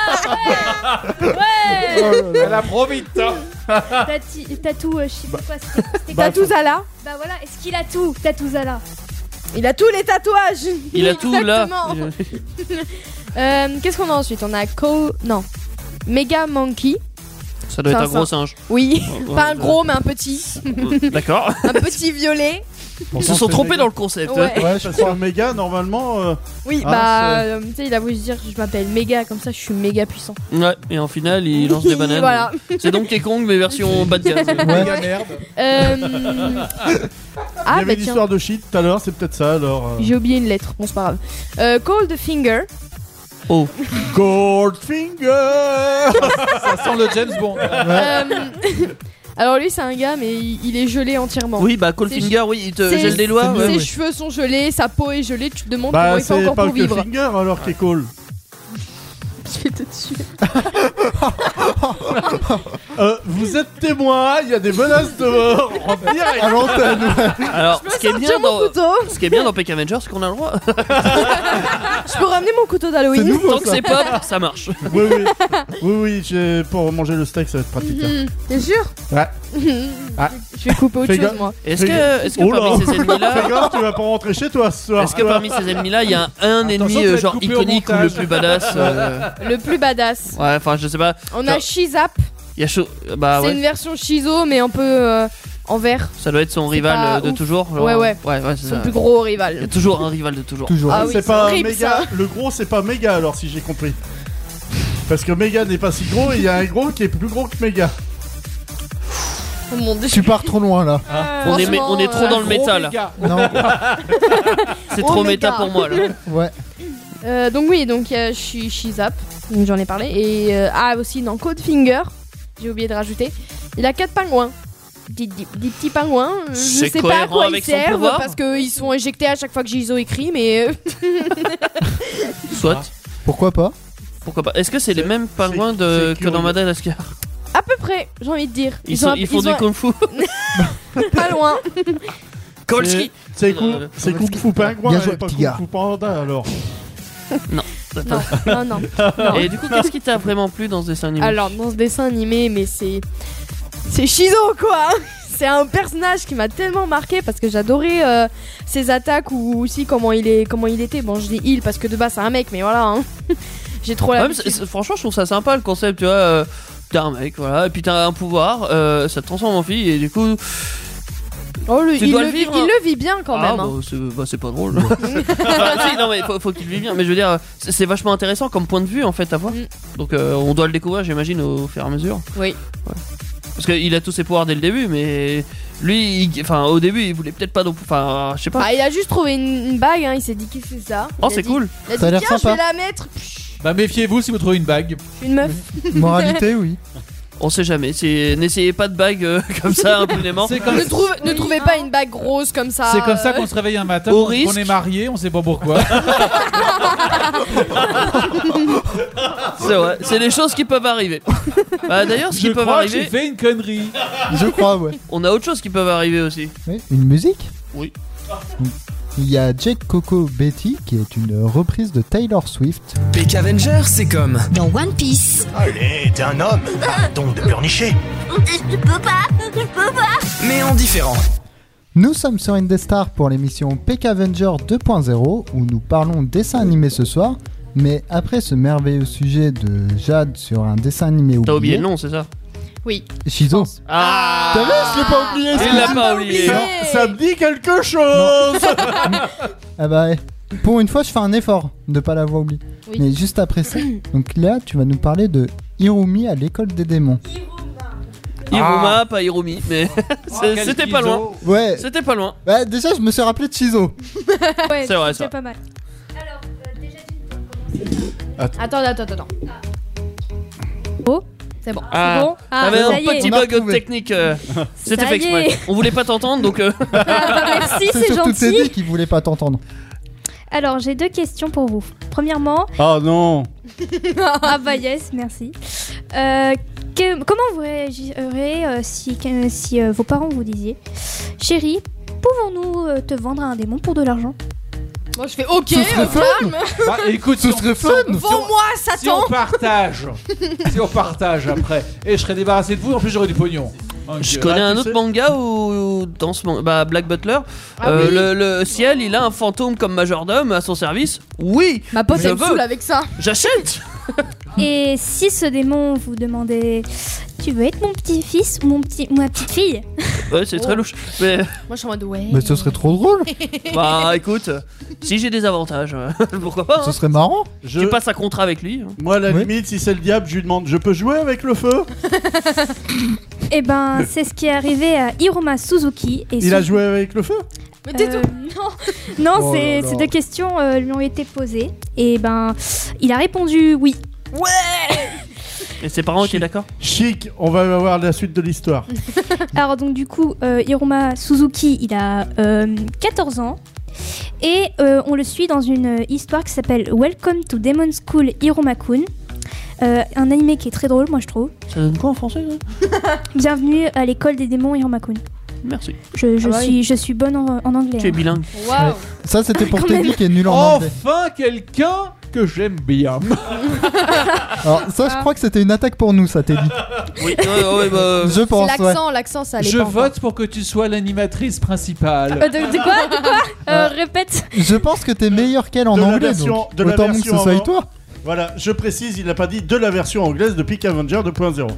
I: Ouais.
G: Elle a trop vite. Hein.
I: Tatou, je sais pas quoi. C'était
H: Tatuzala.
I: Bah voilà, est-ce qu'il a tout? Tatouzala.
H: Il a tous les tatouages.
E: Il a tout là.
H: Exactement. Qu'est-ce qu'on a ensuite? On a Non. Mega Monkey.
E: Ça doit être
H: C'est
E: un
H: un
E: gros singe.
H: Oui.
E: Ouais,
H: Pas un
E: ouais.
H: gros, mais un petit.
E: D'accord.
H: Un petit violet.
E: Ils se sont trompés dans le concept.
H: Ouais.
D: Ouais, je
F: Parce
D: crois.
F: que Méga, normalement.
H: Oui,
F: Ah,
H: bah, tu sais, il a voulu se dire je m'appelle méga, comme ça je suis méga puissant.
E: Ouais, et en final, il lance des bananes.
H: Voilà.
E: C'est Donkey Kong, mais version bas de gamme.
D: Ouais.
G: Méga merde.
H: Euh...
F: Il y
H: Ah,
F: avait
H: bah tiens,
F: l'histoire de shit tout à l'heure, c'est peut-être ça alors.
H: j'ai oublié une lettre, bon, c'est pas grave. Coldfinger.
E: Oh.
F: Goldfinger.
G: Ça sent le James Bond.
H: Euh, Alors, lui, c'est un gars, mais il est gelé entièrement.
E: Oui, bah Coldfinger, oui, il te
H: c'est-
E: gèle des doigts.
H: Ses
E: Ouais.
H: cheveux sont gelés, sa peau est gelée, tu te demandes
F: Bah,
H: comment il fait
F: c'est
H: encore
F: pas
H: pour
F: le
H: vivre.
F: Finger alors qui est cool.
H: Je vais te tuer.
F: Vous êtes témoin, il y a des menaces de mort en direct
D: à l'antenne.
E: Alors, ce qui est bien dans Peck Avenger, c'est qu'on a le droit.
H: Je peux ramener mon couteau d'Halloween.
E: Tant que c'est pop, ça marche.
F: Oui, pour manger le steak, ça va être pratique.
H: T'es sûr?
F: Ouais.
H: Je vais couper autre chose, moi.
E: Est-ce que parmi ces ennemis-là...
F: Fais gaffe, tu vas pas rentrer chez toi ce soir.
E: Est-ce que parmi ces ennemis-là, il y a un ennemi genre iconique ou le plus badass
H: Le plus badass.
E: Ouais, enfin, je sais pas.
H: On a Shizap.
E: Il y a
H: c'est une version Shizo, mais un peu en vert.
E: Ça doit être son rival de toujours.
H: Genre... Ouais,
E: c'est
H: son plus gros rival.
E: Il y a toujours un rival de toujours.
H: Ah oui,
F: c'est pas
H: horrible,
F: méga.
H: ça.
F: Le gros, c'est pas méga alors, si j'ai compris. Parce que méga n'est pas si gros, et il y a un gros qui est plus gros que méga.
H: Oh mon Dieu.
D: Tu pars trop loin là.
E: On est trop dans le méta là.
D: Non.
E: C'est trop méta pour moi là.
D: Ouais.
H: Donc il y a Shizap, j'en ai parlé, et aussi dans Codefinger, j'ai oublié de rajouter, il a 4 pingouins. Des petits pingouins, je sais pas à quoi ils servent parce qu'ils sont éjectés à chaque fois que Jizo écrit, mais.
E: Soit.
D: Pourquoi pas?
E: Est-ce que c'est les mêmes pingouins que dans Madagascar?
H: À peu près, j'ai envie de dire.
E: Ils font du kung fu.
H: Pas loin.
E: Kolchi.
F: C'est kung fu pingouin,
D: bien joué,
F: pas
D: petit
F: kung
D: gars.
F: fu panda alors.
H: Non.
E: Et du coup, qu'est-ce qui t'a vraiment plu dans ce dessin animé?
H: Alors, dans ce dessin animé, mais c'est Shizo quoi. C'est un personnage qui m'a tellement marqué parce que j'adorais ses attaques ou aussi comment il était. Bon, je dis il parce que de base c'est un mec, mais voilà. Hein. J'ai trop la.
E: Franchement, je trouve ça sympa le concept, tu vois. T'es un mec, voilà, et puis t'as un pouvoir, ça te transforme en fille, et du coup.
H: Il le vit bien quand même. Hein.
E: C'est pas drôle. Si, non, mais faut qu'il vive bien. Mais je veux dire, c'est vachement intéressant comme point de vue en fait à voir. Donc on doit le découvrir, j'imagine, au fur et à mesure.
H: Oui.
E: Ouais. Parce qu'il a tous ses pouvoirs dès le début, mais lui, au début, il voulait peut-être pas. Enfin, je sais pas.
H: Il a juste trouvé une bague, hein, il s'est dit qu'il fait ça.
E: C'est cool.
H: Il a dit, tiens, je vais la mettre.
G: Bah méfiez-vous si vous trouvez une bague.
H: Une meuf.
D: Moralité, oui.
E: On sait jamais, n'essayez pas de bague comme ça impunément.
H: Ne trouvez pas une bague rose comme ça.
G: C'est comme ça qu'on se réveille un matin, on est marié, on sait pas pourquoi.
E: C'est vrai, c'est des choses qui peuvent arriver. D'ailleurs, ce qui peut arriver.
G: J'ai fait une connerie.
D: Je crois, ouais.
E: On a autre chose qui peuvent arriver aussi.
D: Oui, une musique?
E: Oui.
D: Il y a Jake Coco Betty qui est une reprise de Taylor Swift.
C: Peck Avenger, c'est comme
K: dans One Piece.
N: Allez, t'es un homme, arrête donc de pleurnicher.
K: Je peux pas.
C: mais en différent.
D: Nous sommes sur Indestar pour l'émission Peck Avenger 2.0 où nous parlons dessin animé ce soir. Mais après ce merveilleux sujet de Jade sur un dessin animé oublié...
E: T'as oublié le nom, c'est ça?
H: Oui.
D: Shizo.
F: T'as vu, je l'ai pas oublié.
E: Il l'a pas oublié.
F: Ça me dit quelque chose.
D: Ah bah pour une fois je fais un effort de pas l'avoir oublié.
H: Oui.
D: Mais juste après ça, donc là tu vas nous parler de Hirumi à l'école des démons.
E: Hiruma, pas Hirumi, mais c'était pas loin.
D: Ouais.
E: C'était pas loin.
D: Bah déjà je me suis rappelé de Shizo.
I: Ouais,
E: c'est vrai ça.
I: C'est pas mal. Alors, déjà
H: Attends. Oh, c'est bon.
E: Ah,
H: c'est bon.
E: T'avais un petit bug
D: retrouvé.
E: technique. C'était
H: Ça
E: fait
H: y est.
E: exprès. On voulait pas t'entendre donc.
H: Merci, c'est
D: surtout
H: gentil.
D: Teddy qui voulait pas t'entendre.
I: Alors, j'ai 2 questions pour vous. Premièrement,
F: Oh non.
I: ah bah yes, merci. Comment vous réagirez si vos parents vous disaient chérie, pouvons-nous te vendre un démon pour de l'argent?
H: Moi je fais ok,
D: Ce serait fun.
G: Bah écoute,
D: Ce serait fun.
H: vends-moi
G: si
H: Satan.
G: on partage après, et je serais débarrassé de vous, en plus j'aurais du pognon. Donc,
E: Je connais un autre manga où dans ce manga, Black Butler,
H: Oui.
E: le ciel, il a un fantôme comme majordome à son service. Oui,
H: Ma pote
E: je
H: elle me
E: veux.
H: saoule avec ça.
E: J'achète.
I: Et si ce démon vous demandait tu veux être mon petit-fils ou ma petite-fille?
E: Ouais, c'est très louche. Mais
H: Moi je suis en mode ouais.
D: Mais ce serait trop drôle.
E: bah écoute, si j'ai des avantages, pourquoi pas.
D: Ce serait marrant.
E: Tu passes un contrat avec lui.
F: Moi, à la
D: Oui.
F: limite, si c'est le diable, je lui demande je peux jouer avec le feu?
I: Eh ben, c'est ce qui est arrivé à Hiruma Suzuki. Et
F: Il a joué avec le feu?
H: Mais tais-toi.
I: Non,
D: Oh
I: ces
D: là là.
I: 2 questions lui ont été posées. Et ben, il a répondu oui.
E: Et ses parents étaient d'accord.
F: Chic, on va voir la suite de l'histoire.
I: Alors donc du coup, Hiruma Suzuki, il a 14 ans. Et on le suit dans une histoire qui s'appelle Welcome to Demon School Hiruma-kun. Un animé qui est très drôle, moi je trouve.
E: Ça donne quoi en français
I: Bienvenue à l'école des démons Hiromakun.
E: Merci.
I: Je suis bonne en anglais.
E: Tu es bilingue.
H: Waouh.
D: Ça, c'était pour Teddy qui est nul en anglais.
G: Enfin, quelqu'un que j'aime bien.
D: Alors, ça, je crois que c'était une attaque pour nous, ça, Teddy.
E: Oui, bah...
D: Je pense,
H: C'est l'accent, ça allait
G: Je
H: pas
G: vote pour que tu sois l'animatrice principale.
I: De quoi Répète.
D: Je pense que t'es meilleur qu'elle en
F: De la
D: anglais,
F: version-
D: donc
F: de la
D: autant que ce
F: version
D: soit
F: avant.
D: toi.
F: Voilà, je précise, il n'a pas dit de la version anglaise de Peak Avenger 2.0.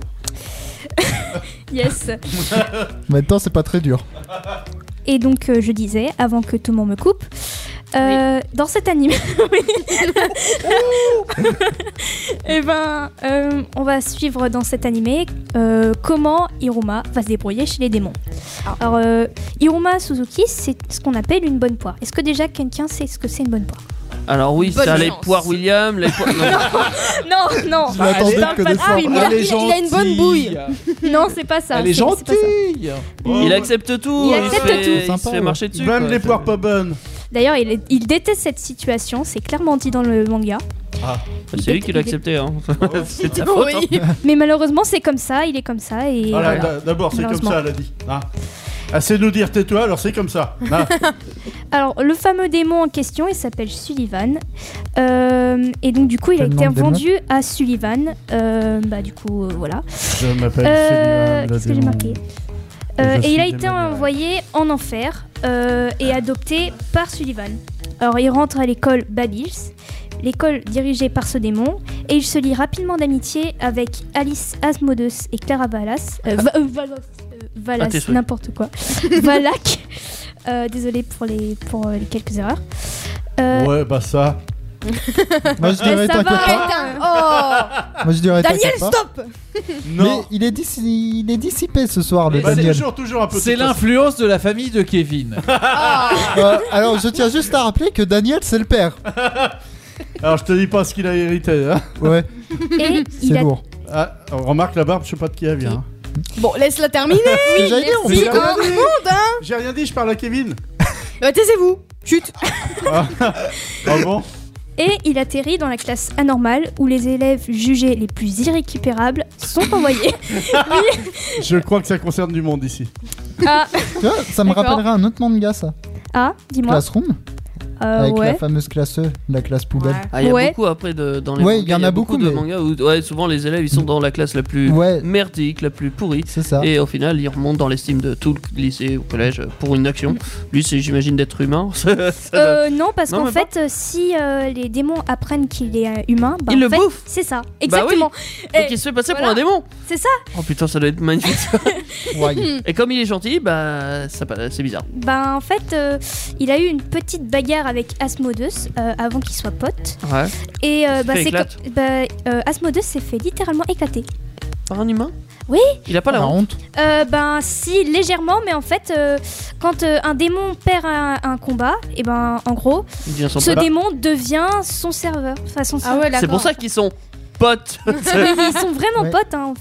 I: Yes.
D: Maintenant, c'est pas très dur.
I: Et donc, je disais, avant que tout le monde me coupe, dans cet anime, et on va suivre dans cet animé comment Hiruma va se débrouiller chez les démons. Alors, Hiruma Suzuki, c'est ce qu'on appelle une bonne poire. Est-ce que déjà quelqu'un sait ce que c'est une bonne poire?
E: Alors oui,
H: Bonne
E: ça les
H: chance.
E: poires William, les poires...
I: Non.
D: Je m'attendais
I: parle
D: que
I: pas
D: de
I: de
D: ça.
I: ça.
H: Il a une bonne bouille.
I: Non, c'est pas ça.
G: Elle est
I: c'est pas ça.
G: gentille.
E: Il accepte tout.
I: Il accepte
E: se fait-
I: tout.
E: Il se
D: Sympa,
E: fait
D: ouais.
E: marcher dessus.
F: Même
E: quoi.
F: les poires pas bonnes.
I: D'ailleurs, il déteste cette situation, c'est clairement dit dans le manga.
E: C'est lui qui l'a accepté. Hein. C'est ta faute. Hein.
H: Oui.
I: Mais malheureusement, c'est comme ça, il est comme ça. Et
F: Voilà,
I: voilà.
F: d'abord, c'est comme
I: Malheureusement.
F: ça, elle a dit. Assez nous dire tais-toi, alors c'est comme ça.
I: Alors, le fameux démon en question, il s'appelle Sullivan. Et donc, du coup, il a
D: Quel
I: été
D: nom de démon
I: vendu à Sullivan. Du coup, voilà.
F: Je m'appelle Sullivan, le
I: Qu'est-ce que j'ai
F: démon.
I: marqué
F: Je
I: Et il a
F: suis
I: été
F: démoniaque.
I: envoyé en enfer et adopté par Sullivan. Alors, il rentre à l'école Babils, l'école dirigée par ce démon, et il se lie rapidement d'amitié avec Alice Asmodeus et Clara Valas. Valas,
E: tes souhaits.
I: n'importe quoi. Valak. Désolé pour les quelques erreurs.
F: Ouais, bah ça.
D: Moi, je dirais,
I: ça
D: t'inquiète
I: va,
D: pas.
H: Oh
D: Moi, je dirais,
H: Daniel,
D: t'inquiète pas.
H: stop.
D: Mais
F: Non.
D: il est dissipé ce soir, le
F: Bah,
D: Daniel.
F: toujours un peu.
G: C'est l'influence de la famille de Kevin.
D: Alors, je tiens juste à rappeler que Daniel, c'est le père.
F: Alors, je te dis pas ce qu'il a hérité. Hein.
D: Ouais,
I: Et il
D: c'est
I: a
D: lourd.
F: On remarque la barbe, je sais pas de qui elle vient. hein.
H: Bon, laisse-la terminer.
D: Ce que j'allais dire, on
H: Merci,
D: fait-
H: hein, tout le monde, hein.
F: J'ai rien dit, je parle à Kevin.
H: Taisez-vous. Chut.
F: Ah bon?
I: Et il atterrit dans la classe anormale où les élèves jugés les plus irrécupérables sont envoyés.
F: Je crois que ça concerne du monde ici.
I: Ah,
D: Tu vois, ça me
I: D'accord.
D: rappellerait un autre manga, ça.
I: Dis-moi.
D: Classroom, avec la
I: Ouais.
D: fameuse classe E, la classe poubelle.
E: Ah, il y a
I: Ouais.
E: beaucoup après dans les
D: Ouais,
E: mangas.
D: il y en a beaucoup,
E: de
D: mais-
E: mangas où souvent les élèves ils sont dans la classe la plus
D: Ouais.
E: merdique, la plus pourrie.
D: C'est ça.
E: Et au final, ils remontent dans l'estime de tout le lycée ou collège pour une action. Lui, c'est j'imagine d'être humain.
I: Non, parce
E: Non,
I: qu'en
E: même
I: fait, si les démons apprennent qu'il est humain, bah,
E: Il
I: en
E: le
I: fait,
E: bouffe.
I: C'est ça,
E: Bah
I: exactement.
E: Donc il se fait passer pour un démon.
I: C'est ça.
E: Oh putain, ça doit être magnifique.
D: Ouais.
E: Et comme il est gentil, bah c'est bizarre.
I: Bah en fait, il a eu une petite bagarre avec Asmodeus avant qu'il soit pote.
E: Ouais.
I: Et
E: fait éclate.
I: Asmodeus s'est fait littéralement éclater.
E: Par un humain?
I: Oui.
E: Il a pas la honte.
I: Si, légèrement, mais en fait, quand un démon perd un combat, et ben en gros,
E: Il devient son
I: ce
E: pote.
I: démon devient son serveur. Enfin, son serveur.
H: ouais,
E: C'est pour ça qu'ils sont potes.
I: Oui, ils sont vraiment
D: Ouais.
I: potes. Hein, en fait.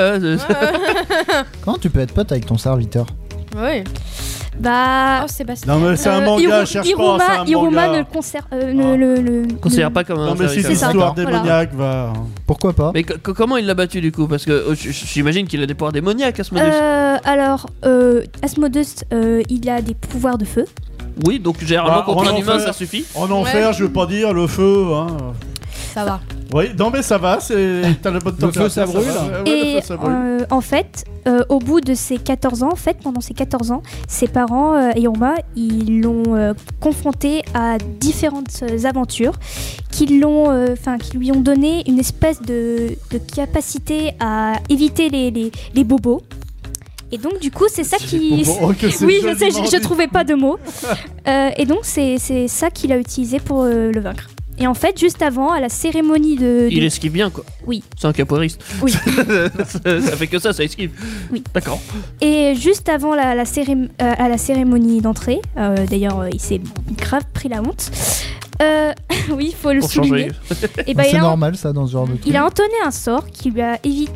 E: Ouais.
D: Comment tu peux être pote avec ton serviteur?
H: Ouais.
I: Bah.
H: Oh, Sébastien.
F: Non, mais c'est un manga, cherche pas, c'est un
I: Hiruma
F: manga.
I: ne le conserve. le
E: Considère pas comme un
F: Non, mais si
E: serviteur.
F: c'est
I: ça.
F: histoire
I: Voilà.
F: démoniaque, va.
D: Pourquoi pas?
E: Mais comment il l'a battu du coup? Parce que j'imagine qu'il a des pouvoirs démoniaques, Asmodeus.
I: Alors, Asmodeus, il a des pouvoirs de feu.
E: Oui, donc généralement
F: Bah,
E: contre
F: en
E: un humain
F: enfer.
E: ça suffit.
F: En enfer, je veux pas dire le feu. Hein.
H: Ça va.
F: Oui, non, mais ça va, t'as la bonne
G: Le feu,
F: température.
G: ça brûle.
F: va. Ouais,
I: Et
F: le feu, ça brûle.
I: en fait, au bout de ses 14 ans, pendant ses 14 ans, ses parents, Hiruma, ils l'ont confronté à différentes aventures qui lui ont donné une espèce de capacité à éviter les bobos. Et donc du coup c'est ça qui...
F: Oh, que c'est
I: Oui, je sais,
F: joliment
I: je
F: dit.
I: trouvais pas de mots. Et donc c'est ça qu'il a utilisé pour le vaincre. Et en fait, juste avant, à la cérémonie
E: Il esquive bien quoi.
I: Oui.
E: C'est un capoeiriste.
I: Oui.
E: Ça fait que ça esquive.
I: Oui.
E: D'accord.
I: Et juste avant à la cérémonie d'entrée, d'ailleurs il s'est grave pris la honte. Oui, il faut le
E: Pour
I: souligner.
E: changer.
I: Et bah,
D: C'est normal ça dans ce genre de truc.
I: il a entonné un sort qui lui a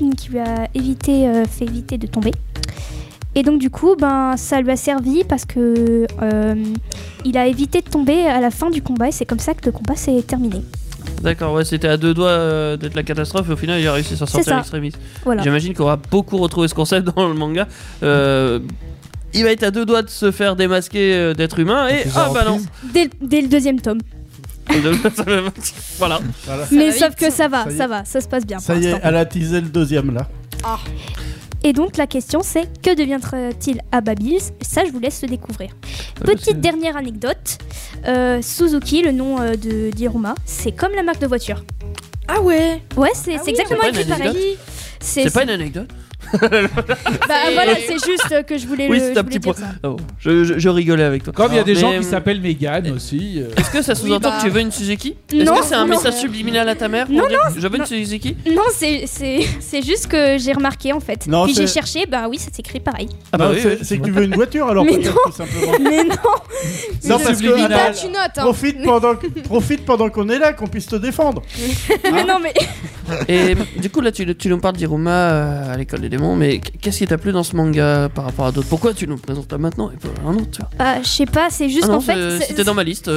I: fait éviter de tomber. Et donc du coup, ça lui a servi parce que il a évité de tomber à la fin du combat et c'est comme ça que le combat s'est terminé.
E: D'accord, ouais, c'était à deux doigts d'être la catastrophe et au final il a réussi à s'en sortir extrémiste.
I: Voilà.
E: J'imagine qu'on aura beaucoup retrouvé ce concept dans le manga. Il va être à deux doigts de se faire démasquer d'être humain et bah non.
I: Dès le deuxième tome.
E: Voilà.
I: Mais sauf que ça se passe bien.
F: Ça y est, elle a teasé le deuxième là.
I: Ah. Et donc la question c'est, que deviendra-t-il à Babyls? Ça je vous laisse le découvrir. Petite dernière anecdote, Suzuki, le nom d'Iruma, c'est comme la marque de voiture.
H: Ah ouais.
I: Ouais, c'est exactement écrit pareil.
E: C'est pas une anecdote.
I: Bah voilà, c'est juste que je voulais
E: c'est un petit point. Oh, je rigolais avec toi.
G: Comme il y a des gens qui s'appellent Mégane aussi.
E: Est-ce que ça sous-entend que tu veux une Suzuki? Est-ce que c'est un message subliminal à ta mère pour dire je veux une Suzuki?
I: Non, c'est juste que j'ai remarqué en fait.
F: Non,
I: puis j'ai cherché, bah oui, ça s'écrit pareil.
F: Ah bah oui, c'est que tu veux une voiture alors
I: mais
F: peut-être tout simplement.
I: Mais non.
F: Non parce que
H: tu notes, hein.
F: profite pendant qu'on est là, qu'on puisse te défendre.
I: Mais non mais.
E: Et du coup là tu nous parles d'Iruma à l'école des démons, mais qu'est-ce qui t'a plu dans ce manga par rapport à d'autres? Pourquoi tu nous le présentes là maintenant et pas un autre, tu vois?
I: Bah je sais pas, c'est juste qu'en fait
E: c'était dans ma liste.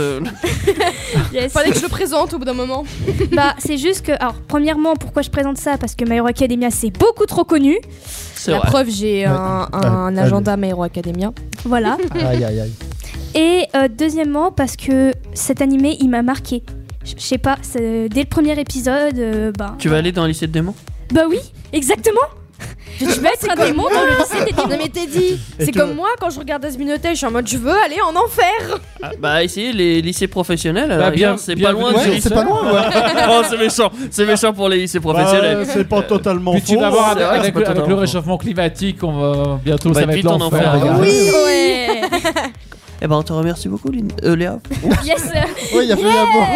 H: Yes. Fallait que je le présente au bout d'un moment.
I: Bah c'est juste que, alors premièrement, pourquoi je présente ça? Parce que My Hero Academia c'est beaucoup trop connu.
H: La preuve, j'ai un agenda My Hero Academia.
I: Voilà.
D: Aïe aïe aïe.
I: Et deuxièmement parce que cet animé il m'a marqué. Je sais pas, dès le premier épisode,
E: Tu vas aller dans le lycée de démons?
I: Bah oui, exactement. Tu vas être un démon dans le lycée des démons.
H: Non mais t'es dit, c'est comme moi quand je regarde Asbinoté, je suis en mode je veux aller en enfer.
E: Bah essayez les lycées professionnels. Alors, c'est pas loin.
D: Ouais, c'est pas loin. Ouais.
E: Oh c'est méchant pour les lycées professionnels.
F: C'est pas totalement faux.
G: Tu vas voir avec le réchauffement climatique, on va bientôt ça va être
E: l'enfer.
H: Oui. Ouais.
E: Eh ben on te remercie beaucoup Léa.
I: Yes.
D: Oui, il a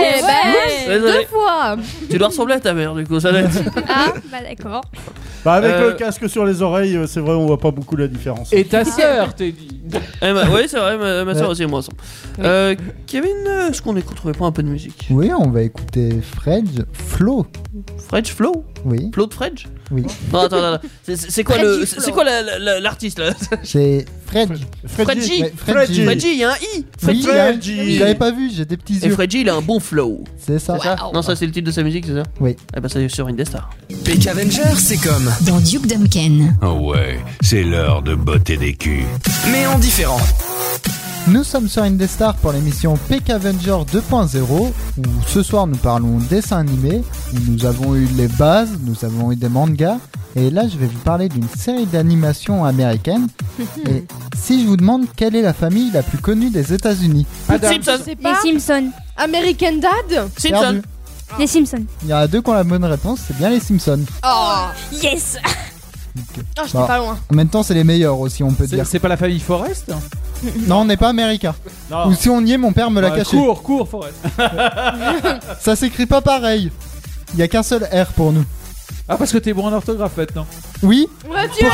D: fallu
H: deux fois.
E: Tu dois ressembler à ta mère du coup, ça doit être.
I: Ah bah d'accord.
F: Bah avec le casque sur les oreilles, c'est vrai, on voit pas beaucoup la différence.
G: Et ta sœur, t'es dit.
E: Oui c'est vrai, ma soeur aussi et moi ensemble. Kevin, est-ce qu'on n'écouterait pas un peu de musique?
D: Oui, on va écouter Fredge Flow.
E: Fredge Flow?
D: Oui.
E: Flo de Fredge?
D: Oui.
E: Non, attends. C'est quoi l'artiste là?
D: C'est Fredge.
E: Fredgy, il y a un i.
D: Fredgy. Je l'avais pas vu, j'ai des petits yeux.
E: Et Fredgy, il a un bon flow.
D: C'est ça.
E: Wow. Non, ça c'est le titre de sa musique, c'est ça?
D: Oui.
E: Eh ben ça est sur Indestar.
C: PK Avenger, c'est comme
O: dans Duke Nukem.
N: Oh ouais, c'est l'heure de botter des culs.
C: Mais en différent.
D: Nous sommes sur Indestar pour l'émission PK Avenger 2.0 où ce soir nous parlons dessin animé, où nous avons eu les bases, nous avons eu des mangas et là je vais vous parler d'une série d'animations américaines. Et si je vous demande quelle est la famille la plus connue des États-Unis?
E: Simpson.
I: Les Simpsons.
H: American Dad.
E: Simpson.
I: Les Simpsons.
D: Il y en a deux qui ont la bonne réponse, c'est bien les Simpsons.
H: Oh
I: yes.
H: J'étais pas loin.
D: En même temps c'est les meilleurs aussi, on peut dire.
G: C'est pas la famille Forrest?
D: Non, on n'est pas américain. Ou si on y est, mon père me l'a caché.
G: Cours Forrest.
D: Ça s'écrit pas pareil. Il y a qu'un seul R pour nous.
G: Ah parce que t'es bon en orthographe maintenant.
D: Oui.
H: Ouais, tiens.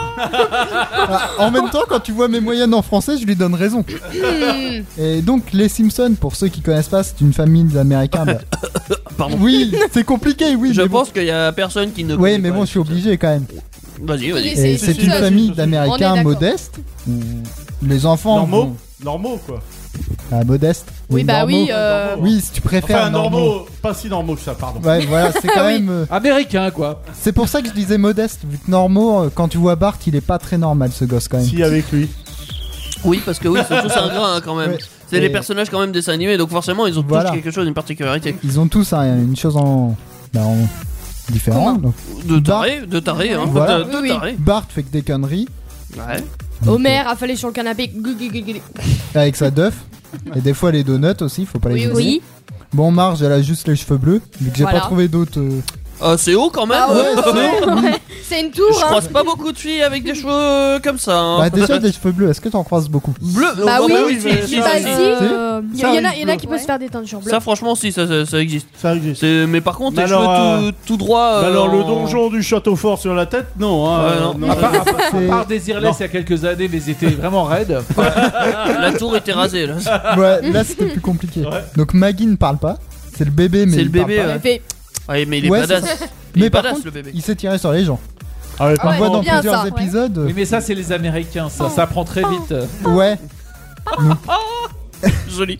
D: En même temps, quand tu vois mes moyennes en français, je lui donne raison. Et donc les Simpsons, pour ceux qui connaissent pas, c'est une famille d'Américains.
E: Pardon.
D: Oui, c'est compliqué, oui.
E: Je pense qu'il y a personne qui ne.
D: Oui, mais bon, je suis obligé quand même.
E: Vas-y.
D: Et c'est une famille d'Américains modestes. Les enfants
F: normaux quoi.
D: Modeste.
H: Oui, bah
D: normaux.
H: oui.
D: Oui, si tu préfères.
F: Enfin, normaux, pas si normaux que ça, pardon.
D: Ouais, voilà, c'est quand même.
G: Américain, quoi.
D: C'est pour ça que je disais modeste, vu que normaux, quand tu vois Bart, il est pas très normal ce gosse quand même.
F: Si, avec lui.
E: Oui, parce que oui, ils sont tous ingrats quand même. Ouais. C'est les personnages quand même dessin animé, donc forcément, ils ont tous quelque chose, une particularité.
D: Ils ont tous une chose en différent. Donc.
E: De taré, hein.
D: Voilà.
E: De taré.
D: Bart fait que des conneries.
E: Ouais.
H: Homer a fallu sur le canapé.
D: Avec sa duff. Et des fois les donuts aussi, faut pas les oublier.
H: Oui.
D: Bon, Marge, elle a juste les cheveux bleus, vu que j'ai pas trouvé d'autres.
E: C'est haut quand même.
H: Ah ouais, c'est une tour.
E: Je croise pas beaucoup de filles avec des cheveux comme ça. Hein.
D: Bah déjà des cheveux bleus, est-ce que t'en croises beaucoup?
E: Bleu.
H: Bah oui. Il y en a qui peuvent se faire des teintures bleues.
E: Ça franchement si ça existe.
F: Ça existe.
E: Mais par contre les cheveux tout droit.
F: Alors le donjon du château fort sur la tête, non. Hein,
E: non.
G: À part Désirless il y a quelques années, mais ils étaient vraiment raides.
E: La tour était rasée là.
D: Ouais, là c'était plus compliqué. Donc Maggie ne parle pas. C'est le bébé, mais
E: c'est le bébé. Ouais, mais il est badass.
D: Mais par
E: badass,
D: contre,
E: le bébé.
D: Il s'est tiré sur les gens.
F: Ah ouais,
D: on voit dans plusieurs épisodes.
G: Oui, mais ça, c'est les Américains, ça prend très vite.
D: Ouais.
E: Joli.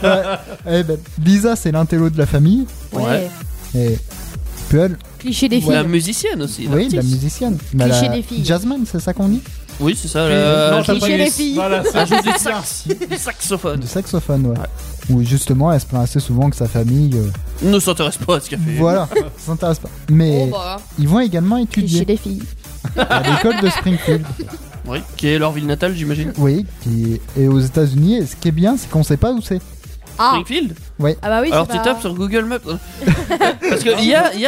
D: Lisa, c'est l'intello de la famille.
H: Ouais.
D: Et puis elle.
H: Cliché des filles.
E: La musicienne aussi.
D: Oui, la musicienne.
H: Cliché des filles.
D: Jasmine, c'est ça qu'on dit?
E: Oui, c'est ça.
H: Cliché des filles.
F: Voilà,
E: Du saxophone.
D: Du saxophone, ouais. Où justement, elle se plaint assez souvent que sa famille.
E: Ne s'intéresse pas à ce qu'elle fait.
D: Voilà, s'intéresse pas. Mais ils vont également étudier.
H: Cliché des filles.
D: À l'école de Springfield.
E: Oui, qui est leur ville natale, j'imagine.
D: Oui, qui est aux États-Unis. Et ce qui est bien, c'est qu'on sait pas où c'est.
E: Springfield.
D: Oui.
H: Ah bah oui.
E: Alors tu tapes sur Google Maps. Parce que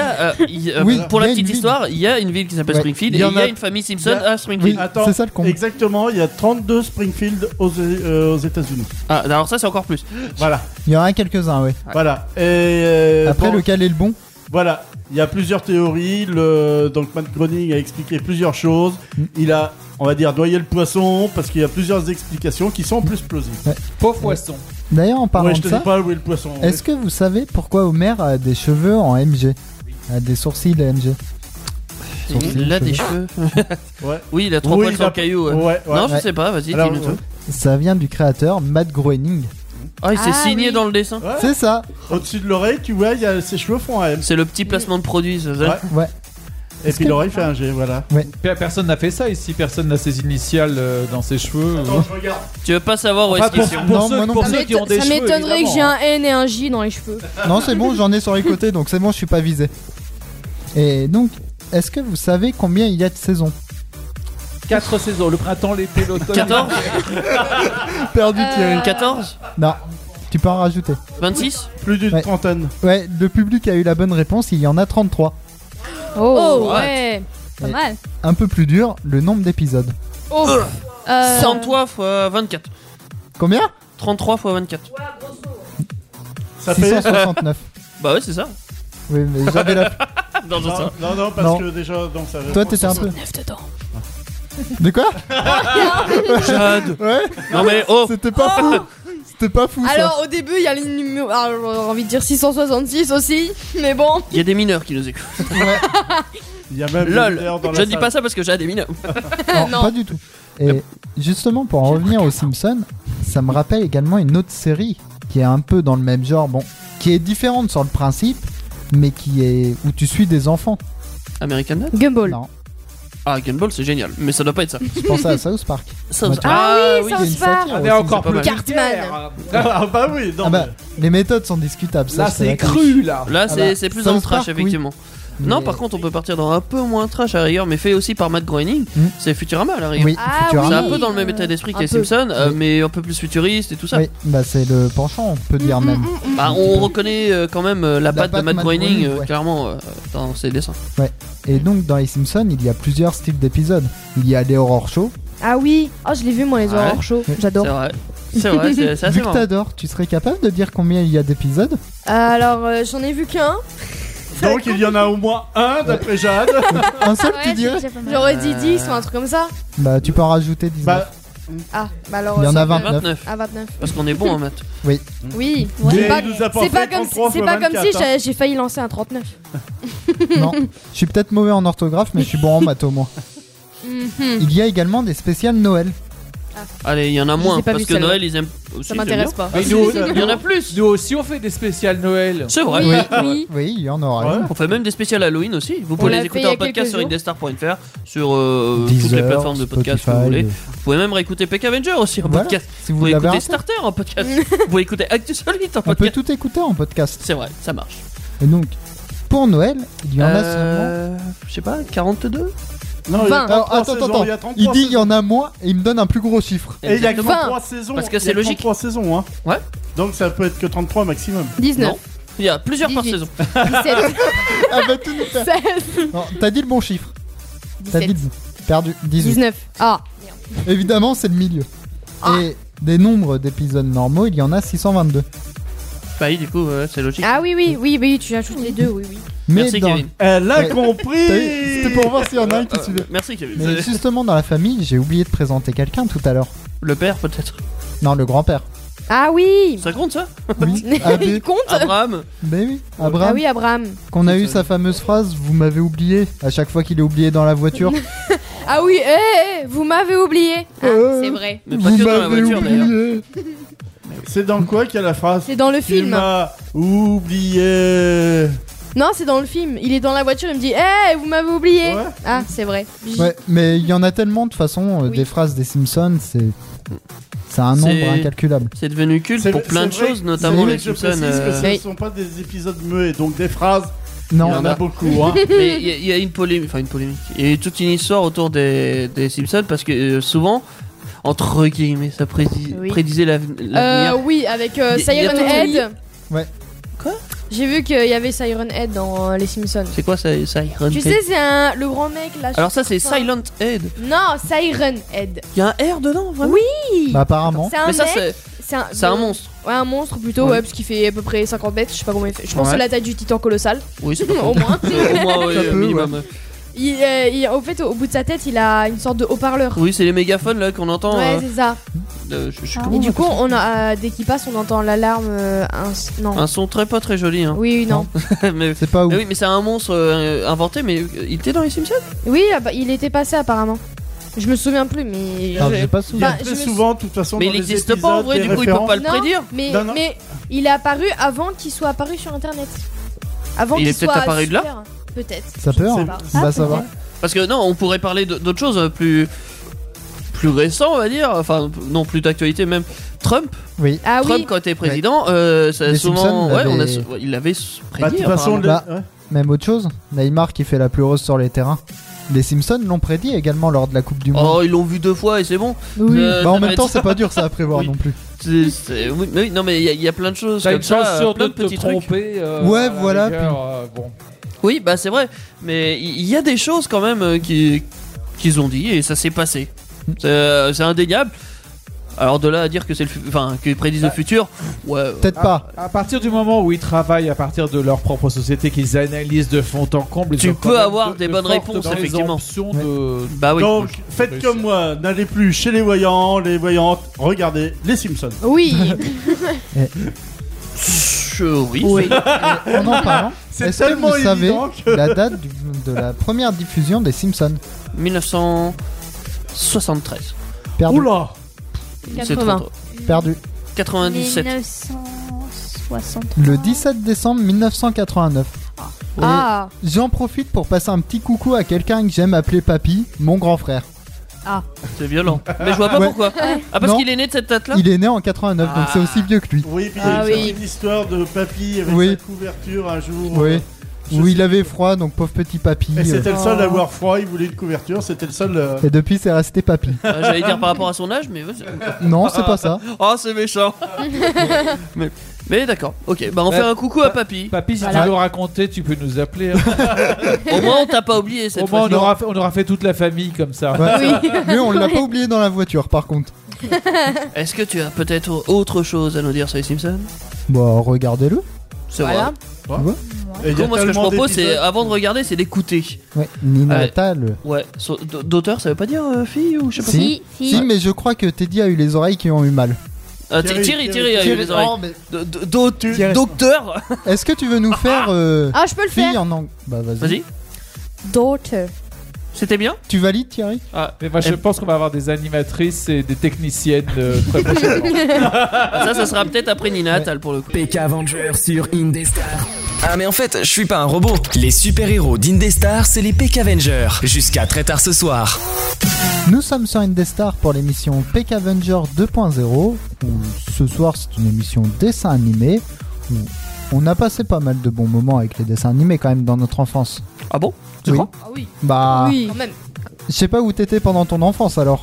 E: pour la petite histoire, il y a une ville qui s'appelle Springfield et il y a une famille Simpson à Springfield.
F: Attends,
D: c'est ça le con.
F: Exactement, il y a 32 Springfield aux États-Unis.
E: Ah, alors ça c'est encore plus.
F: Voilà.
D: Il y en a quelques-uns, oui.
F: Voilà. Et
D: après, lequel est le bon?
F: Voilà. Il y a plusieurs théories. Donc Matt Groening a expliqué plusieurs choses. Il a, on va dire, noyé le poisson parce qu'il y a plusieurs explications qui sont plus plausibles.
G: Pauvre poisson.
D: D'ailleurs, en parlant
F: je te
D: de ça,
F: dis pas où est le poisson.
D: Est-ce que vous savez pourquoi Homer a des cheveux en MG? A des sourcils MG?
E: Il a des cheveux.
F: Ouais.
E: Oui, il a 3 poils sur le caillou. Non, je sais pas, vas-y, dis-nous tout.
D: Ça vient du créateur Matt Groening.
E: Ah, il s'est signé dans le dessin.
F: Ouais.
D: C'est ça.
F: Au-dessus de l'oreille, tu vois, il y a ses cheveux font un M.
E: C'est le petit placement de produit, c'est ça?
D: Ouais.
F: Et puis l'oreille fait un G, voilà.
D: Ouais.
G: Personne n'a fait ça ici, personne n'a ses initiales dans ses cheveux.
F: Attends, je regarde.
E: Tu veux pas savoir où est-ce qu'ils sont?
G: Pour ceux qui ont des cheveux.
H: Ça m'étonnerait que j'ai un N et un J dans les cheveux.
D: Non, c'est bon, j'en ai sur les côtés, donc c'est bon, je suis pas visé. Et donc, est-ce que vous savez combien il y a de saisons?
G: 4 saisons, le printemps, l'été, l'automne.
E: 14.
D: Perdu Thierry.
E: 14.
D: Non, tu peux en rajouter.
E: 26.
F: Plus d'une trentaine.
D: Ouais, le public a eu la bonne réponse, il y en a 33.
H: Oh ouais. Pas mal.
D: Un peu plus dur, le nombre d'épisodes.
E: 33 x 24.
D: Combien?
E: 33 x 24.
F: Ça fait
D: 669.
E: Bah ouais, c'est ça.
D: Oui, mais j'avais la...
F: Non, parce que déjà, donc ça.
D: Toi, t'étais un peu...
H: 9 dedans.
D: De quoi?
E: Jade.
D: Ouais.
E: Non mais
D: C'était pas fou. C'était pas fou.
H: Alors
D: ça.
H: au début il y a les numéros. Alors j'ai envie de dire 666 aussi, mais bon.
E: Il y a des mineurs qui nous écoutent.
D: Ouais.
F: Il y a même
E: LOL.
F: des mineurs dans la
E: Je ne dis
F: salle.
E: pas ça parce que j'ai des mineurs.
D: Non, pas du tout. Et justement, pour en revenir aux Simpsons, ça me rappelle également une autre série qui est un peu dans le même genre, bon, qui est différente sur le principe, mais qui est où tu suis des enfants.
E: American Dad?
H: Gumball.
D: Non,
E: Ah, Gumball c'est génial, mais ça doit pas être ça.
D: je pensais à South Park.
H: Ah oui,
D: il y a une
H: South Park.
D: satire
G: Mais
D: aussi.
G: encore
E: pas
G: plus
E: mal.
H: Cartman.
F: Ah bah oui, non.
D: Ah bah, les méthodes sont discutables. Ça,
G: là,
D: je te
G: c'est
D: l'accorde.
G: cru là.
E: Là,
D: Ah bah,
E: c'est plus dans le
D: South
E: trash,
D: Park, oui.
E: effectivement. Non,
D: Mais-
E: par contre, on peut partir dans un peu moins trash à la rigueur, mais fait aussi par Matt Groening. C'est Futurama à la rigueur.
D: Oui,
H: Ah
D: Futurama.
E: C'est un
H: oui.
E: peu dans le même état d'esprit que
H: Un
E: les
H: peu.
E: Simpsons,
D: Oui.
E: mais un peu plus futuriste et tout ça.
D: Oui, bah c'est le penchant, on peut dire même.
E: Bah, on reconnaît quand même la patte de
D: patte
E: Matt
D: Matt
E: Groening,
D: Groening, ouais.
E: clairement, dans ses dessins.
D: Ouais. Et donc dans les Simpsons, il y a plusieurs styles d'épisodes. Il y a les horror shows.
H: Ah oui. Oh je l'ai vu moi les
E: Ouais.
H: horror shows. J'adore.
E: C'est vrai. C'est vrai, c'est assez
D: Vu que
E: marrant.
D: t'adores, tu serais capable de dire combien il y a d'épisodes?
H: Alors j'en ai vu qu'un.
F: Donc il y en a au moins un d'après Jade.
D: Un seul,
I: Ouais,
D: tu dirais?
I: c'est déjà pas mal.
H: J'aurais dit 10 ou un truc comme ça.
D: Bah tu peux en rajouter 19.
F: Bah,
H: Ah bah alors.
D: Il y en
H: ça
D: a
H: fait-
D: 29.
E: 29.
H: Ah 29.
E: Parce qu'on est bon en maths.
H: Oui.
F: Mais
H: C'est pas,
F: il nous a pas
H: c'est pas
F: fait
H: comme,
F: 33
H: c'est
F: fois
H: pas comme
F: 24,
H: si j'ai failli lancer un 39.
D: Non, je suis peut-être mauvais en orthographe, mais je suis bon en maths au moins. Il y a également des spéciales Noël.
E: Allez, il y en a
H: Je
E: moins,
H: les ai pas
E: parce
H: vu,
E: que
H: celle-là.
E: Noël, ils aiment aussi.
H: Ça m'intéresse
E: j'aime
H: pas.
G: Mais
E: bien. Il y en a plus.
G: Nous aussi on fait des spéciales Noël.
E: C'est vrai.
H: Oui,
D: Oui.
H: oui.
D: Oui, il y en aura.
F: Ouais.
D: une.
E: On fait même des spéciales Halloween aussi. Vous
H: On
E: pouvez
H: l'a
E: les
H: fait
E: écouter
H: il y a
E: en podcast
H: quelques
E: sur
H: jours.
E: indestar.fr, sur toutes
D: Deezer,
E: les plateformes de podcast que vous
D: Spotify,
E: voulez. Vous pouvez même réécouter Peck Avenger aussi en
D: Voilà.
E: podcast.
D: Si
E: Vous
D: vous
E: pouvez
D: l'avez
E: écouter
D: raté,
E: Starter en podcast. Vous pouvez écouter Actu Solide en
D: on peut
E: podcast.
D: tout écouter en podcast.
E: C'est vrai, ça marche.
D: Et donc, pour Noël, il y en a seulement.
E: Je sais pas, 42.
F: non, il y a
H: 20.
F: 33
D: Alors,
F: saisons,
D: attends.
F: il y a 33
D: Il dit il y en
F: saisons.
D: a moins et il me donne un plus gros chiffre.
F: Et il y a que
E: Exactement.
F: 33 saisons.
E: Parce que c'est
F: Il y a
E: logique.
F: 33 saisons, hein.
E: Ouais.
F: Donc ça peut être que 33 maximum.
H: 19.
E: Non. Il y a plusieurs par
H: 18.
E: saison.
H: 17.
D: Ah bah tout nous fait.
H: 16.
D: Non, t'as dit le bon chiffre. T'as dit
H: 17.
D: le bon. Perdu. 18.
H: 19. Ah.
D: Évidemment, c'est le milieu. Et des nombres d'épisodes normaux, il y en a 622.
E: Bah oui, du coup, c'est logique.
H: Ah oui, tu ajoutes les deux, oui.
D: Mais
E: Merci
D: dans...
E: Kevin.
F: Elle a
D: Ouais.
F: compris.
D: T'as vu, c'était pour voir s'il y en a un qui suivait.
E: Merci Kevin.
D: Mais justement, dans la famille, j'ai oublié de présenter quelqu'un tout à l'heure.
E: Le père peut-être.
D: Non, le grand-père.
H: Ah oui.
E: Ça compte ça?
D: Oui,
H: Il compte.
E: Abraham.
D: Ben oui, Abraham.
H: Ah oui, Abraham.
D: Qu'on a eu sa fameuse phrase, vous m'avez oublié, à chaque fois qu'il est oublié dans la voiture.
H: Ah oui, vous m'avez oublié. Ah, c'est vrai.
E: Mais pas que dans la voiture d'ailleurs.
F: C'est dans quoi qu'il y a la phrase?
H: C'est dans le film.
F: Tu m'as oublié.
H: Non, c'est dans le film. Il est dans la voiture, il me dit vous m'avez oublié. Ouais. Ah, c'est vrai.
D: Ouais, mais il y en a tellement de toute façon, des phrases des Simpsons, c'est un nombre incalculable.
E: C'est devenu culte pour plein de choses, notamment les Simpsons.
F: Ce ne sont pas des épisodes muets, donc des phrases.
D: Non,
F: il y en a beaucoup. Hein.
E: Mais il y a une polémique. Il y a eu toute une histoire autour des Simpsons parce que souvent, entre guillemets, ça prédisait l'avenir.
H: Oui, avec Siren Head.
D: Ouais.
E: Quoi?
H: J'ai vu qu'il y avait Siren Head dans les Simpsons.
E: C'est quoi ça, Siren Head?
H: Tu sais, c'est le grand mec là.
E: Alors ça, c'est Silent Head.
H: Non, Siren Head.
E: Il y a un R dedans, vraiment?
H: Oui.
D: Bah apparemment.
H: C'est un
E: mais
H: mec.
E: C'est un monstre.
H: Ouais, un monstre plutôt, parce qu'il fait à peu près 50 mètres. Je sais pas comment il fait. Je pense que c'est la taille du titan colossal.
E: Oui, c'est pas
H: au moins.
E: Au moins, oui, minimum.
H: Au fait, au bout de sa tête, il a une sorte de haut-parleur.
E: Oui, c'est les mégaphones là qu'on entend.
H: Ouais, c'est ça.
E: Et
H: du coup, dès qu'il passe, on entend l'alarme.
E: Un son pas très joli. Hein.
H: Oui, non.
D: Mais c'est pas ouf.
E: Oui, mais c'est un monstre inventé, mais il était dans les Simpsons?
H: Oui, il était passé apparemment. Je me souviens plus, mais.
D: J'ai pas souvenir.
F: Très souvent, de toute façon.
E: Mais il n'existe pas en vrai, du coup, il peut pas le prédire.
H: Mais il est apparu avant qu'il soit apparu sur internet. Avant
E: il est peut-être apparu de là?
H: Peut-être.
D: Ça peut, hein. Bah, ça va.
E: Parce que non, on pourrait parler d'autres choses plus récents, on va dire. Enfin, non, plus d'actualité même. Trump.
D: Oui.
E: Quand il était président, ça souvent. Il l'avait prédit.
F: De toute façon,
D: même autre chose. Neymar qui fait la plus rose sur les terrains. Les Simpsons l'ont prédit également lors de la Coupe du Monde.
E: Oh, ils l'ont vu 2 fois et c'est bon.
D: Oui. En même temps, c'est pas dur ça à prévoir non plus.
E: Oui, non, mais il y a plein de choses.
G: T'as une chance sur
E: plein
G: de te tromper.
D: Ouais, voilà.
G: Bon.
E: Oui, bah c'est vrai. Mais il y a des choses quand même qu'ils ont dit et ça s'est passé. C'est indéniable. Alors de là à dire que qu'ils prédisent le futur, ouais.
D: Peut-être pas.
G: À partir du moment où ils travaillent à partir de leur propre société, qu'ils analysent de fond en comble,
E: tu peux avoir des bonnes réponses effectivement.
G: Bah
F: oui. Donc faites comme moi, n'allez plus chez les voyants, les voyantes, regardez les Simpsons.
H: Oui.
E: Oui.
D: En en parlant, est-ce que vous savez la date de la première diffusion des Simpsons?
E: 1973.
D: Perdu.
F: Oula.
H: 80.
D: Perdu.
E: 97.
I: 1960.
D: Le 17 décembre 1989.
H: Ah.
D: J'en profite pour passer un petit coucou à quelqu'un que j'aime appeler Papy, mon grand frère.
H: Ah.
E: C'est violent. Mais je vois pas pourquoi. Ah, parce qu'il est né de cette date-là?
D: Il est né en 89, donc c'est aussi vieux que lui.
F: Oui, puis il y a une histoire de Papy avec sa couverture un jour.
D: Oui. Où il avait froid, donc pauvre petit Papy.
F: Et c'était le seul à avoir froid, il voulait une couverture, c'était le seul.
D: Et depuis, c'est resté Papy.
E: J'allais dire par rapport à son âge, mais.
D: Non, c'est pas ça.
E: Oh, c'est méchant. Mais d'accord, ok, bah on fait un coucou à Papy.
G: Papy, si tu veux le raconter, tu peux nous appeler.
E: Au moins, on t'a pas oublié cette fois.
G: Au moins, on aura fait toute la famille comme ça.
D: Ouais. Oui. Mais on l'a pas oublié dans la voiture, par contre.
E: Est-ce que tu as peut-être autre chose à nous dire sur les Simpsons?
D: Bah, regardez-le.
E: C'est vrai.
D: Ouais.
E: Moi, ce que je propose, c'est avant de regarder, c'est d'écouter.
D: Ouais, Ninatal.
E: Ouais, d'auteur, ça veut pas dire fille ou je sais pas.
D: Si, mais je crois que Teddy a eu les oreilles qui ont eu mal.
E: Thierry a eu les oreilles. Docteur.
D: Est-ce que tu veux nous faire
H: je peux le faire
D: en anglais? Bah vas-y.
H: Daughter.
E: C'était bien?
D: Tu valides, Thierry?
G: Mais moi je pense qu'on va avoir des animatrices et des techniciennes très prochainement.
E: Ça sera peut-être après Ninatal pour le coup.
C: PK Avenger sur Indestar. Ah mais en fait, je suis pas un robot. Les super-héros d'Indestar, c'est les PK Avengers. Jusqu'à très tard ce soir.
D: Nous sommes sur Indestar pour l'émission PK Avenger 2.0. Où ce soir, c'est une émission dessin animé. Où on a passé pas mal de bons moments avec les dessins animés quand même dans notre enfance.
E: Ah bon?
D: Tu crois?
H: Ah oui.
D: Bah,
H: oui, quand même.
D: Je sais pas où t'étais pendant ton enfance alors.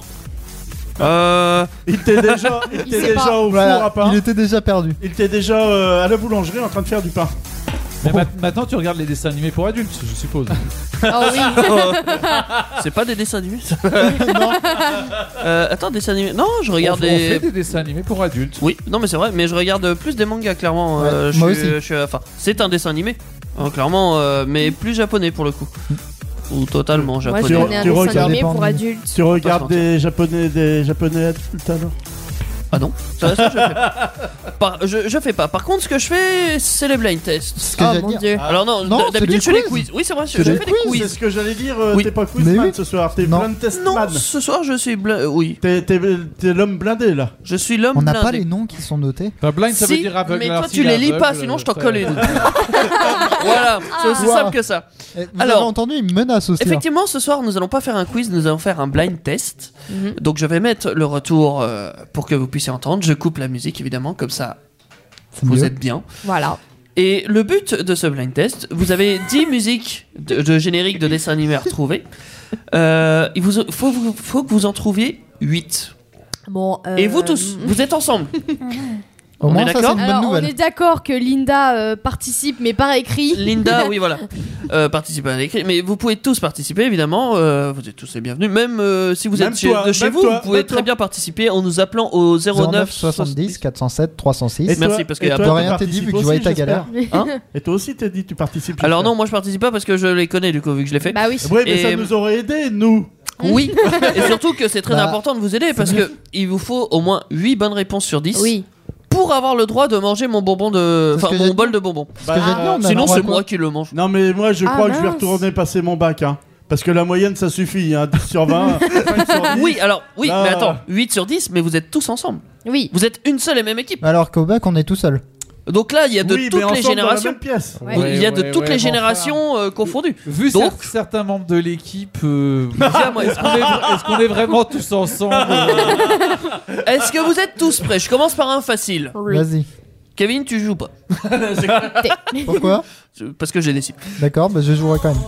F: Il était déjà au four à pain.
D: Il était déjà perdu.
F: Il était déjà à la boulangerie en train de faire du pain.
G: Mais maintenant tu regardes les dessins animés pour adultes, je suppose.
H: Oh oui.
E: C'est pas des dessins animés ça.
D: Non.
E: Attends, dessins animés. Non, je regarde
G: on fait des dessins animés pour adultes.
E: Oui, non mais c'est vrai, mais je regarde plus des mangas clairement.
D: Ouais, moi aussi.
E: Enfin, c'est un dessin animé, clairement, mais plus japonais pour le coup. Ou totalement japonais.
H: Moi je connais un dessin animé pour adultes.
F: Tu regardes des japonais adultes alors?
E: Ah non, ça je fais pas. Je fais pas. Par contre, ce que je fais, c'est les blind tests.
D: Ah
H: mon dieu.
E: Alors non, d'habitude je fais les quiz. Oui, c'est vrai, je fais des quiz.
F: C'est ce que j'allais dire,
E: Oui.
F: t'es pas quizman ce soir, t'es blind test
E: Non,
F: man.
E: ce soir je suis oui.
F: T'es l'homme blindé là.
E: Je suis l'homme
D: On n'a
E: blindé.
D: pas les noms qui sont notés.
G: Blind, ça veut
E: Si,
G: dire aveugle.
E: mais
G: alors
E: toi
G: s'il
E: tu
G: est
E: les lis pas,
G: aveugle,
E: sinon je t'en colle une. Voilà, c'est aussi
D: Wow.
E: simple que ça.
D: Vous
E: Alors,
D: avez entendu, il me menace aussi.
E: Effectivement, ce soir, nous allons pas faire un quiz, nous allons faire un blind test. Donc, je vais mettre le retour pour que vous puissiez entendre. Je coupe la musique, évidemment, comme ça, vous êtes bien.
H: Voilà.
E: Et le but de ce blind test, vous avez 10 musiques de générique de dessin animé à retrouver. Il faut que vous en trouviez 8.
H: Bon,
E: Et vous tous, vous êtes ensemble.
D: Au
E: On
D: moins,
E: est
D: ça, c'est
E: d'accord
D: une bonne
H: Alors, on
D: nouvelle.
H: est d'accord que Linda participe, mais par écrit.
E: Linda, oui, voilà. Participez à l'écrit. Mais vous pouvez tous participer, évidemment. Vous êtes tous les bienvenus. Même si vous
F: Même
E: êtes
F: toi,
E: de chez
F: même
E: vous,
F: toi,
E: vous pouvez
F: même
E: très
F: toi.
E: bien participer en nous appelant au 09
D: 70 407 306.
F: Et
E: Merci,
F: toi-
E: parce que
F: et
E: y a
F: toi,
E: pas
F: tu
D: rien t'es dit, vu que je
F: participes
D: voyais
F: aussi,
D: ta galère.
F: j'espère.
E: Hein
F: Et toi aussi t'as dit tu participes.
E: Alors
F: j'espère.
E: non, moi je participe pas parce que je les connais du coup vu que je l'ai fait.
H: Bah oui.
F: Ouais, mais
E: Et-
F: ça nous aurait aidé nous.
E: Oui, et surtout que c'est très
D: Bah,
E: important de vous aider parce que il vous faut au moins 8 bonnes réponses sur 10
H: Oui.
E: pour avoir le droit de manger mon bonbon de
D: C'est ce
E: enfin
D: que j'ai
E: mon
D: dit.
E: bol de bonbons.
F: Bah,
D: que j'ai dit, on a
E: Sinon
D: le droit
E: c'est
D: à quoi
E: moi qui le mange.
F: Non mais moi je
H: Ah,
F: crois que je vais
H: mince.
F: retourner passer mon bac hein. Parce que la moyenne ça suffit hein. 10 sur 20, 5 sur 10.
E: Oui, alors oui,
F: Là-
E: mais attends, 8 sur 10 mais vous êtes tous ensemble.
H: Oui.
E: Vous êtes une seule et même équipe.
D: Alors qu'au bac, on est tout seul.
E: Donc là, il y a de
F: Oui, mais
E: toutes les
F: ensemble dans la
E: générations.
F: même pièce.
H: Ouais.
E: Il y a de
G: Ouais,
E: toutes
G: ouais,
E: les
G: mais
E: générations confondues.
G: Vu
E: Donc-
G: certains membres de l'équipe,
E: Déjà, moi,
G: est-ce qu'on est vraiment tous ensemble
E: Est-ce que vous êtes tous prêts? Je commence par un facile.
D: Vas-y.
E: Kevin, tu joues pas.
D: Pourquoi
E: Parce que j'ai décidé.
D: D'accord, bah je jouerai quand même.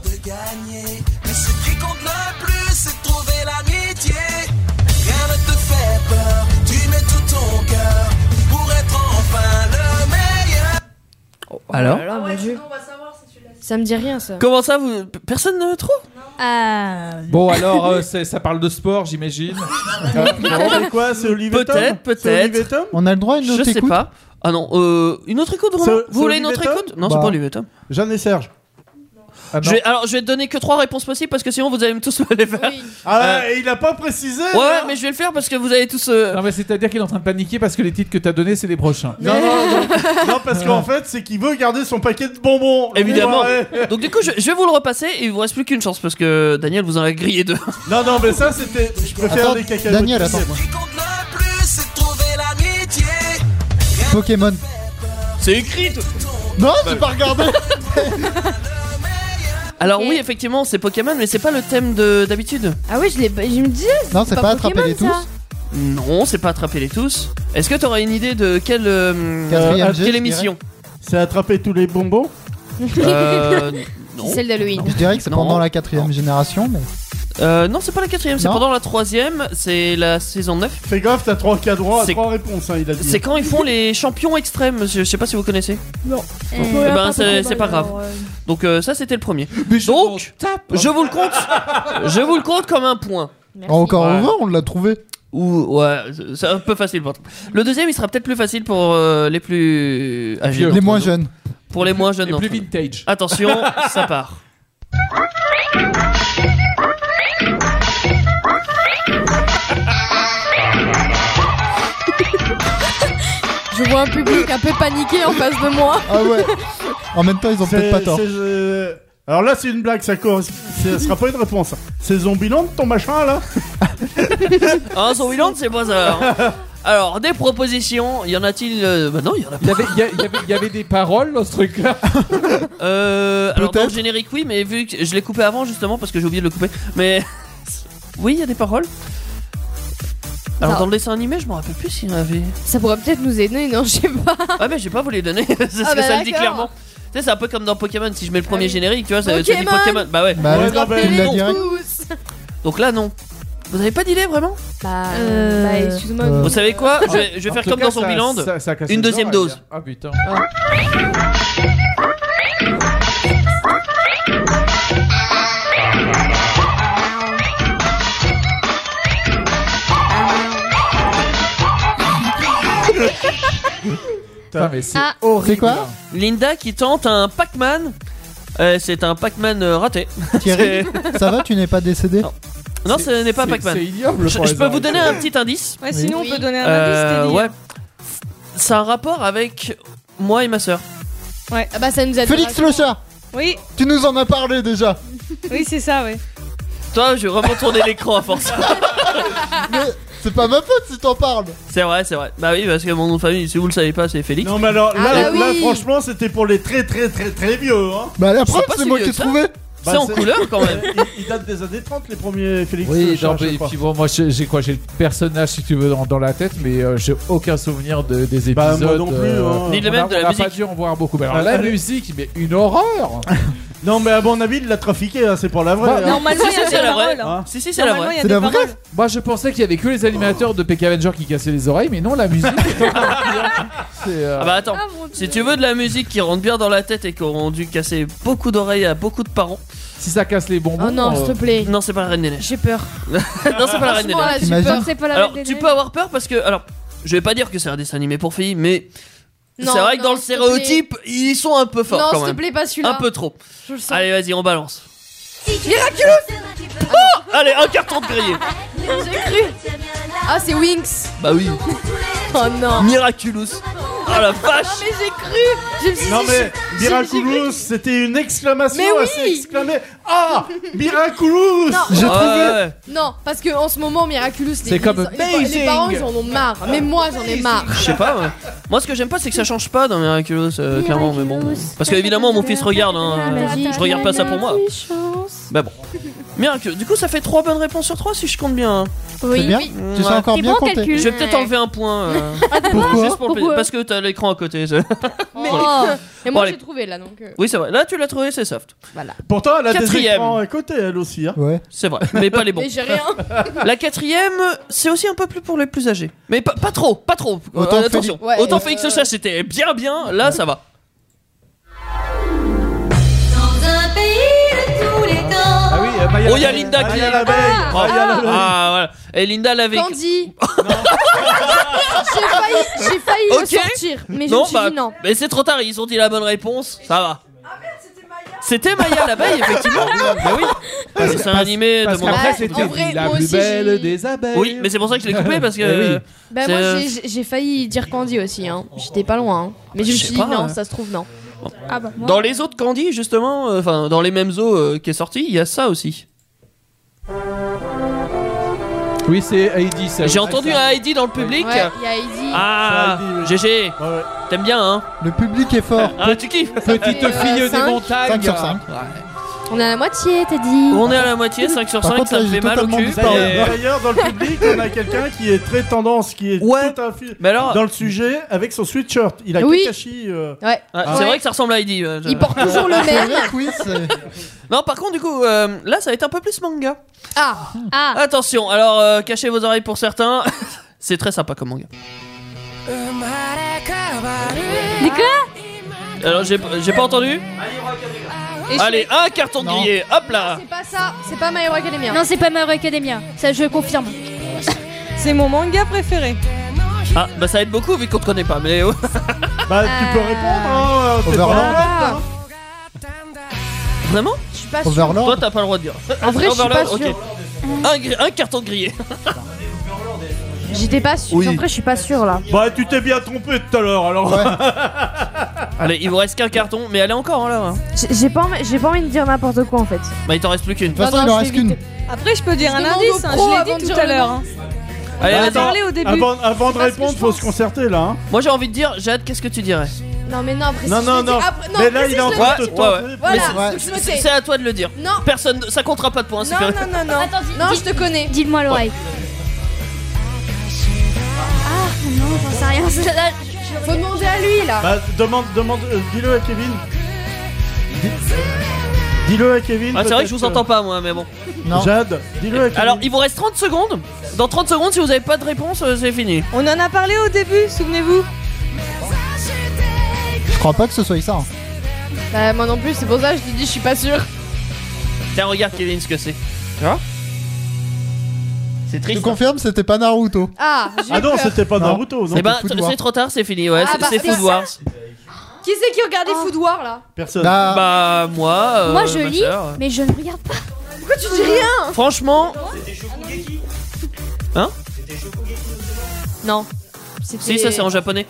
O: Mais ce qui compte le plus, c'est de trouver l'amitié. Rien ne te fait peur, tu mets tout ton cœur pour être enfin le meilleur.
E: Alors
H: Oh là là, mon dieu. Ça me dit rien ça.
E: Comment ça, vous... Personne ne trouve?
G: Bon, alors, ça parle de sport, j'imagine.
F: C'est quoi? C'est Olivier Tom?
E: Peut-être,
F: C'est Olivier
E: peut-être.
F: Tom?
D: On a le droit à une autre
E: Je sais
D: écoute.
E: pas. Ah non, une autre écoute vraiment?
F: C'est
E: Vous voulez une
F: Olivier
E: autre
F: Tom
E: écoute? Non, c'est
D: Bah.
E: pas Olivier Tom.
F: Jeanne et Serge.
G: Ah, non.
E: Je vais te donner que 3 réponses possibles parce que sinon vous allez me tous me les faire.
H: Oui.
F: Ah et il a pas précisé.
E: Ouais,
F: hein.
E: mais je vais le faire parce que vous allez tous.
G: Non, mais c'est-à-dire qu'il est en train de paniquer parce que les titres que t'as donnés, c'est les prochains.
F: Non, non, parce qu'en fait, c'est qu'il veut garder son paquet de bonbons.
E: Évidemment.
F: Ouais.
E: Donc du coup, je vais vous le repasser et il vous reste plus qu'une chance parce que Daniel vous en a grillé 2.
F: Non, non, mais ça, c'était. Je préfère
D: Attends,
F: les cacahuètes.
D: Daniel,
F: tu sais,
D: attends.
F: moi.
O: Ce qui compte le plus, c'est de trouver l'amitié.
D: Pokémon.
E: C'est écrit.
D: Non, j'ai pas regardé.
E: Alors
H: Ok.
E: oui, effectivement, c'est Pokémon, mais c'est pas le thème d'habitude.
H: Ah oui, je me disais.
D: Non, c'est pas
H: Pokémon,
D: attraper les tous.
H: ça.
E: Non, c'est pas attraper les tous. Est-ce que t'auras une idée de quelle
D: Quatrième G, je
E: quelle
D: dirais.
E: émission?
F: C'est attraper tous les bonbons.
E: Non.
H: C'est celle d'Halloween.
D: Je dirais que c'est
E: Non.
D: pendant la 4ème génération, mais.
E: Non, c'est pas la 4ème, c'est
D: Non.
E: pendant la 3ème, c'est la saison 9.
F: Fais gaffe, t'as 3 cas droits à
E: C'est-
F: 3 réponses, hein, il a dit.
E: C'est quand ils font les champions extrêmes, je sais pas si vous connaissez. Eh ben, c'est pas grave. Donc ça c'était le premier. Donc je vous le compte. Je vous le compte comme un point.
D: Encore
E: Ouais.
D: heureux, on l'a trouvé.
E: Ou ouais, c'est un peu facile pour toi. Le deuxième il sera peut-être plus facile pour les plus âgés.
D: Les
E: d'entre
D: moins
E: nous.
D: jeunes.
E: Pour les moins jeunes
G: Et plus
E: d'entre nous.
G: vintage.
E: Attention, ça part.
H: Je vois un public un peu paniqué en face de moi.
D: Ah ouais. En même temps, ils ont peut-être pas tort.
F: Alors là, c'est une blague, ça sera pas une réponse. C'est Zombieland ton machin là?
E: Ah, Zombieland, c'est pas ça. hein. Alors, des propositions, y en a-t-il Bah non, y en a pas.
G: Il y avait des paroles dans ce truc-là.
E: Alors dans le générique oui, mais vu que je l'ai coupé avant justement parce que j'ai oublié de le couper. Mais oui, il y a des paroles. Alors
H: Ça-
E: dans le dessin animé, je me rappelle plus s'il y en avait.
H: Ça pourrait peut-être nous aider, non? Je sais pas.
E: Ah mais j'ai pas voulu les donner, c'est ce
H: Ah
E: que
H: bah
E: ça me dit
H: d'accord.
E: clairement. Tu sais, c'est un peu comme dans Pokémon, si je mets le premier
H: Ah oui.
E: générique, tu vois, ça dit
H: Pokémon.
E: Pokémon. Bah ouais.
D: Bah,
F: Ouais,
D: tu
F: non, bah,
D: l'as
E: non.
D: direct.
E: Donc là non. Vous avez pas d'idée vraiment?
H: Bah, excuse-moi.
D: Euh,
E: Vous savez quoi? Je vais
G: En
E: faire
G: tout
E: comme
G: cas,
E: dans Zombieland.
G: ça a cassé
E: Une
G: le
E: deuxième
G: oreille.
E: dose.
G: Ah putain. Putain, mais c'est
H: Ah.
G: horrible.
D: C'est quoi?
E: Linda qui tente un Pac-Man. C'est un Pac-Man raté.
D: Thierry, ça va, tu n'es pas décédé?
E: Non. Non, ce n'est pas Pac-Man.
G: C'est ignoble.
E: Je peux vous donner un petit indice.
J: Ouais, sinon on peut donner un indice, Teddy.
E: Ouais. C'est un rapport avec moi et ma soeur.
J: Ouais.
H: Ah bah ça nous a
D: Félix le chat.
J: Oui.
D: Tu nous en as parlé déjà.
J: Oui, c'est ça, ouais.
E: Toi, je vais vraiment tourner l'écran à force.
D: Mais c'est pas ma faute si t'en parles.
E: C'est vrai. Bah oui, parce que mon nom de famille, si vous le savez pas, c'est Félix.
F: Non, mais alors là,
H: bah oui.
F: franchement, c'était pour les très vieux. Hein.
D: Bah la preuve,
E: pas
D: c'est
E: si
D: moi
E: vieux
D: qui ai
E: que ça.
D: trouvé.
E: C'est en couleur quand même.
F: Il date des années 30, les premiers Félix.
G: Oui,
F: Chat,
G: non,
F: je
G: mais
F: crois.
G: puis bon, moi j'ai le personnage si tu veux dans la tête, mais j'ai aucun souvenir des épisodes.
F: Bah, moi non plus, hein.
E: Ni le même de la
G: on a
E: musique.
G: pas dû en voir beaucoup. Mais alors la musique, mais une horreur.
F: Non, mais à mon avis, il l'a trafiqué, hein, c'est pour la vraie.
G: Bah,
F: hein.
J: Normalement, il y a
E: c'est
J: des
E: la vraie.
J: paroles. hein.
E: Si, c'est la
J: Normalement,
E: vraie.
J: il y a
D: C'est
J: des
D: la vraie.
J: paroles.
G: Moi je pensais qu'il y avait que les animateurs de PK Avenger qui cassaient les oreilles, mais non, la musique.
E: Ah bah attends, si tu veux de la musique qui rentre bien dans la tête et qui auront dû casser beaucoup d'oreilles à beaucoup de parents.
G: Si ça casse les bonbons.
H: Oh non, s'il te plaît.
E: Non, c'est pas la Reine des Neiges.
H: J'ai peur.
E: Non, c'est pas la Reine des
H: Franchement,
E: Neiges.
H: là, j'ai
D: T'imagines
H: peur. C'est pas la
E: Alors,
H: Reine des
E: tu
H: Neiges.
E: peux avoir peur parce que. Alors, je vais pas dire que c'est un dessin animé pour filles, mais.
H: Non,
E: C'est vrai que
H: non,
E: dans le
H: s'il te
E: stéréotype, ils sont un peu forts
H: Non,
E: quand
H: s'il te
E: même.
H: plaît, pas celui-là.
E: Un peu trop.
H: Je le sens.
E: Allez, vas-y, on balance.
H: Miraculous.
E: Allez, un carton de grillé.
H: J'ai cru. Ah, c'est Winx.
E: Bah oui.
H: Oh non.
E: Miraculous. Oh la vache.
H: Non, mais j'ai cru. Je me suis
F: Non,
H: dit,
F: mais
H: j'ai
F: Miraculous, c'était une exclamation.
H: Mais oui.
F: Elle s'est exclamée. Ah, Miraculous.
H: Non.
D: J'ai
E: Ouais,
D: trouvé.
E: ouais.
H: Non, parce que en ce moment, Miraculous,
G: C'est comme
H: les
G: amazing.
H: parents, ils en ont marre. Mais moi, j'en ai marre.
E: Je sais pas, ouais. Moi, ce que j'aime pas, c'est que ça change pas dans Miraculous, clairement, mais bon. Parce que, évidemment, mon fils regarde, hein. Je regarde pas ça pour moi. Bah bon. Miraculous. Du coup, ça fait 3 bonnes réponses sur 3 si je compte bien. hein.
D: C'est
H: Oui,
D: bien.
H: oui.
D: Tu sais
E: Ouais.
D: encore
I: T'es
D: bien
I: bon en
D: compter.
I: calcul.
E: Je vais peut-être enlever un point.
D: Pourquoi
E: Juste pour le plaisir.
I: Pourquoi
E: Parce que t'as l'écran à côté.
H: Mais
E: Bon,
H: moi,
E: allez.
H: j'ai trouvé là, donc.
E: Oui, c'est vrai. Là, tu l'as trouvé, c'est soft.
H: Voilà.
F: Pourtant, elle a des
E: 4e.
F: écrans à côté, elle aussi. Hein.
D: Ouais.
E: C'est vrai, mais pas les bons.
H: Mais j'ai rien.
E: La 4e, c'est aussi un peu plus pour les plus âgés. Mais pas trop, pas trop.
D: Autant
E: attention.
H: Ouais,
E: Autant Félix le chat, c'était bien. Là, ça va.
K: Dans un pays de tous les temps.
G: Ah oui, Maya.
E: Oh, il y a Linda qui.
F: Maya l'abeille. Maya l'abeille.
E: Ah, voilà. Et Linda l'avait.
H: Candy. J'ai failli
E: Ok.
H: le sortir, mais je
E: Non,
H: me suis dit non.
E: mais c'est trop tard, ils ont dit la bonne réponse, ça va. C'était Maya l'abeille, effectivement. Bah oui. C'est un animé de
G: Parce
E: mon
G: qu'après
H: Bah,
G: c'était
H: en vrai,
G: la
H: moi
G: plus
H: aussi,
G: belle
H: j'ai-
G: des abeilles.
E: Oui, mais c'est pour ça que je l'ai coupé parce que.
G: Eh oui.
H: Bah
E: c'est-
H: moi j'ai failli dire Candy aussi hein. J'étais pas loin hein. Mais je me
E: Je
H: suis
E: sais
H: dit
E: pas,
H: non,
E: ouais.
H: ça se trouve non.
I: Ah bah moi.
E: Dans les autres Candy, justement, enfin, dans les mêmes eaux qui est sorti, il y a ça aussi.
G: Oui, c'est Heidi. ça.
E: J'ai entendu un Heidi dans le public.
H: Ouais, il y a Heidi.
E: Ah,
F: C'est Heidi, oui.
E: GG,
F: Ouais, ouais.
E: t'aimes bien, hein?
D: Le public est fort.
E: Ah, tu kiffes?
G: Petite
H: Et,
G: fille des
H: 5.
G: montagnes.
D: 5 sur 5.
H: On est à la moitié, t'as dit.
E: On est à la moitié, 5 sur
D: Par
E: 5,
D: contre,
E: ça
D: là,
E: me
D: j'ai
E: fait mal au
D: totalement
E: cul.
D: disparu.
E: mais-
F: D'ailleurs, dans le public, on a quelqu'un qui est très tendance, qui est
E: Ouais.
F: tout à fait
E: Mais alors,
F: dans le sujet avec son sweatshirt. Il a
H: Oui.
F: Kakashi.
H: Ouais.
E: c'est
H: Ouais.
E: vrai que ça ressemble à Heidi.
H: Il porte toujours le
D: C'est
H: même.
D: vrai que oui, c'est.
E: Non, par contre, du coup, là, ça va être un peu plus manga.
H: Ah.
I: Ah,
E: Attention, alors, cachez vos oreilles pour certains. C'est très sympa comme manga.
I: mais quoi?
E: Alors, j'ai pas entendu.
H: Et
E: Allez, un carton
D: Non.
E: grillé, hop là.
H: c'est pas ça, c'est pas My Hero Academia.
I: Non, c'est pas My Hero Academia. Ça, je confirme.
J: C'est mon manga préféré.
E: Ah, bah ça aide beaucoup vu qu'on te connaît pas, mais.
F: Bah, tu peux répondre. Hein, t'es
D: Overlord.
F: pas bête, hein.
E: Vraiment?
H: Je suis pas sûre.
D: Overlord.
E: Toi, t'as pas le droit de dire.
H: En vrai, je suis pas
E: Overlord,
H: sûre.
E: ok. Un carton grillé.
H: J'étais pas sûre.
F: Oui.
H: En vrai, je suis pas sûre là.
F: Bah, tu t'es bien trompé tout à l'heure alors.
D: Ouais.
E: Allez, il vous reste qu'un carton, mais elle est encore là. hein.
H: J'ai pas envie de dire n'importe quoi en fait.
E: Bah, il t'en reste plus qu'une.
D: De toute façon,
H: Non,
D: il en
H: je
D: reste
H: vais
D: qu'une.
H: éviter.
J: Après, je peux dire
H: Je
J: un
H: demande
J: indice,
H: aux
J: hein,
H: pros
J: je l'ai
H: avant
J: dit
H: de
J: tout
H: dire
J: à
H: le
J: l'heure.
H: nom.
J: hein.
E: Allez,
J: On a
E: attends.
J: parlé au début.
F: Avant de
H: Parce que
F: répondre,
H: je
F: faut
H: pense-
F: se concerter là. Hein.
E: Moi, j'ai envie de dire, Jade, qu'est-ce que tu dirais?
H: Non mais non, après
F: Non,
H: si
F: non,
H: je le dis
F: non.
H: après- non,
F: Mais là,
H: après,
F: il
H: si
F: est en
H: je le
F: train
H: dis-
F: de te
E: Ouais,
F: tenter.
H: Voilà,
D: Ouais.
H: donc je me tais.
E: C'est à toi de le dire.
H: Non.
E: Personne, ça comptera pas de points. c'est
H: Non,
E: que-
H: non, non, non.
I: Attends,
H: Non, je te connais.
I: Dis-le-moi à l'oreille. Ah, non, j'en sais rien.
H: Faut demander à lui là.
F: Bah, demande, dis-le à Kevin. Dis-le à Kevin.
E: Ah, c'est vrai que je
F: peut-être
E: vous entends pas, moi, mais bon.
D: Non.
F: Jade, dis-le à Kevin.
E: Alors, il vous reste 30 secondes. Dans 30 secondes, si vous avez pas de réponse, c'est fini.
J: On en a parlé au début, souvenez-vous.
D: Je crois pas que ce soit ça. hein.
H: Bah moi non plus, c'est pour ça que je te dis je suis pas sûre.
E: Tiens, regarde, Kevin, ce que c'est. Tu vois? C'est
D: Je
E: triste.
D: confirme, c'était pas Naruto.
H: Ah, j'ai
F: Ah non,
H: peur.
F: c'était pas
D: Non.
F: Naruto. Non.
E: Eh ben,
D: Food Wars.
E: c'est trop tard, c'est fini, ouais.
H: Ah,
E: c'est
H: bah,
E: c'est
H: c'est
E: Food
H: ça.
E: Wars.
H: Qui c'est qui regardait Food War là?
F: Personne.
D: Bah,
E: Bah, moi.
I: Moi, je
E: ma
I: lis,
E: sœur.
I: mais je ne regarde pas.
H: Pourquoi tu dis rien?
E: Franchement. Hein?
H: Non.
E: Si, ça c'est en japonais.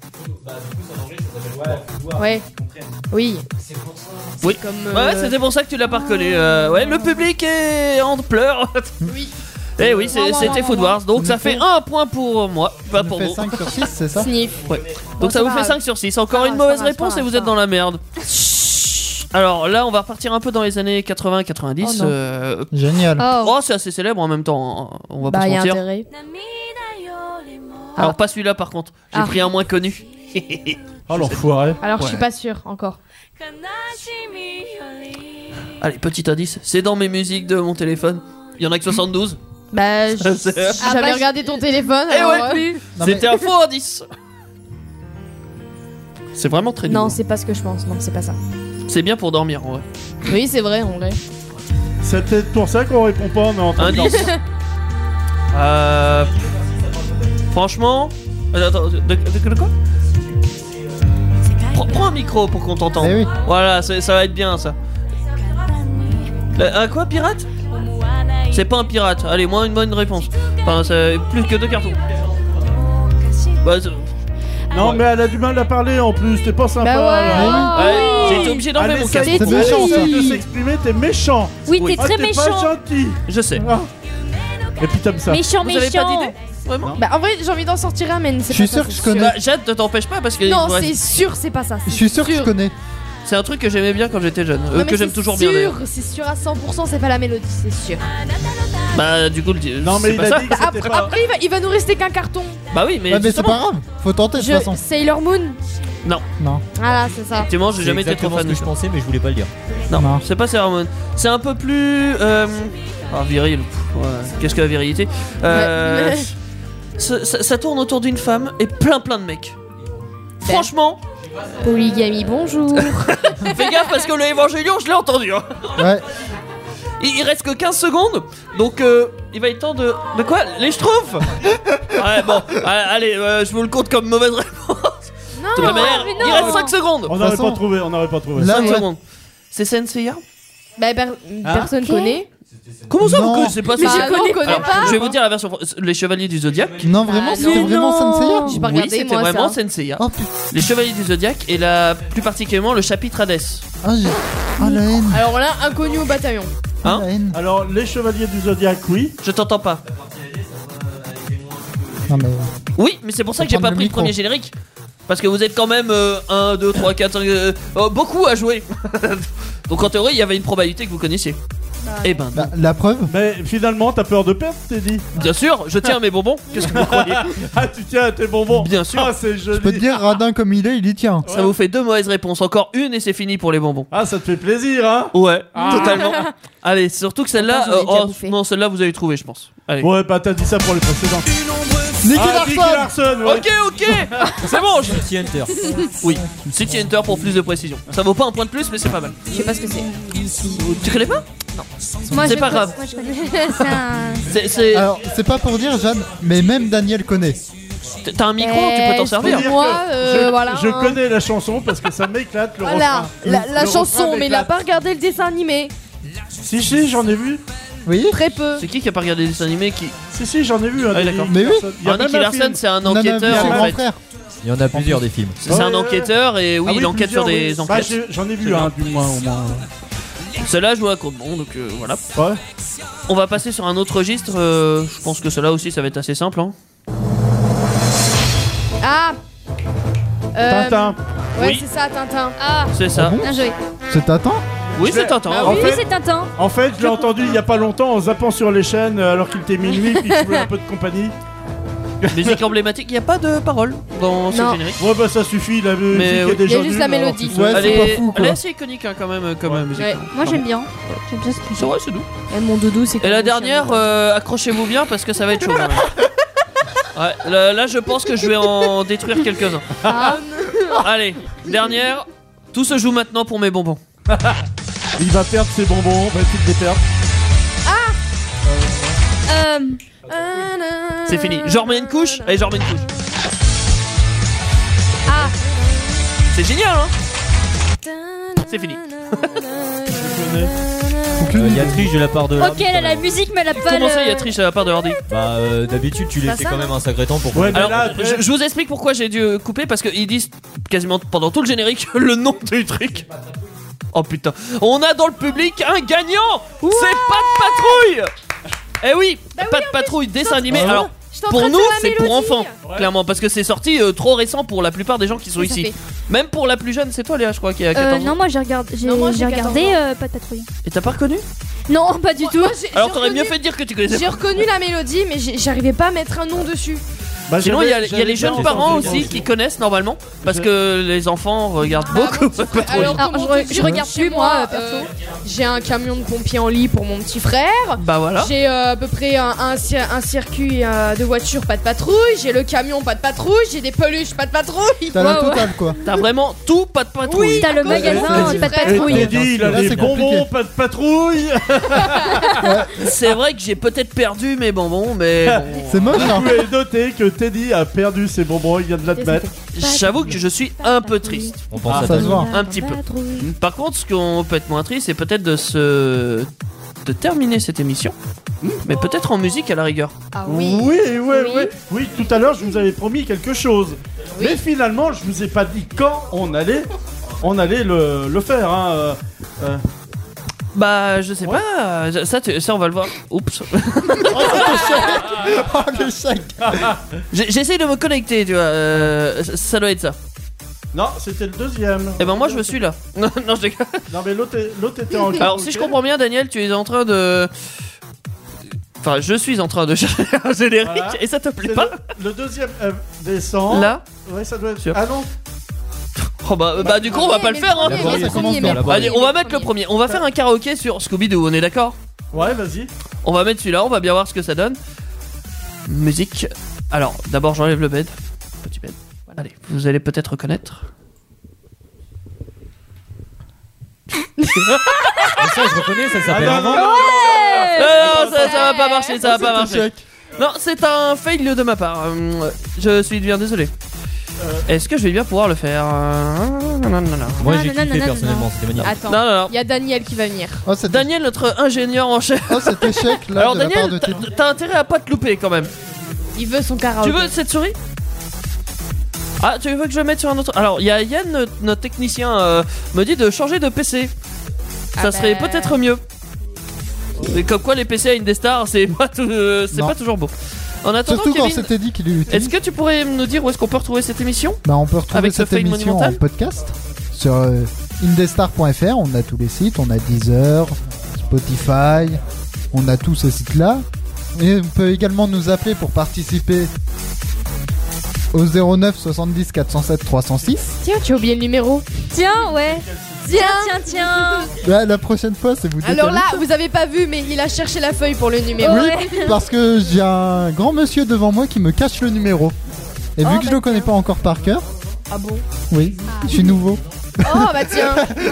H: Ouais. Oui.
E: Oui.
H: Comme,
E: Ouais, c'était pour ça que tu l'as pas reconnu. Ouais, le public est en pleurs.
H: Oui.
E: Eh oui, c'était Food Wars. Donc ça fait 1 point pour moi, pas pour vous.
D: 5 sur 6, c'est ça?
H: Sniff.
E: Ouais. Donc ça vous fait 5 sur 6. Encore une mauvaise réponse et vous êtes dans la merde. Alors là, on va repartir un peu dans les années 80-90.
D: Génial.
E: Oh, c'est assez célèbre en même temps. On va pas se
H: y a
E: mentir.
H: intérêt.
E: Alors pas celui-là par contre. J'ai pris un moins connu.
F: Oh l'enfoiré.
H: Alors je suis pas sûre encore.
E: Allez, petit indice. C'est dans mes musiques de mon téléphone. Il y en a que 72.
H: Bah, j'avais regardé ton téléphone.
E: Eh
H: alors,
E: ouais. C'était un faux indice. C'est vraiment très
H: Non,
E: nouveau.
H: c'est pas ce que je pense. Non, c'est pas ça.
E: C'est bien pour dormir en vrai.
H: Oui, c'est vrai, en vrai.
F: C'est peut-être pour ça qu'on répond pas, mais en train de
E: Indice. Franchement. Attends, de quoi? Prends un micro pour qu'on t'entende.
D: Eh oui.
E: Voilà, ça va être bien ça. Un quoi, pirate? C'est pas un pirate. Allez, moins une bonne réponse. Enfin, c'est plus que 2 cartons. Bah,
F: non, mais elle a du mal à parler en plus, t'es pas sympa.
H: Bah ouais.
F: là.
E: Ouais, j'ai été obligé d'enlever mon casque.
F: C'est
D: méchant, ça.
F: de s'exprimer, t'es méchant.
I: Oui, t'es très
F: t'es
I: méchant.
F: pas gentil.
E: Je sais.
F: Ah. Et puis t'aimes ça.
I: Méchant,
E: Vous avez pas
I: méchant.
E: d'idée? Vraiment?
H: Bah, en vrai, j'ai envie d'en sortir un, mais c'est
D: Je suis
H: pas ça,
D: sûr que
H: c'est
D: je connais.
E: Bah, Jade, ne t'empêche pas parce que.
H: Non,
E: ouais,
H: c'est sûr, c'est pas ça.
D: Je suis sûr que je connais.
E: c'est un truc que j'aimais bien quand j'étais jeune.
H: Non, mais
E: Que j'aime
H: c'est
E: toujours bien d'ailleurs.
H: C'est sûr à 100%, c'est pas la mélodie, c'est sûr.
E: Bah, du coup,
F: Non, mais
E: c'est
F: il
E: pas
F: a
E: ça.
F: dit que c'était pas.
H: Après, il va nous rester qu'un carton.
E: Bah oui, mais.
D: Ouais, mais c'est
E: justement.
D: pas grave. Faut tenter de toute façon.
H: Sailor Moon.
E: Non.
D: Non.
H: Voilà, c'est ça.
E: Effectivement, j'ai jamais été trop fan
P: ce
E: de
P: que
E: ça.
P: je pensais, mais je voulais pas le dire.
E: Non,
D: Non.
E: c'est pas Sailor Moon. C'est un peu plus. Viril. Ouais. Qu'est-ce que la virilité? Ça tourne autour d'une femme et plein de mecs. Franchement,
H: Polygamie, bonjour.
E: fais gaffe parce que le Évangélion, je l'ai entendu. Hein.
D: Ouais.
E: Il reste que 15 secondes, donc il va être temps de. De quoi? Les Schtroumpfs. Ouais, bon, allez, je vous le compte comme mauvaise réponse.
H: Non,
E: De toute manière,
H: mais
E: il
H: non.
E: reste 5 secondes.
F: On n'aurait pas trouvé, on n'aurait pas trouvé.
D: Là,
E: 5
D: ouais.
E: secondes. C'est Senseiya?
H: Bah, personne connaît.
E: Comment ça,
D: Non.
E: vous connaissez pas
H: Mais
E: ça?
H: je connais
E: Alors,
H: pas.
E: je vais vous dire la version. Les Chevaliers du Zodiac.
D: Non, vraiment, c'était
H: non.
D: vraiment Senseiya.
H: J'ai pas
E: Oui,
H: regardé,
E: c'était
H: moi,
E: vraiment
H: ça.
E: Senseiya.
D: Oh putain.
E: Les Chevaliers du Zodiac et plus particulièrement le chapitre Hades.
D: Ah, la haine.
H: Alors là, inconnu au bataillon.
E: Hein?
D: La haine.
F: Alors, les chevaliers du Zodiac, oui.
E: Je t'entends pas.
D: Non, mais.
E: Oui, mais c'est pour ça que j'ai
D: Faut
E: pas
D: prendre
E: pris
D: le
E: le premier
D: micro.
E: générique. Parce que vous êtes quand même 1, 2, 3, 4, 5, beaucoup à jouer. Donc en théorie, il y avait une probabilité que vous connaissiez. Eh ben,
D: Bah, la preuve.
F: Mais finalement, t'as peur de perdre, t'es dit.
E: bien sûr, je tiens à mes bonbons. Qu'est-ce que vous croyez?
F: Ah, tu tiens à tes bonbons.
E: Bien sûr.
F: Ah, c'est joli.
D: Je peux te dire, radin comme il est, il y tient.
E: Ça vous fait 2 mauvaises réponses. Encore une et c'est fini pour les bonbons.
F: Ah, ça te fait plaisir, hein.
E: Ouais, totalement. Allez, surtout que celle-là.
H: Attends, j'en ai déjà bouffé.
E: Non, celle-là, vous avez trouvé, je pense. Allez.
F: Ouais, bah t'as dit ça pour les précédents.
D: Nicky
F: Nicky Larson, ouais.
E: Ok, c'est bon.
P: City Hunter.
E: Oui, City Hunter pour plus de précision. Ça vaut pas un point de plus, mais c'est pas mal.
H: Je sais pas ce que c'est.
E: Tu connais pas?
I: Moi,
E: C'est
I: je
E: pas grave.
I: Moi, je connais. C'est un.
E: C'est.
D: Alors, c'est pas pour dire, Jeanne, mais même Daniel connaît.
E: T'as un micro, tu peux t'en
H: je
E: servir.
H: peux dire- Moi, voilà,
F: Je
H: hein.
F: connais la chanson parce que ça m'éclate le
H: Voilà,
F: refrain.
H: la
F: Le refrain
H: chanson, mais il a
F: m'éclate.
H: pas regardé le dessin animé.
F: Si, j'en ai vu.
D: Oui.
H: Très peu.
E: C'est qui a pas regardé les dessins animés qui...
F: Si, j'en ai vu.
E: Ah, d'accord.
D: Mais oui.
F: Il y a
E: Alors,
F: même
E: Nicky
F: un
E: Larson,
F: film.
E: c'est un
D: Nana,
E: enquêteur
D: mon
E: en
D: grand
E: fait.
D: frère.
P: Il y en a plusieurs des films.
E: C'est un enquêteur et oui,
F: Ah
E: il enquête sur
F: plusieurs,
E: des
F: oui. Bah,
E: enquêtes.
F: j'en ai vu un, du moins, au moins.
E: Celle-là, je vous raconte bon, donc voilà.
F: Ouais.
E: On va passer sur un autre registre. Je pense que cela aussi, ça va être assez simple. Hein.
H: Ah
F: Tintin.
H: Ouais,
E: Oui.
H: c'est ça, Tintin. Ah,
E: C'est ça.
I: Bien joué.
D: C'est Tintin.
E: Oui, c'est Tintin.
H: Bah
F: En
I: Oui,
F: fait-
I: c'est Tintin.
F: En fait, je l'ai entendu il y a pas longtemps en zappant sur les chaînes alors qu'il était minuit puis je voulais un peu de compagnie.
E: Musique emblématique, il n'y a pas de paroles dans ce
H: Non.
E: générique.
F: Ouais, bah ça suffit, la musique
E: Mais
F: est
E: oui.
F: déjà
H: Il y a juste
F: nulle,
H: la
F: alors
H: mélodie.
F: tu sais.
D: Ouais,
E: Elle
D: c'est
E: est,
D: pas fou,
E: elle est
D: quoi.
E: assez iconique hein, quand même comme musique.
H: Ouais.
I: Moi, j'aime bien. J'aime bien ce qu'il
E: C'est vrai, c'est doux.
H: Et mon doudou, c'est
E: Et
H: comme
E: la
H: mon
E: dernière,
H: chien.
E: accrochez-vous bien parce que ça va être chaud. quand même. Ouais, là, je pense que je vais en détruire quelques-uns.
H: Ah,
E: Allez, dernière. Tout se joue maintenant pour mes bonbons.
F: Il va perdre ses bonbons, va tout les perdre.
E: C'est fini. Je remets une couche. Allez, je remets une couche.
H: Ah.
E: C'est génial, hein. C'est fini.
P: Il y a triche de la part de
I: Ok, elle a la musique, mais elle a pas
E: Comment ça, il y a
I: le.
E: triche de la part de Hardy?
P: Bah, d'habitude, tu
H: Pas
P: laissais
H: ça,
P: quand
H: non
P: même un sacré temps pour.
F: Ouais, mais
E: Alors,
F: là,
E: je vous explique pourquoi j'ai dû couper, parce qu'ils disent quasiment pendant tout le générique le nom du truc. Oh putain, on a dans le public un gagnant. C'est Pat Patrouille. Eh oui, Pat Patrouille, dessin animé. Alors, pour nous, c'est pour enfants, clairement, parce que c'est sorti trop récent pour la plupart des gens qui sont ici.
H: fait.
E: Même pour la plus jeune, c'est toi Léa, je crois, qui a 14 ans.
I: Non, moi j'ai regardé,
H: Non, moi, j'ai
I: regardé
H: 14 ans.
I: Pas de patrouille.
E: Et t'as pas reconnu?
I: Non, pas du tout.
E: Alors t'aurais mieux fait de dire que tu connaissais
H: J'ai
E: pas.
H: reconnu la mélodie, mais j'arrivais pas à mettre un nom dessus.
F: Bah,
E: Sinon, il y a
F: j'avais
E: les jeunes
F: pas
E: parents
F: entendu
E: aussi qui connaissent normalement, parce que les enfants regardent beaucoup Pat Patrouille.
H: Alors, je regarde plus moi, perso. J'ai un camion de pompiers en lit pour mon petit frère.
E: Bah voilà.
H: J'ai à peu près un circuit de voiture, pas de patrouille. J'ai le camion, pas de patrouille. J'ai des peluches, pas de patrouille.
D: T'as la totale quoi.
E: T'as vraiment tout Pat Patrouille.
H: Oui,
I: T'as le magasin, pas de patrouille.
F: Teddy, il a
D: Là,
F: des
D: c'est
F: bonbons,
D: compliqué.
F: pas de patrouille.
E: C'est vrai que j'ai peut-être perdu mes bonbons, mais bon.
D: C'est moche hein.
F: Vous pouvez noter que Teddy a perdu ses bonbons, il vient de l'admettre.
E: J'avoue que je suis un peu triste.
P: On pense à
D: Ça se voit.
E: Un petit peu. Par contre, ce qu'on peut être moins triste, c'est peut-être de terminer cette émission. Mais peut-être en musique à la rigueur.
H: Ah
F: Oui, oui, tout à l'heure je vous avais promis quelque chose. Mais finalement, je vous ai pas dit quand on allait le faire. Hein.
E: Bah, je sais pas. Ça, on va le voir. Oups.
D: Oh l'échec.
E: J'essaye de me connecter, tu vois. Ça doit être ça.
F: Non, c'était le deuxième.
E: Et ben moi, je me suis là. Non, je déconne.
F: Non, mais l'autre était en
E: Alors, si je comprends bien, Daniel, tu es en train de. Enfin, je suis en train de chercher un générique
F: Voilà.
E: et ça te plaît
F: C'est
E: pas?
F: le deuxième descend.
E: Là?
F: Ouais, ça doit être.
E: Sûr.
F: Ah non.
E: Oh bah du coup, on va pas le faire, hein.
D: Ça commence bien.
E: Allez, on va mettre le premier. On va faire un karaoké sur Scooby-Doo, on est d'accord?
F: Ouais, vas-y.
E: On va mettre celui-là, on va bien voir ce que ça donne. Musique. Alors, d'abord, j'enlève le bed. Petit bed. Allez, vous allez peut-être reconnaître.
P: Mais ça, je reconnais, ça s'appelle
F: Ah,
P: avant.
E: Non, ça va pas marcher, ça va pas marcher. Non, c'est un fail de ma part. Je suis bien désolé. Est-ce que je vais bien pouvoir le faire? Non.
P: Moi, j'ai kiffé personnellement, c'était magnifique.
H: Attends,
E: Non.
H: il y a Daniel qui va venir.
D: Oh cet
E: Daniel, notre ingénieur en chef.
D: cet échec là
E: Alors
D: de la part
E: Daniel,
D: de Teddy.
E: t'as intérêt à pas te louper quand même.
H: Il veut son karaoké.
E: Tu veux cette souris? Ah, tu veux que je le mette sur un autre? Alors, il y a Yann, notre technicien, me dit de changer de PC. Ça serait peut-être mieux. Mais comme quoi, les PC à Indestar, c'est pas toujours beau. En attendant,
D: Surtout quand
E: Kevin,
D: c'est Teddy qui l'utilise.
E: est-ce que tu pourrais nous dire où est-ce qu'on peut retrouver cette émission?
D: Bah, on peut retrouver
E: Avec ce
D: cette
E: fail
D: émission
E: monumental
D: en podcast sur indestar.fr. On a tous les sites, on a Deezer, Spotify, on a tous ces sites-là. Et on peut également nous appeler pour participer au 09 70 407 306.
H: Tiens, tu as oublié le numéro.
I: Tiens, ouais. Tiens.
D: Là, la prochaine fois, c'est vous
H: Alors
D: décalez.
H: là, vous avez pas vu, mais il a cherché la feuille pour le numéro.
D: Oui, parce que j'ai un grand monsieur devant moi qui me cache le numéro. Et vu que je le connais pas encore par cœur,
H: Ah bon?
D: oui, je suis nouveau.
H: Oh bah tiens.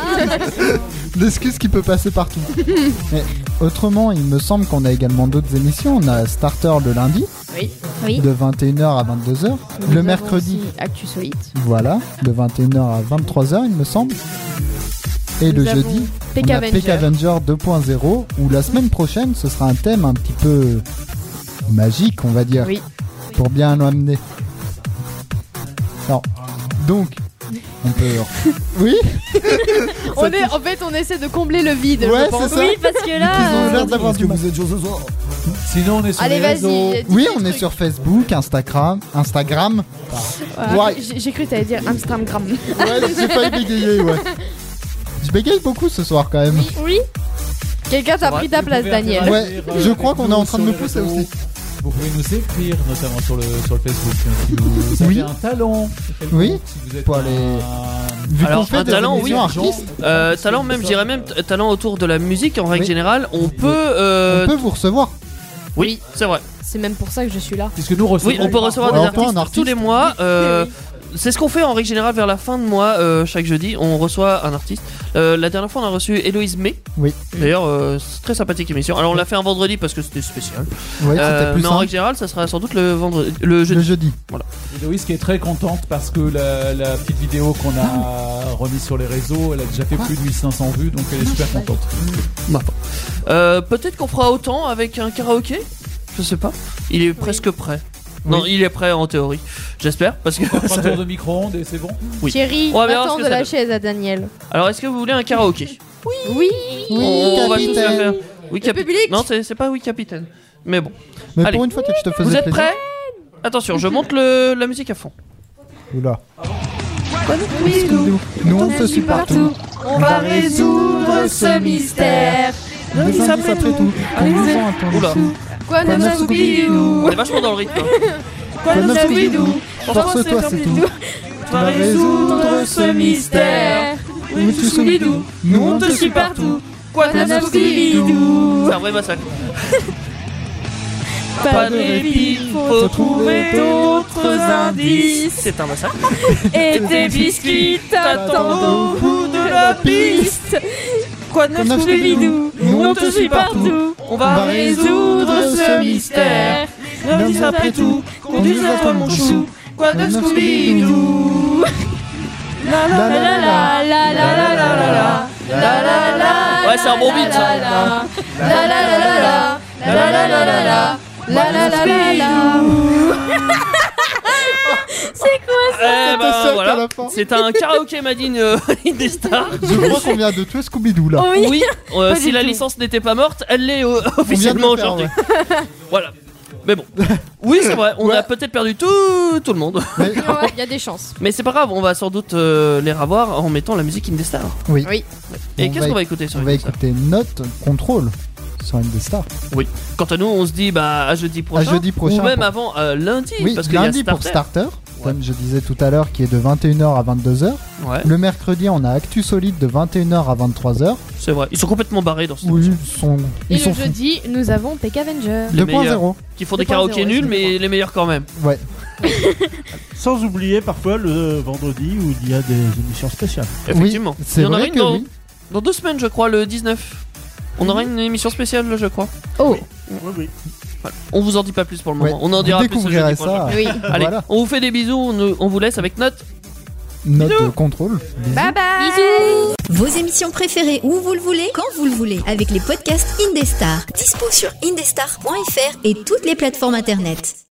D: L'excuse qui peut passer partout. Mais autrement, il me semble qu'on a également d'autres émissions. On a Starter le lundi,
H: Oui.
D: de 21h à 22h. Le mercredi,
H: Actu Solide.
D: voilà, de 21h à 23h, il me semble. Et
H: Nous
D: le
H: avons
D: jeudi,
H: PK
D: on a
H: Avenger.
D: PK Avenger 2.0, où la semaine prochaine, ce sera un thème un petit peu magique, on va dire,
H: Oui.
D: pour bien l'amener. Alors, donc, on peut... Oui.
H: En fait, on essaie de combler le vide.
D: Ouais,
H: je pense.
D: c'est ça.
I: Oui, parce que
D: Ils
I: là.
D: ont l'air d'avoir du mal.
G: Sinon, on est sur
H: Allez,
G: les
H: vas-y.
G: réseaux.
H: dis
D: Oui,
H: des
D: on est
H: trucs.
D: sur Facebook, Instagram.
H: Ouais. J'ai cru que t'allais dire Instagram.
D: Ouais, j'ai failli bégayer, ouais. Je bégaye beaucoup ce soir quand même.
H: Oui. Quelqu'un t'a pris ta place, Daniel.
D: Ouais, je crois qu'on est en train de me pousser aussi.
G: Vous pouvez nous écrire, notamment sur le Facebook. Si vous avez
D: Oui.
G: un talent.
D: Oui.
G: Si vous êtes
D: Pour aller. Vu qu'on
E: Alors,
D: fait
E: un
D: des
E: talent, oui.
D: émissions artistes,
E: Talent même, je dirais même talent autour de la musique en règle
D: Oui.
E: générale. On
D: on
E: peut.
D: peut vous recevoir.
E: Oui, c'est vrai.
H: C'est même pour ça que je suis là.
G: Puisque nous recevons.
E: Oui, on peut recevoir
D: Ouais,
E: des
D: Antoine,
E: artistes
D: un artiste.
E: tous les mois. c'est ce qu'on fait en règle générale vers la fin de mois. Chaque jeudi, on reçoit un artiste. La dernière fois, on a reçu Héloïse May.
D: Oui.
E: D'ailleurs, c'est très sympathique émission. Alors, on l'a fait un vendredi parce que c'était spécial.
D: Ouais, c'était plus
E: mais en règle générale, ça sera sans doute le jeudi. Voilà.
G: Héloïse qui est très contente parce que la petite vidéo qu'on a remise sur les réseaux, elle a déjà fait plus de 1500 vues, donc elle est super contente.
E: Peut-être qu'on fera autant avec un karaoké. Je sais pas. Il est presque prêt. Non, il est prêt en théorie. J'espère parce que.
G: Un tour de micro-ondes et c'est bon.
E: Oui.
H: Thierry, attends de la chaise à Daniel.
E: Alors, est-ce que vous voulez un karaoké?
H: Oui.
E: On va tous le faire. Oui,
H: public.
E: Non, c'est pas oui, capitaine. Mais bon.
D: Mais
E: allez.
D: pour une fois que je te faisais
E: Vous êtes
D: plaisir.
E: prêts? Attention, je monte la musique à fond.
D: Oula.
B: Nous on te suit partout. On va résoudre ce mystère.
D: Des indices après tout. Conduisons à ton
E: Oula.
H: Quoi de neuf, Scooby-Doo?
E: On est vachement dans le rythme.
B: Quoi de neuf, Scooby-Doo?
D: Force-toi, c'est tout.
B: On va résoudre ce mystère. Oui, Scooby-Doo. Nous on te suit partout. Quoi de neuf, Scooby-Doo?
E: C'est un vrai massacre.
B: Pas de répit, faut trouver d'autres indices.
E: C'est un massacre.
B: Et tes biscuits t'attendent au bout de la piste. Quoi de neuf, Scooby-Doo? Nous on te suit partout. On va résoudre ce mystère. Lundi après tout, conduis-toi mon chou. Quoi de neuf, Scooby-Doo? La la la la la la la la la la la la.
E: Ouais, c'est un bon beat ça.
B: La la la la la la la la la la. La la la la la.
H: C'est quoi ça?
E: Voilà. C'est un karaoké Madine Indestar.
D: Je crois qu'on vient de tuer Scooby-Doo là.
E: Oui. Si la licence n'était pas morte, elle l'est officiellement aujourd'hui. Voilà. Mais bon. Oui, c'est vrai. On a peut-être perdu tout le monde.
H: Ouais, il y a des chances.
E: Mais c'est pas grave. On va sans doute les revoir en mettant la musique Indestar.
D: Oui.
E: Et qu'est-ce qu'on va écouter sur
D: On va écouter Note Control sur Indestar.
E: Oui. Quant à nous, on se dit à jeudi prochain.
D: À jeudi prochain.
E: Ou même avant lundi.
D: Oui,
E: parce qu'il
D: lundi
E: y a
D: pour Starter. Comme je disais tout à l'heure, qui est de 21h à 22h.
E: Ouais.
D: Le mercredi, on a Actu Solide de 21h à 23h.
E: C'est vrai. Ils sont complètement barrés dans ce
D: Oui,
H: Et le jeudi, nous avons Peck Avenger.
D: 2.0.
E: Qui font des karaokés nuls, mais les meilleurs quand même.
D: Ouais.
F: Sans oublier parfois le vendredi où il y a des émissions spéciales.
E: Effectivement.
D: C'est
E: Il y en aura
D: vrai
E: une
D: que
E: dans,
D: oui.
E: dans 2 semaines, je crois, le 19. On aura une émission spéciale, je crois.
H: Oh.
F: Oui.
E: Voilà. On vous en dit pas plus pour le moment.
D: Ouais.
E: On en
D: Vous
E: dira plus le
D: découvrirez
E: jeudi prochain.
H: Oui.
E: Allez,
D: Voilà.
E: on vous fait des bisous. On vous laisse avec Note
D: Control. Bisous.
H: Bye bye. Bisous.
Q: Vos émissions préférées où vous le voulez, quand vous le voulez, avec les podcasts Indestar. Dispo sur indestar.fr et toutes les plateformes internet.